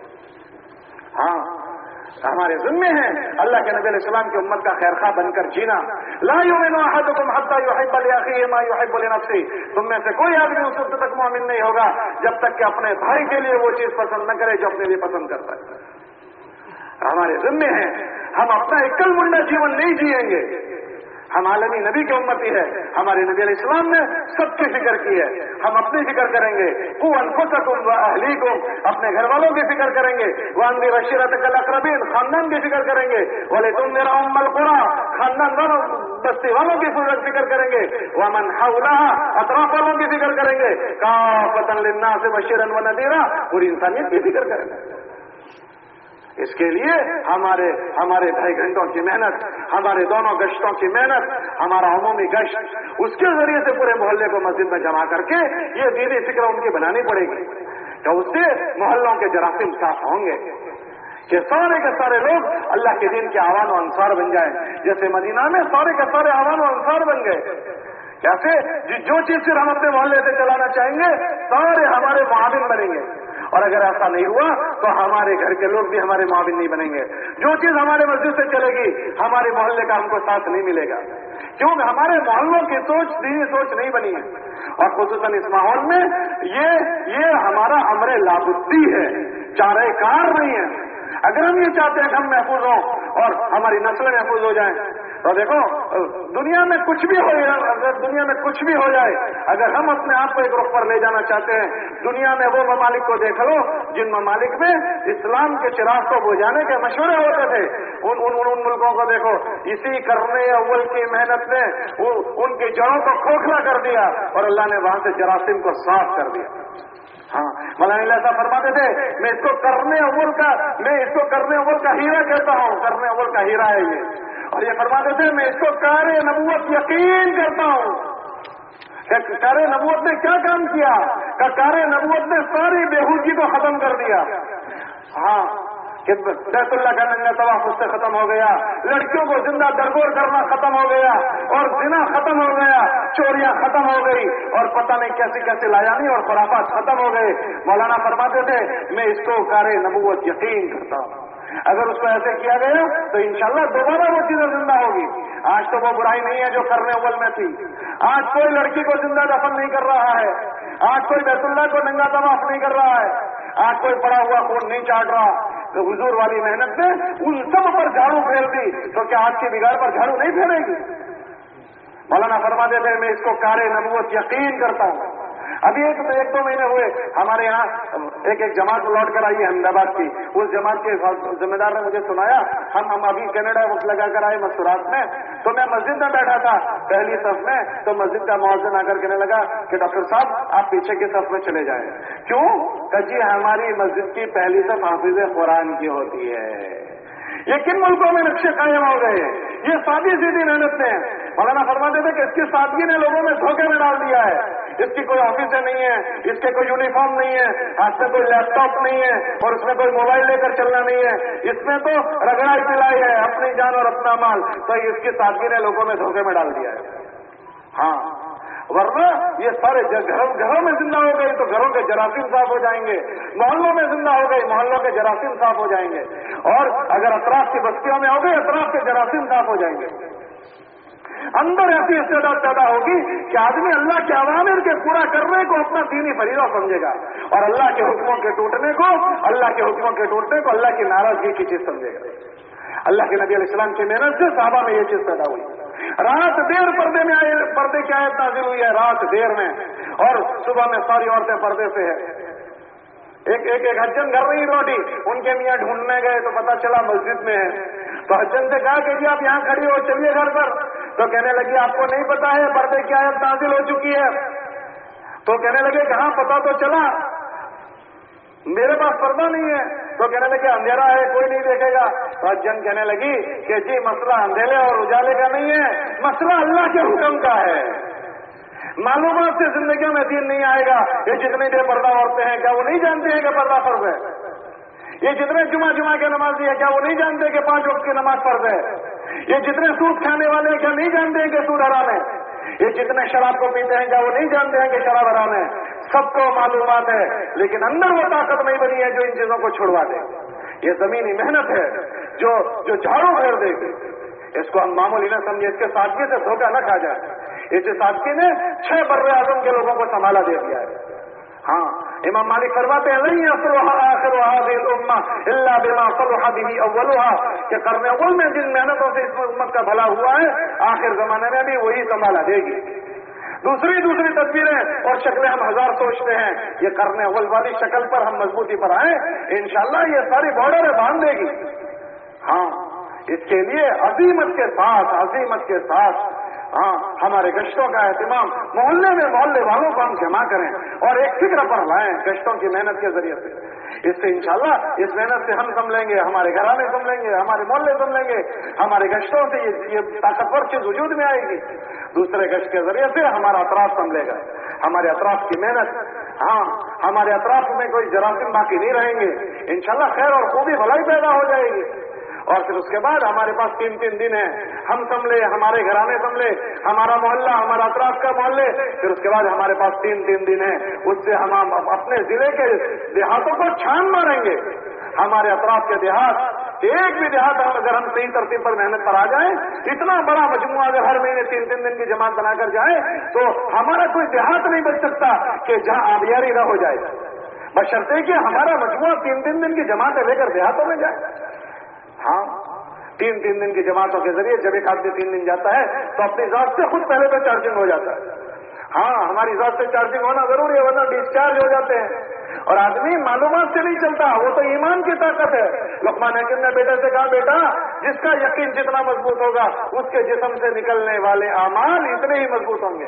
ہاں, ہمارے ذمے ہیں اللہ کے نبی علیہ السلام کی امت کا خیرخواہ بن کر جینا. لا یؤمن احدکم حتی یحب لاخیہ ما یحب لنفسہ, تم میں سے کوئی آدمی اس وقت تک مومن نہیں ہوگا جب تک کہ اپنے بھائی کے لیے وہ چیز پسند نہ کرے جو اپنے لیے پسند کرتا ہے. ہمارے ذمے ہیں, ہم اپنا ایکل منڈا جیون نہیں جیئیں گے. ہم عالمی نبی کی امتی ہے, ہمارے نبی علیہ السلام نے سب کی فکر کی ہے. ہم اپنی فکر کریں گے, قوا انفسکم واہلیکم, اپنے گھر والوں کی فکر کریں گے, وانذر عشیرتک الاقربین, خاندان کی فکر کریں گے, ولتنذر ام القری, خاندان والوں بستی والوں کی فکر کریں گے, ومن حولها, اطراف والوں کی فکر کریں گے, کافۃ للناس بشیرا ونذیرا, پوری انسانیت کی فکر کریں گے.
اس کے لیے ہمارے ڈھائی گھنٹوں کی محنت، ہمارے دونوں گشتوں کی محنت، ہمارا عمومی گشت، اس کے ذریعے سے پورے محلے کو مسجد میں جمع کر کے یہ دینی فکر ان کی بنانی پڑے گی کہ اس سے محلوں کے جراثیم صاف ہوں گے کہ سارے کے سارے لوگ اللہ کے دین کے عوان و انصار بن جائیں، جیسے مدینہ میں سارے کے سارے عوان و انصار بن گئے۔ کیسے؟ جو چیز پھر ہم اپنے محلے سے چلانا چاہیں گے سارے ہمارے معاون بنیں گے، اور اگر ایسا نہیں ہوا تو ہمارے گھر کے لوگ بھی ہمارے معاون نہیں بنیں گے۔ جو چیز ہمارے مسجد سے چلے گی ہمارے محلے کا ہم کو ساتھ نہیں ملے گا، کیونکہ ہمارے محلوں کی سوچ دینی سوچ نہیں بنی ہے، اور خصوصاً اس ماحول میں یہ ہمارا امر لابدی ہے، چارہ کار نہیں ہے۔ اگر ہم یہ چاہتے ہیں کہ ہم محفوظ ہوں اور ہماری نسلیں محفوظ ہو جائیں تو دیکھو دنیا میں کچھ بھی ہو جائے، اگر ہم اپنے آپ کو ایک رخ پر لے جانا چاہتے ہیں، دنیا میں وہ ممالک کو دیکھ لو جن ممالک میں اسلام کے چراغ کو بجھانے کے مشورے ہوتے تھے، ان ملکوں کو دیکھو، اسی کرنے اول کی محنت نے ان کی جڑوں کو کھوکھلا کر دیا اور اللہ نے وہاں سے جراثیم کو صاف کر دیا۔ ہاں، مولانا ایسا فرماتے تھے، میں اس کو کرنے اول کا ہیرا کہتا ہوں، کرنے اول کا ہیرا ہے یہ، اور یہ فرماتے تھے میں اس کو کار نبوت یقین کرتا ہوں کہ کار نبوت نے کیا کام کیا، کہ کار نبوت نے ساری بےہودگی کو ختم کر دیا۔ ہاں، کہ بیت اللہ کا ننگا طواف اس سے ختم ہو گیا، لڑکیوں کو زندہ درگور کرنا ختم ہو گیا، اور زنا ختم ہو گیا، چوریاں ختم ہو گئی، اور پتہ نہیں کیسے کیسے لایانی اور خرافات ختم ہو گئے۔ مولانا فرماتے تھے میں اس کو کار نبوت یقین کرتا ہوں، اگر اس کو ایسے کیا گیا تو انشاءاللہ دوبارہ وہ چیزیں زندہ ہوگی۔ آج تو وہ برائی نہیں ہے جو کرنے اول میں تھی، آج کوئی لڑکی کو زندہ دفن نہیں کر رہا ہے، آج کوئی بیت اللہ کو ننگا طواف نہیں کر رہا ہے، آج کوئی پڑا ہوا خون نہیں چاٹ رہا۔ تو حضور والی محنت نے ان سب پر جھاڑو پھیر دی، تو کیا آج کی بگاڑ پر جھاڑو نہیں پھیرے گی؟ مولانا فرما دیتے ہیں میں اس کو کار نبوت یقین کرتا ہوں۔ ابھی ایک دو مہینے ہوئے ہمارے یہاں ایک جماعت لوٹ کر آئی ہے احمدآباد کی، اس جماعت کے ذمہ دار نے مجھے سنایا، ہم ابھی کینیڈا وقت لگا کر آئے مستورات میں، تو میں مسجد میں بیٹھا تھا پہلی صف میں، تو مسجد کا مؤذن آ کر کہنے لگا کہ ڈاکٹر صاحب آپ پیچھے کی صف میں چلے جائیں۔ کیوں؟ کہ جی ہماری مسجد کی پہلی صف حافظ قرآن کی ہوتی ہے۔ یہ کن ملکوں میں نقشے قائم ہو گئے؟ یہ سادی سیدھی محنت نے، مولانا فرماتے تھے کہ اس کی سادگی نے لوگوں میں دھوکے میں ڈال دیا ہے۔ اس کی کوئی آفس نہیں ہے، اس کے کوئی یونیفارم نہیں ہے، ہاتھ میں کوئی لیپ ٹاپ نہیں ہے، اور اس میں کوئی موبائل لے کر چلنا نہیں ہے، اس میں تو رگڑائی پلائی ہے اپنی جان اور اپنا مال، تو اس کی سادگی نے لوگوں میں دھوکے میں ڈال دیا ہے۔ ہاں، ورنہ یہ سارے گھروں میں زندہ ہو گئی تو گھروں کے جراثیم صاف ہو جائیں گے، محلوں میں زندہ ہو گئی محلوں کے جراثیم صاف ہو جائیں گے، اور اگر اطراف کی بستیوں میں ہو گئی اطراف کے جراثیم صاف ہو جائیں گے۔ اندر ایسی استعداد پیدا ہوگی کہ آدمی اللہ کے اوامر کے پورا کرنے کو اپنا دینی فریضہ سمجھے گا، اور اللہ کے حکموں کے ٹوٹنے کو اللہ کی ناراضگی کی چیز سمجھے گا۔ اللہ کے نبی علیہ السلام کی محنت سے صحابہ میں یہ چیز پیدا ہوئی۔ رات دیر پردے کی آیت نازل ہوئی ہے، رات دیر میں، اور صبح میں ساری عورتیں پردے سے ہے۔ ایک حجن گھر نہیں روٹی، ان کے میاں ڈھونڈنے گئے تو پتا چلا مسجد میں ہے، تو حجن سے کہا کہ جی آپ یہاں کھڑی ہو چلیے گھر پر، تو کہنے لگی آپ کو نہیں پتا ہے پردے کی آیت نازل ہو چکی ہے؟ تو کہنے لگے کہ ہاں پتا تو چلا، میرے پاس پردہ نہیں ہے، تو کہنے لگے اندھیرا ہے کوئی نہیں دیکھے گا، تو حجن کہنے لگی کہ جی مسئلہ اندھیرے اور اجالے کا نہیں ہے، مسئلہ اللہ کے حکم کا ہے۔ معلومات سے زندگیوں میں دین نہیں آئے گا۔ یہ جتنی بے پردہ عورتیں ہیں کیا وہ نہیں جانتے ہیں کہ پردہ فرض ہے؟ یہ جتنے جمعہ کے نمازی ہیں کیا وہ نہیں جانتے کہ 5 وقت کی نماز فرض ہے؟ یہ جتنے سود کھانے والے ہیں کیا نہیں جانتے ہیں کہ سود حرام ہے؟ یہ جتنے شراب کو پیتے ہیں کیا وہ نہیں جانتے ہیں کہ شراب حرام ہے؟ سب کو معلومات ہے، لیکن اندر وہ طاقت نہیں بنی ہے جو ان چیزوں کو چھڑوا دے۔ یہ زمینی محنت ہے جو جھاڑو پھیر دے گی، اس کو ہم معمولی نہ سمجھے، اس کے سادگی سے دھوکہ نہ کھا جائے۔ اس سادگی نے 6 بر اعظم کے لوگوں کو سنبھالا دے دیا ہے۔ ہاں، امام مالک فرماتے ہیں لن يصلح آخر هذه الامه الا بما صلح به اولها، کہ قرن اول میں جن محنتوں سے اس امت کا بھلا ہوا ہے آخر زمانے میں بھی وہی سنبھالا دے گی۔ دوسری تصویریں اور شکلیں ہم ہزار سوچتے ہیں، یہ قرن اول والی شکل پر ہم مضبوطی پر آئیں انشاءاللہ یہ ساری بارڈریں باندھ دے گی۔ ہاں، اس کے لیے عظیمت کے ساتھ हाँ, हमारे गश्तों का एहतिमाम मोहल्ले में मोहल्ले वालों को हम जमा करें और एक फिक्र पर लाएं गश्तों की मेहनत के जरिए से। इससे इंशाल्लाह इस मेहनत से हम संभलेंगे, हमारे घराने संभलेंगे, हमारे मोहल्ले संभलेंगे, हमारे गश्तों से ये ताकतवर चीज वजूद में आएगी। दूसरे गश्त के जरिए से हमारा अतराफ संभलेगा, हमारे अतराफ की मेहनत, हाँ, हमारे अतराफ में कोई जरासीम बाकी नहीं रहेंगे, इंशाल्लाह खैर और खूबी भलाई पैदा हो जाएगी। और फिर उसके बाद हमारे पास 3-3 दिन है, हम संभले, हमारे घराने संभले, हमारा मोहल्ला, हमारा अतराफ का मोहल्ले, फिर उसके बाद हमारे पास 3-3 दिन है, उससे हम अपने जिले के देहातों को छान मारेंगे। हमारे अतराफ के देहात, एक भी देहात अगर हम सही तरतीब पर मेहनत पर आ जाए, इतना बड़ा मजमुआ अगर हर महीने 3-3 दिन की जमात बनाकर जाए तो हमारा कोई देहात नहीं बच सकता कि जहां आबियारी न हो जाए, बशर्ते कि हमारा मजमुआ 3-3 दिन की जमातें लेकर देहातों में जाए। हाँ, 3-3 दिन की जमातों के जरिए जब एक आदमी 3 दिन जाता है तो अपनी जात से खुद पहले तो चार्जिंग हो जाता है। हाँ, हमारी जात से चार्जिंग होना जरूरी है, वरना डिस्चार्ज हो जाते हैं। और आदमी मालूमात से नहीं चलता, वो तो ईमान की ताकत है। लुक़मान हकीम ने बेटे से कहा, बेटा जिसका यकीन जितना मजबूत होगा उसके जिस्म से निकलने वाले आमाल इतने ही मजबूत होंगे,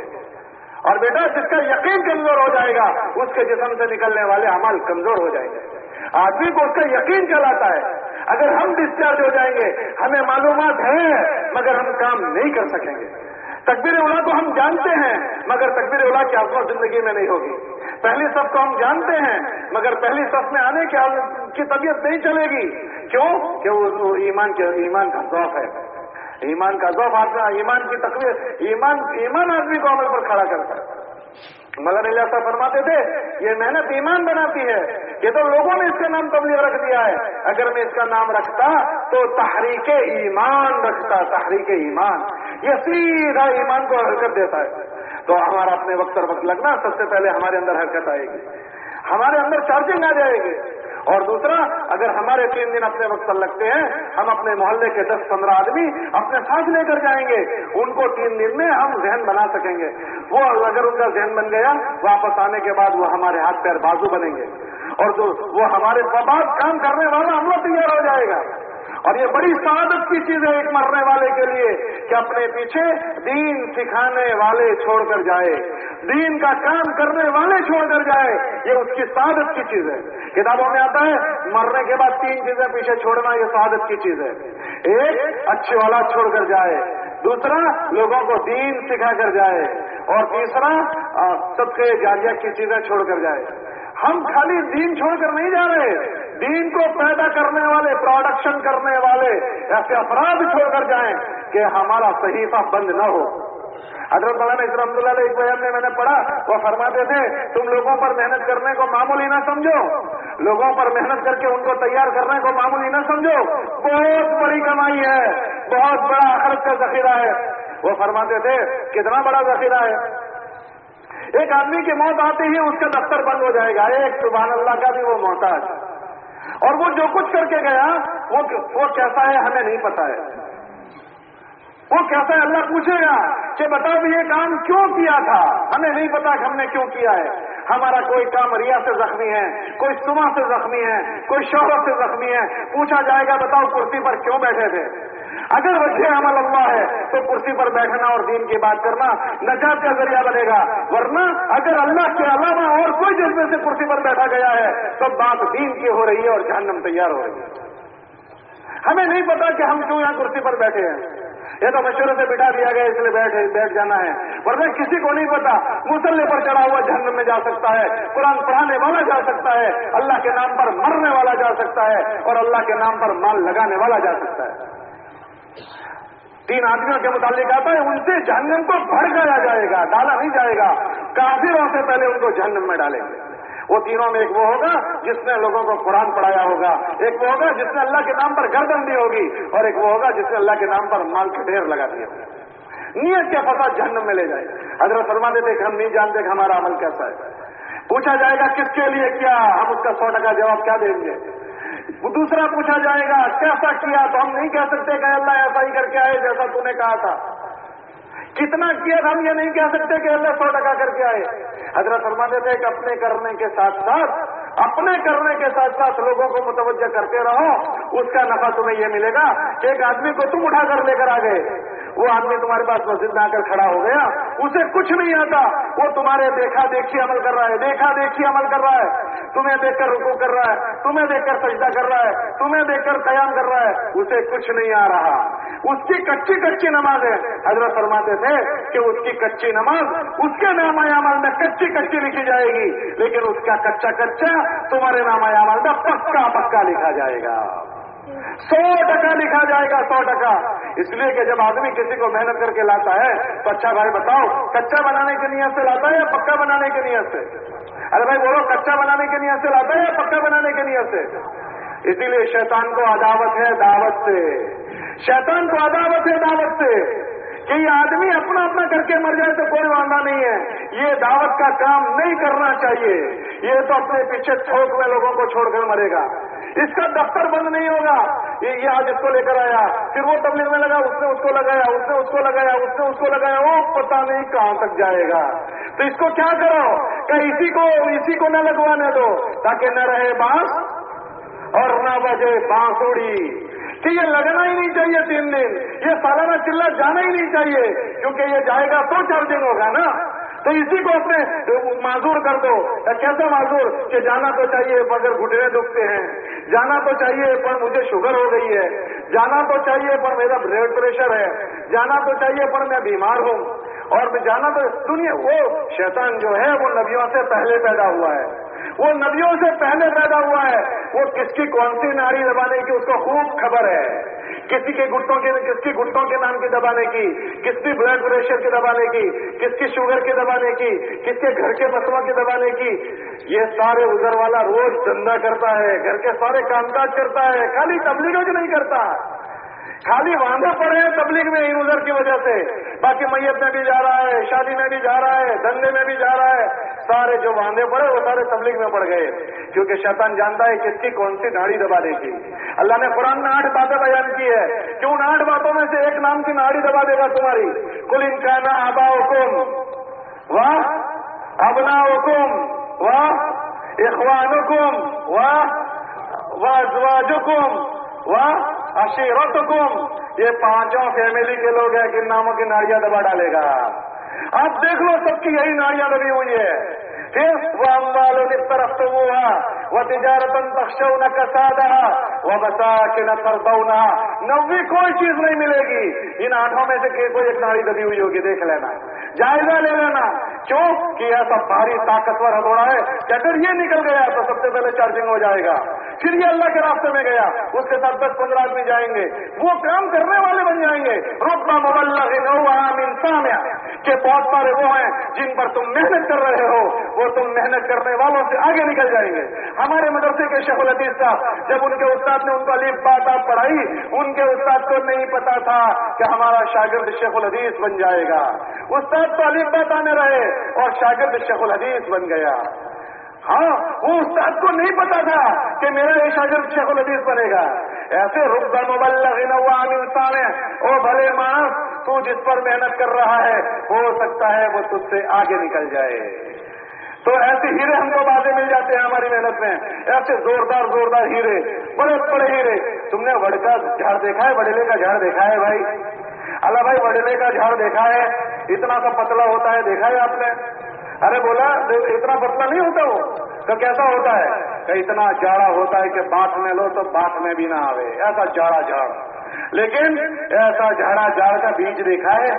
और बेटा जिसका यकीन कमजोर हो जाएगा उसके जिस्म से निकलने वाले अमाल कमजोर हो जाएंगे। आदमी को उसका यकीन चलाता है। अगर हम डिस्चार्ज हो जाएंगे, हमें मालूमात है मगर हम काम नहीं कर सकेंगे। तकबीर उला को हम जानते हैं मगर तकबीर उला की आज़मत जिंदगी में नहीं होगी। पहली सफ को हम जानते हैं मगर पहली सफ में आने की तबीयत नहीं चलेगी। क्यों? कि वो ईमान का ज़ौफ़ है। ईमान का ज़ौफ़ आदमी, ईमान की तकबीर, ईमान आदमी को अमल पर खड़ा करता है। मौलाना इलियास साहब फरमाते थे, ये मेहनत ईमान बनाती है। ये तो लोगों ने इसका नाम तबलीग रख दिया है, अगर मैं इसका नाम रखता तो तहरीके ईमान रखता। तहरीके ईमान, ये सीधा ईमान को हरकत देता है। तो हमारा अपने वक्त पर वक्त लगना, सबसे पहले हमारे अंदर हरकत आएगी, हमारे अंदर चार्जिंग आ जाएगी। और दूसरा, अगर हमारे 3 दिन अपने वक्त पर लगते हैं, हम अपने मोहल्ले के 10-15 आदमी अपने साथ लेकर जाएंगे, उनको 3 दिन में हम जहन बना सकेंगे। वो अगर उनका जहन बन गया, वापस आने के बाद वो हमारे हाथ पैर बाजू बनेंगे, और जो वो हमारे बाद काम करने वाला अमला तैयार हो जाएगा। और ये बड़ी सादत की चीज है एक मरने वाले के लिए कि अपने पीछे दीन सिखाने वाले छोड़कर जाए, दीन का काम करने वाले छोड़कर जाए। ये उसकी सादत की चीज है। किताबों में आता है मरने के बाद 3 चीजें पीछे छोड़ना, ये सादत की चीज है। एक, अच्छी औलाद छोड़कर जाए, दूसरा, लोगों को दीन सिखाकर जाए, और तीसरा, सदक़े जारिया की चीजें छोड़कर जाए। हम खाली दीन छोड़कर नहीं जा रहे, दीन को पैदा करने वाले, प्रोडक्शन करने वाले ऐसे अफराद छोड़कर जाएं कि हमारा सहीफा बंद न हो। हज़रत मौलाना इस्माइल रहमतुल्लाह एक बयान में मैंने पढ़ा, वो फरमाते थे, तुम लोगों पर मेहनत करने को मामूली ना समझो, लोगों पर मेहनत करके उनको तैयार करने को मामूली ना समझो, बहुत बड़ी कमाई है, बहुत बड़ा आखिरत का जखीरा है। वो फरमाते थे, कितना बड़ा जखीरा है। एक आदमी की मौत आते ही उसका दफ्तर बंद हो जाएगा, एक सुभान अल्लाह का भी वो मोहताज, और वो जो कुछ करके गया वो कैसा है हमें नहीं पता है। वो कैसा है अल्लाह पूछेगा कि बताओ ये काम क्यों किया था, हमें नहीं पता कि हमने क्यों किया है। हमारा कोई काम रिया से जख्मी है, कोई सुमा से जख्मी है, कोई शोहरत से जख्मी है, पूछा जाएगा बताओ कुर्सी पर क्यों बैठे थे। अगर वजह अमल अल्लाह है तो कुर्सी पर बैठना और दीन की बात करना नजात का जरिया बनेगा, वरना अगर अल्लाह के अलावा और कोई जज्बे से कुर्सी पर बैठा गया है तो बात दीन की हो रही है और जहन्नम तैयार हो रही है। हमें नहीं पता कि हम क्यों यहां कुर्सी पर बैठे हैं, ये तो मशवरे से बिठा दिया गया इसलिए बैठ जाना है, वरना किसी को नहीं पता। मुसल्ले पर चढ़ा हुआ जहन्नम में जा सकता है, कुरान पढ़ाने वाला जा सकता है, अल्लाह के नाम पर मरने वाला जा सकता है, और अल्लाह के नाम पर माल लगाने वाला जा सकता है। 3 आदमियों के मुतालिक आता है, उनसे जहन्नम को भड़काया जाएगा, डाला नहीं जाएगा, काफिरों से पहले उनको जहन्नम में डालेंगे। वो तीनों में एक वो होगा जिसने लोगों को कुरान पढ़ाया होगा, एक वो होगा जिसने अल्लाह के नाम पर गर्दन दी होगी, और एक वो होगा जिसने अल्लाह के नाम पर माल के ढेर लगा दिए होंगे। नियत के फसाद जहन्नम में ले जाए। हज़रत फरमाते थे कि हम नहीं जानते कि हमारा अमल कैसा है। पूछा जाएगा किसके लिए किया, हम उसका 100% जवाब क्या देंगे। दूसरा पूछा जाएगा कैसा किया, तो हम नहीं कह सकते कि अल्लाह ऐसा ही करके आए जैसा तूने कहा था। कितना किया था हम ये नहीं कह सकते कि अल्लाह 100% करके आए। हज़रत फरमाते थे कि अपने करने के साथ साथ लोगों को मुतवज्जह करते रहो, उसका नफा तुम्हें ये मिलेगा कि एक आदमी को तुम उठाकर लेकर आ गए, وہ آدمی تمہارے پاس مسجد میں آ کر کھڑا ہو گیا, اسے کچھ نہیں آتا, وہ تمہارے دیکھا دیکھی عمل کر رہا ہے, دیکھا دیکھی عمل کر رہا ہے, تمہیں دیکھ کر رکوع کر رہا ہے, تمہیں دیکھ کر سجدہ کر رہا ہے, تمہیں دیکھ کر قیام کر رہا ہے, اسے کچھ نہیں آ رہا. اس کی کچی کچی نماز ہے. حضرت فرماتے تھے کہ اس کی کچی نماز اس کے نامہ عمل میں کچی کچی لکھی جائے گی, لیکن اس کا کچا کچا تمہارے نامہ عمل میں پکا پکا لکھا جائے گا, 100% لکھا جائے گا, 100%. اس لیے کہ جب آدمی کسی کو محنت کر کے لاتا ہے تو اچھا بھائی بتاؤ, کچا بنانے کی نیت سے لاتا ہے یا پکا بنانے کی نیت سے؟ ارے بھائی بولو, کچا بنانے کی نیت سے لاتا ہے یا پکا بنانے کی نیت سے؟ اسی لیے شیطان کو عداوت ہے دعوت سے, شیطان کو عداوت ہے دعوت سے, کہ یہ آدمی اپنا اپنا کر کے مر جائے تو کوئی وعدہ نہیں ہے, یہ دعوت کا کام نہیں کرنا چاہیے, یہ تو اپنے پیچھے تھوک میں لوگوں کو چھوڑ کر مرے گا, اس کا دفتر بند نہیں ہوگا. یہ آج اس کو لے کر آیا, پھر وہ تبلیغ میں لگا, اس نے اس کو لگایا, اس نے اس کو لگایا, اس نے اس کو لگایا, وہ پتہ نہیں کہاں تک جائے گا. تو اس کو کیا کرو کہ اسی کو نہ لگوانے دو, تاکہ نہ رہے بانس اور نہ بجے بانسوڑی, کہ یہ لگنا ہی نہیں چاہیے 3 دن, یہ سالانہ چلہ جانا ہی نہیں چاہیے, کیونکہ یہ جائے گا تو 4 دن ہوگا نا. تو اسی کو اپنے معذور کر دو. کیسا معذور کہ جانا تو چاہیے مگر گھٹنے دکھتے ہیں, جانا تو چاہیے پر مجھے شوگر ہو گئی ہے, جانا تو چاہیے پر میرا بلڈ پریشر ہے, جانا تو چاہیے پر میں بیمار ہوں, اور جانا تو دنیا. وہ شیطان جو ہے وہ نبیوں سے پہلے پیدا ہوا ہے, وہ نبیوں سے پہلے پیدا ہوا ہے. وہ کس کی کون سی ناڑی دبانے کی اس کو خوب خبر ہے, کس کی گھٹنوں کے نام کی دبانے کی, کس کی بلڈ پریشر کی دبانے کی, کس کی شوگر کی دبانے کی, کس کے گھر کے مسئلوں کی دبانے کی. یہ سارے ادھر والا روز دھندا کرتا ہے, گھر کے سارے کام کاج کرتا ہے, خالی تبلیغوں کی نہیں کرتا. خالی واندے پڑے ہیں تبلیغ میں ان ادھر کی وجہ سے, باقی میت میں بھی جا رہا ہے, شادی میں بھی جا رہا ہے, دھندے میں بھی جا رہا ہے. سارے جو واندے پڑے وہ سارے تبلیغ میں پڑ گئے, کیونکہ شیطان جانتا ہے کس کی کون سی ناڑی دبا دے گی. اللہ نے قرآن میں 8 باتیں بیان کی ہے کہ ان 8 باتوں میں سے ایک نام کی ناڑی دبا دے گا تمہاری. قل ان کان آباؤکم واہ ابناؤکم واہ اخوانکم واہ ازواجکم واہ عشیرتکم, یہ 5 فیملی کے لوگ ہیں کن ناموں کی ناڑیاں دبا ڈالے گا. آپ دیکھ لو سب کی یہی ناڑیاں دبی ہوئی ہے. پھر وَأَمْوَالٌ اقْتَرَفْتُمُوهَا وَتِجَارَةً تَخْشَوْنَ كَسَادَهَا وَمَسَاكِنَ تَرْضَوْنَهَا. 9ویں کوئی چیز نہیں ملے گی, ان 8 میں سے کوئی ایک ناڑی دبی ہوئی ہوگی, دیکھ لینا, جائزہ لے لینا. کیوں کہ ایسا بھاری طاقتور ہتھوڑا ہے کہ اگر یہ نکل گیا تو سب سے پہلے چارجنگ ہو جائے گا. پھر یہ اللہ کے راستے میں گیا, اس کے ساتھ 10-15 آدمی جائیں گے, وہ کام کرنے والے بن جائیں گے. رُبَّ مُبَلَّغٍ أَوْ مِنْ سَامِعٍ, کہ بہت سارے وہ ہیں جن پر تم محنت کر رہے ہو, وہ تم محنت کرنے والوں سے آگے نکل جائیں گے. ہمارے مدرسے کے شیخ الحدیث صاحب, جب ان کے استاد نے ان کو الف با تا پڑھائی, ان کے استاد کو نہیں پتا تھا کہ ہمارا شاگرد شیخ الحدیث بن جائے گا. استاد تو الف با تا میں رہے اور شاگرد شیخ الحدیث بن گیا. ہاں, وہ استاد کو نہیں پتا تھا کہ میرا یہ شاگرد شیخ الحدیث بنے گا. ایسے رُبَّ مُبَلَّغٍ أَوْ مِنْ سَامِعٍ, او بھلے مانس, تو جس پر محنت کر رہا ہے ہو سکتا ہے وہ تجھ سے آگے نکل جائے. تو ایسے ہیرے ہم کو باتیں مل جاتے ہیں ہماری محنت میں, ایسے زوردار ہیرے, بڑے بڑے ہیرے. تم نے وڑ کا جھاڑ دیکھا ہے, وڑیلے کا جھاڑ دیکھا ہے بھائی؟ اللہ بھائی, وڑیلے کا جھاڑ دیکھا ہے؟ اتنا سا پتلا ہوتا ہے, دیکھا ہے آپ نے؟ ارے بولا اتنا پتلا نہیں ہوتا وہ, تو کیسا ہوتا ہے کہ اتنا جاڑا ہوتا ہے کہ بات میں لو تو بات میں بھی نہ آوے, ایسا جاڑا جھاڑ. لیکن ایسا جھاڑا جھاڑ کا بیج دیکھا ہے؟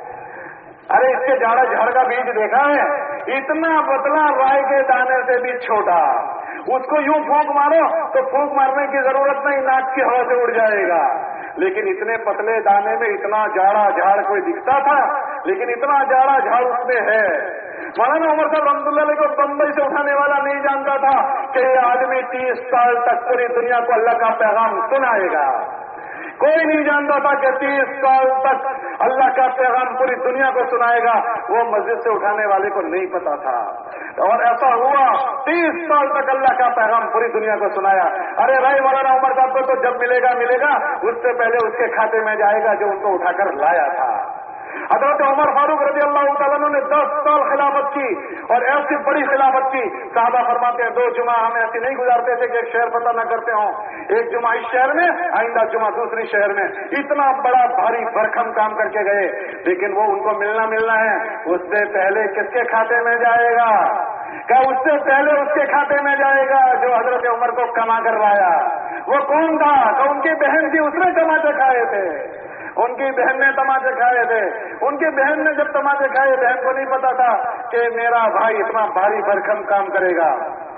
ارے اس کے جاڑا جھاڑ کا بیج دیکھا ہے؟ اتنا پتلا, رائے کے دانے سے بھی چھوٹا. اس کو یوں پھونک مارو تو پھونک مارنے کی ضرورت نہیں, ناک کی ہوا سے اڑ جائے گا. لیکن اتنے پتلے دانے میں اتنا جاڑا جھاڑ کوئی دکھتا تھا, لیکن اتنا جاڑا جھاڑ اس میں ہے. مولانا عمر صاحب رحمۃ اللہ علیہ کو بمبئی سے اٹھانے والا نہیں جانتا تھا کہ یہ آدمی 30 سال تک پوری دنیا کو اللہ کا پیغام سنائے گا. کوئی نہیں جانتا تھا کہ 30 سال تک اللہ کا پیغام پوری دنیا کو سنائے گا. وہ مسجد سے اٹھانے والے کو نہیں پتا تھا, اور ایسا ہوا 30 سال تک اللہ کا پیغام پوری دنیا کو سنایا. ارے بھائی, مولانا عمر صاحب کو تو جب ملے گا, اس سے پہلے اس کے کھاتے میں جائے گا جو ان کو اٹھا کر لایا تھا. حضرت عمر فاروق رضی اللہ تعالیٰ نے 10 سال خلافت کی اور ایسی بڑی خلافت کی. صحابہ فرماتے ہیں 2 جمعہ ہم ایسے نہیں گزارتے تھے کہ ایک شہر پتہ نہ کرتے ہوں. ایک جمعہ اس شہر میں، آئندہ جمعہ دوسری شہر میں. اتنا بڑا بھاری بھرکم کام کر کے گئے. لیکن وہ ان کو ملنا ہے. اس سے پہلے کس کے کھاتے میں جائے گا؟ کیا اس سے پہلے اس کے کھاتے میں جائے گا جو حضرت عمر کو کما کروایا. وہ کون تھا؟ کہ ان کی بہن تھی، اس نے تماچے کھائے تھے. ان کی بہن نے تماچے کھائے تھے. ان کی بہن نے جب تماچے کھائے، بہن کو نہیں پتا تھا کہ میرا بھائی اتنا بھاری بھرکم کام کرے گا،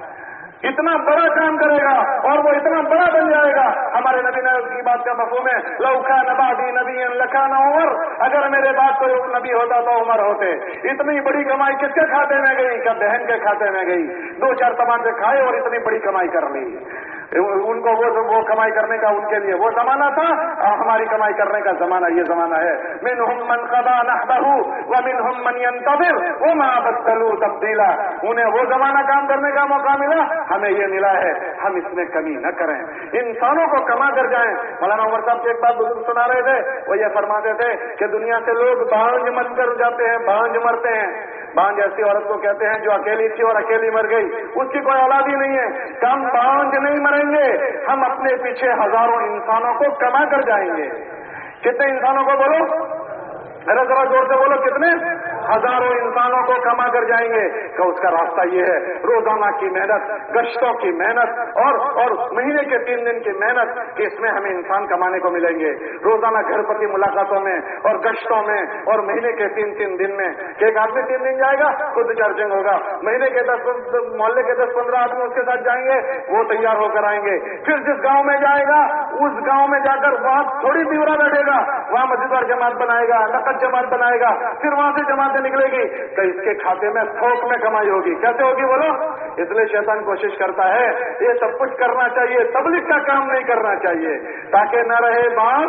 اتنا بڑا کام کرے گا اور وہ اتنا بڑا بن جائے گا. ہمارے نبی نے کی بات کا مفہوم ہے لو کان بعدی نبی لکان عمر، اگر میرے بعد کوئی نبی ہوتا تو عمر ہوتے. اتنی بڑی کمائی کس کے کھاتے میں گئی؟ کیا بہن کے کھاتے میں گئی. 2-4 تماچے کھائے اور اتنی بڑی کمائی کر لی. ان کو وہ کمائی کرنے کا ان کے لیے وہ زمانہ تھا. ہماری کمائی کرنے کا زمانہ یہ زمانہ ہے. منہم من قضى نحبه ومنہم من ينتظر وما بدلوا تبدیلا. انہیں وہ زمانہ کام کرنے کا موقع ملا، ہمیں یہ ملا ہے. ہم اس میں کمی نہ کریں، انسانوں کو کما کر جائیں. مولانا عمر صاحب کی ایک بات بزرگ سنا رہے تھے. وہ یہ فرماتے تھے کہ دنیا سے لوگ بانجھ من کر جاتے ہیں، بانجھ مرتے ہیں. بانجھ ایسی عورت کو کہتے ہیں جو اکیلی تھی اور اکیلی مر گئی، اس کی کوئی اولاد ہی نہیں ہے. کم بانجھ نہیں مریں گے، ہم اپنے پیچھے ہزاروں انسانوں کو کما کر جائیں گے. کتنے انسانوں کو بولو؟ ذرا زور سے بولو. کتنے؟ ہزاروں انسانوں کو کما کر جائیں گے. کہ اس کا راستہ یہ ہے روزانہ کی محنت، گشتوں کی محنت اور مہینے کے 3 دن کی محنت کہ اس میں ہمیں انسان کمانے کو ملیں گے. روزانہ گھر پر کی ملاقاتوں میں اور گشتوں میں اور مہینے کے 3 دن میں کہ ایک آدمی 3 دن جائے گا خود چارجنگ ہوگا. مہینے کے 10 محلے کے 10-15 آدمی اس کے ساتھ جائیں گے، وہ تیار ہو کر آئیں گے. پھر جس گاؤں میں جائے گا اس گاؤں میں جا کر وہاں تھوڑی دیورا بیٹھے گا، وہاں مسجد اور جماعت بنائے گا، نقد جماعت بنائے گا. پھر وہاں سے جماعتیں نکلے گی تو اس کے کھاتے میں تھوک میں کمائی ہوگی. کیسے ہوگی بولو؟ اس لیے شیطان کوشش کرتا ہے یہ سب کچھ کرنا چاہیے، تبلیغ کا کام نہیں کرنا چاہیے تاکہ نہ رہے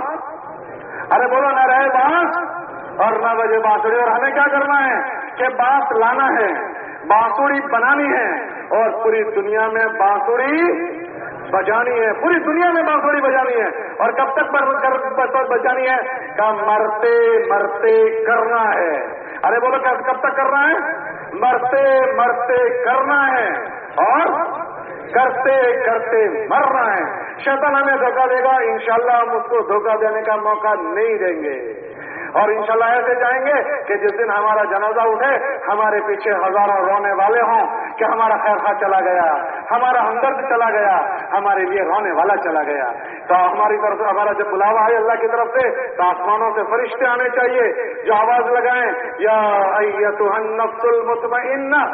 بانس، ارے بولو نہ رہے بانس اور نہ بجے بانسڑی. اور ہمیں کیا کرنا ہے کہ بانس لانا ہے، بانسڑی بنانی ہے اور پوری دنیا میں بانسڑی بجانی ہے. پوری دنیا میں بانسڑی بجانی ہے. اور کب تک بجانی ہے؟ کہ مرتے مرتے کرنا ہے. ارے بولو کب تک کرنا ہے؟ مرتے مرتے کرنا ہے اور کرتے کرتے مرنا ہے. شیطان ہمیں دھوکہ دے گا، انشاءاللہ ہم اس کو دھوکہ دینے کا موقع نہیں دیں گے. اور انشاءاللہ ایسے جائیں گے کہ جس دن ہمارا جنازہ اٹھے ہمارے پیچھے ہزاروں رونے والے ہوں کہ ہمارا خیر خواہ چلا گیا، ہمارا ہمدرد چلا گیا، ہمارے لیے رونے والا چلا گیا. تو ہماری طرف سے ہمارا جب بلاوا ہے اللہ کی طرف سے تو آسمانوں سے فرشتے آنے چاہیے جو آواز لگائیں یا ایتھا النفس المطمئنہ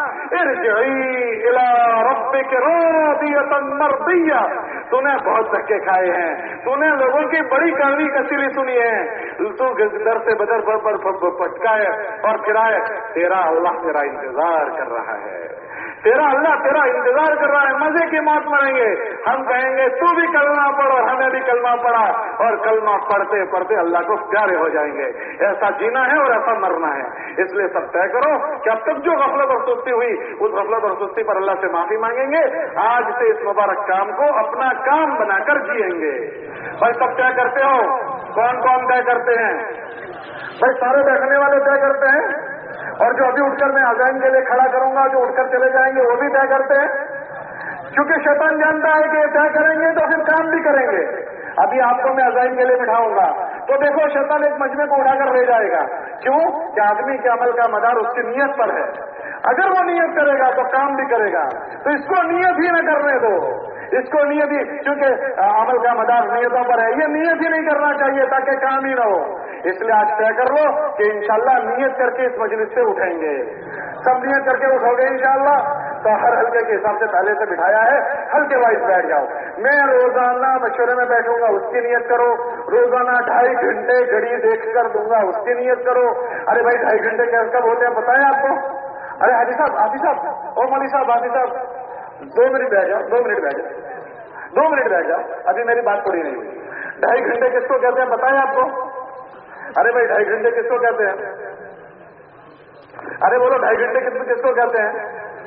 ارجعی الی ربک راضیۃ مرضیہ. تو نے بہت دھکے کھائے ہیں، تو نے لوگوں کی بڑی کڑوی کثیری سنی ہے، تو در سے بدر پر پٹکائے اور پھرائے. تیرا اللہ تیرا انتظار کر رہا ہے، تیرا اللہ تیرا انتظار کر رہا ہے. مزے کی موت مریں گے. ہم کہیں گے تو بھی کلمہ پڑھ اور ہمیں بھی کلمہ پڑھا اور کلمہ پڑھتے پڑھتے اللہ کو پیارے ہو جائیں گے. ایسا جینا ہے اور ایسا مرنا ہے. اس لیے سب طے کرو کہ اب تک جو غفلت اور سستی ہوئی اس غفلت اور سستی پر اللہ سے معافی مانگیں گے. آج سے اس مبارک کام کو اپنا کام بنا کر جیئیں گے. بھائی سب طے کرتے ہو؟ کون کون طے کرتے ہیں؟ بھائی سارے بیٹھنے والے طے کرتے ہیں اور جو ابھی اٹھ کر میں اذان کے لیے کھڑا کروں گا جو اٹھ کر چلے جائیں گے وہ بھی طے کرتے ہیں. کیونکہ شیطان جانتا ہے کہ طے کریں گے تو پھر کام بھی کریں گے. ابھی آپ کو میں اذان کے لیے بٹھاؤں گا تو دیکھو شیطان ایک مجمع کو اٹھا کر لے جائے گا. کیوں کہ آدمی کے عمل کا مدار اس کی نیت پر ہے. اگر وہ نیت کرے گا تو کام بھی کرے گا. تو اس کو نیت ہی نہ کرنے دو، اس کو نیت ہی، کیونکہ عمل کا مدار نیتوں پر ہے، یہ نیت ہی نہیں کرنا چاہیے تاکہ کام ہی نہ ہو. اس لیے آج طے کر لو کہ انشاءاللہ نیت کر کے اس مجلس سے اٹھیں گے. سب نیت کر کے اٹھو گے انشاءاللہ. تو ہر حلقے کے حساب سے پہلے سے بٹھایا ہے، ہلکے وائز بیٹھ جاؤ. میں روزانہ مشورے میں بیٹھوں گا اس کی نیت کرو. روزانہ 2.5 گھنٹے گھڑی دیکھ کر دوں گا اس کی نیت کرو. ارے بھائی 2.5 گھنٹے کب ہوتے ہیں بتائیں آپ کو؟ ارے حاجی صاحب او مولوی صاحب حاجی صاحب 2 منٹ بیٹھ جاؤ، 2 منٹ بیٹھ جاؤ، 2 منٹ بیٹھ جاؤ. ابھی میری بات پوری نہیں ہوئی. 2.5 گھنٹے کس کو کہتے ہیں بتائیں آپ کو؟ ارے بھائی 2.5 گھنٹے کس کو کہتے ہیں؟ ارے بولو 2.5 گھنٹے کس کو کہتے ہیں؟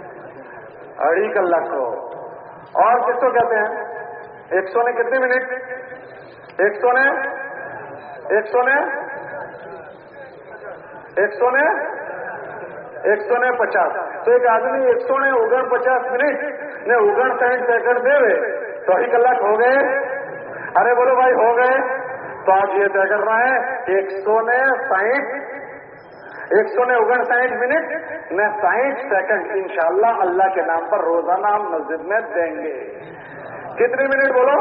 اڑی کلاک کو. اور کس کو کہتے ہیں؟ 100 نے کتنے منٹ؟ 100 نے 150 તો એક આદમી 149 મિનિટ ને 59 સેકન્ડ देवे तो ही कलाक हो गए। अरे बोलो भाई हो गए। तो आप ये तय करना है 159 मिनट ने 60 सेकंड इंशाअल्लाह अल्लाह के नाम पर रोजाना हम मस्जिद में देंगे। कितनी मिनट बोलो?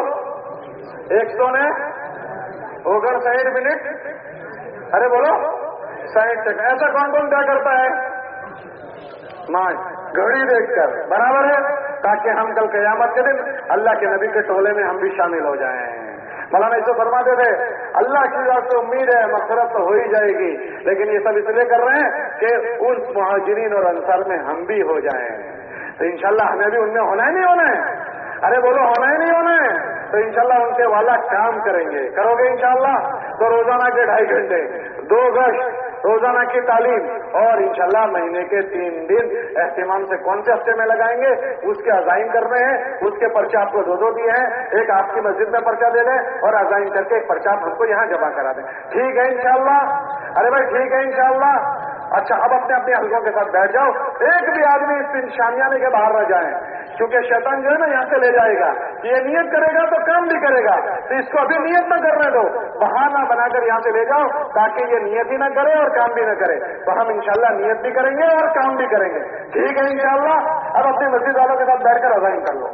159 मिनट। अरे बोलो 60 सेकंड। ऐसा कौन कौन क्या करता है? मां घड़ी देखकर, बराबर है, ताकि हम कल क़यामत के दिन अल्लाह के नबी के टोले में हम भी शामिल हो जाएं। मौलाना इसको फरमाते थे अल्लाह की बात से उम्मीद है मग़फ़िरत तो हो ही जाएगी, लेकिन ये सब इसलिए कर रहे हैं कि उस मुहाजिरीन और अंसार में हम भी हो जाएं। तो इंशाअल्लाह हमें भी उनमें होना ही नहीं होना है। अरे बोलो होना ही नहीं होना है। तो इंशाअल्लाह उनके वाला काम करेंगे। करोगे इंशाअल्लाह? तो रोजाना के 2.5 घंटे, 2 गश्त, रोजाना की तालीम और इंशाअल्लाह महीने के 3 दिन एहतिमाम से कौन से हफ्ते में लगाएंगे उसके अज़ाइम करने हैं। उसके पर्चे आपको 2 दिए हैं, एक आपकी मस्जिद में पर्चा दे दें और अज़ाइम करके एक पर्चा हमको यहाँ जमा करा दें। ठीक है इंशाअल्लाह? अरे भाई ठीक है इंशाअल्लाह। अच्छा अब अपने अपने हल्कों के साथ बैठ जाओ। एक भी आदमी इस शामियाने के बाहर न जाए, क्योंकि शैतान जो है ना यहाँ से ले जाएगा। ये नियत करेगा तो काम भी करेगा, तो इसको अभी नियत न करने दो, बहाना बनाकर यहाँ से ले जाओ ताकि ये नियत ही न करे और काम भी न करे। तो हम इंशाअल्लाह नियत भी करेंगे और काम भी करेंगे। ठीक है इंशाअल्लाह? अब अपनी मस्जिद वालों के साथ बैठकर अज़ान कर लो।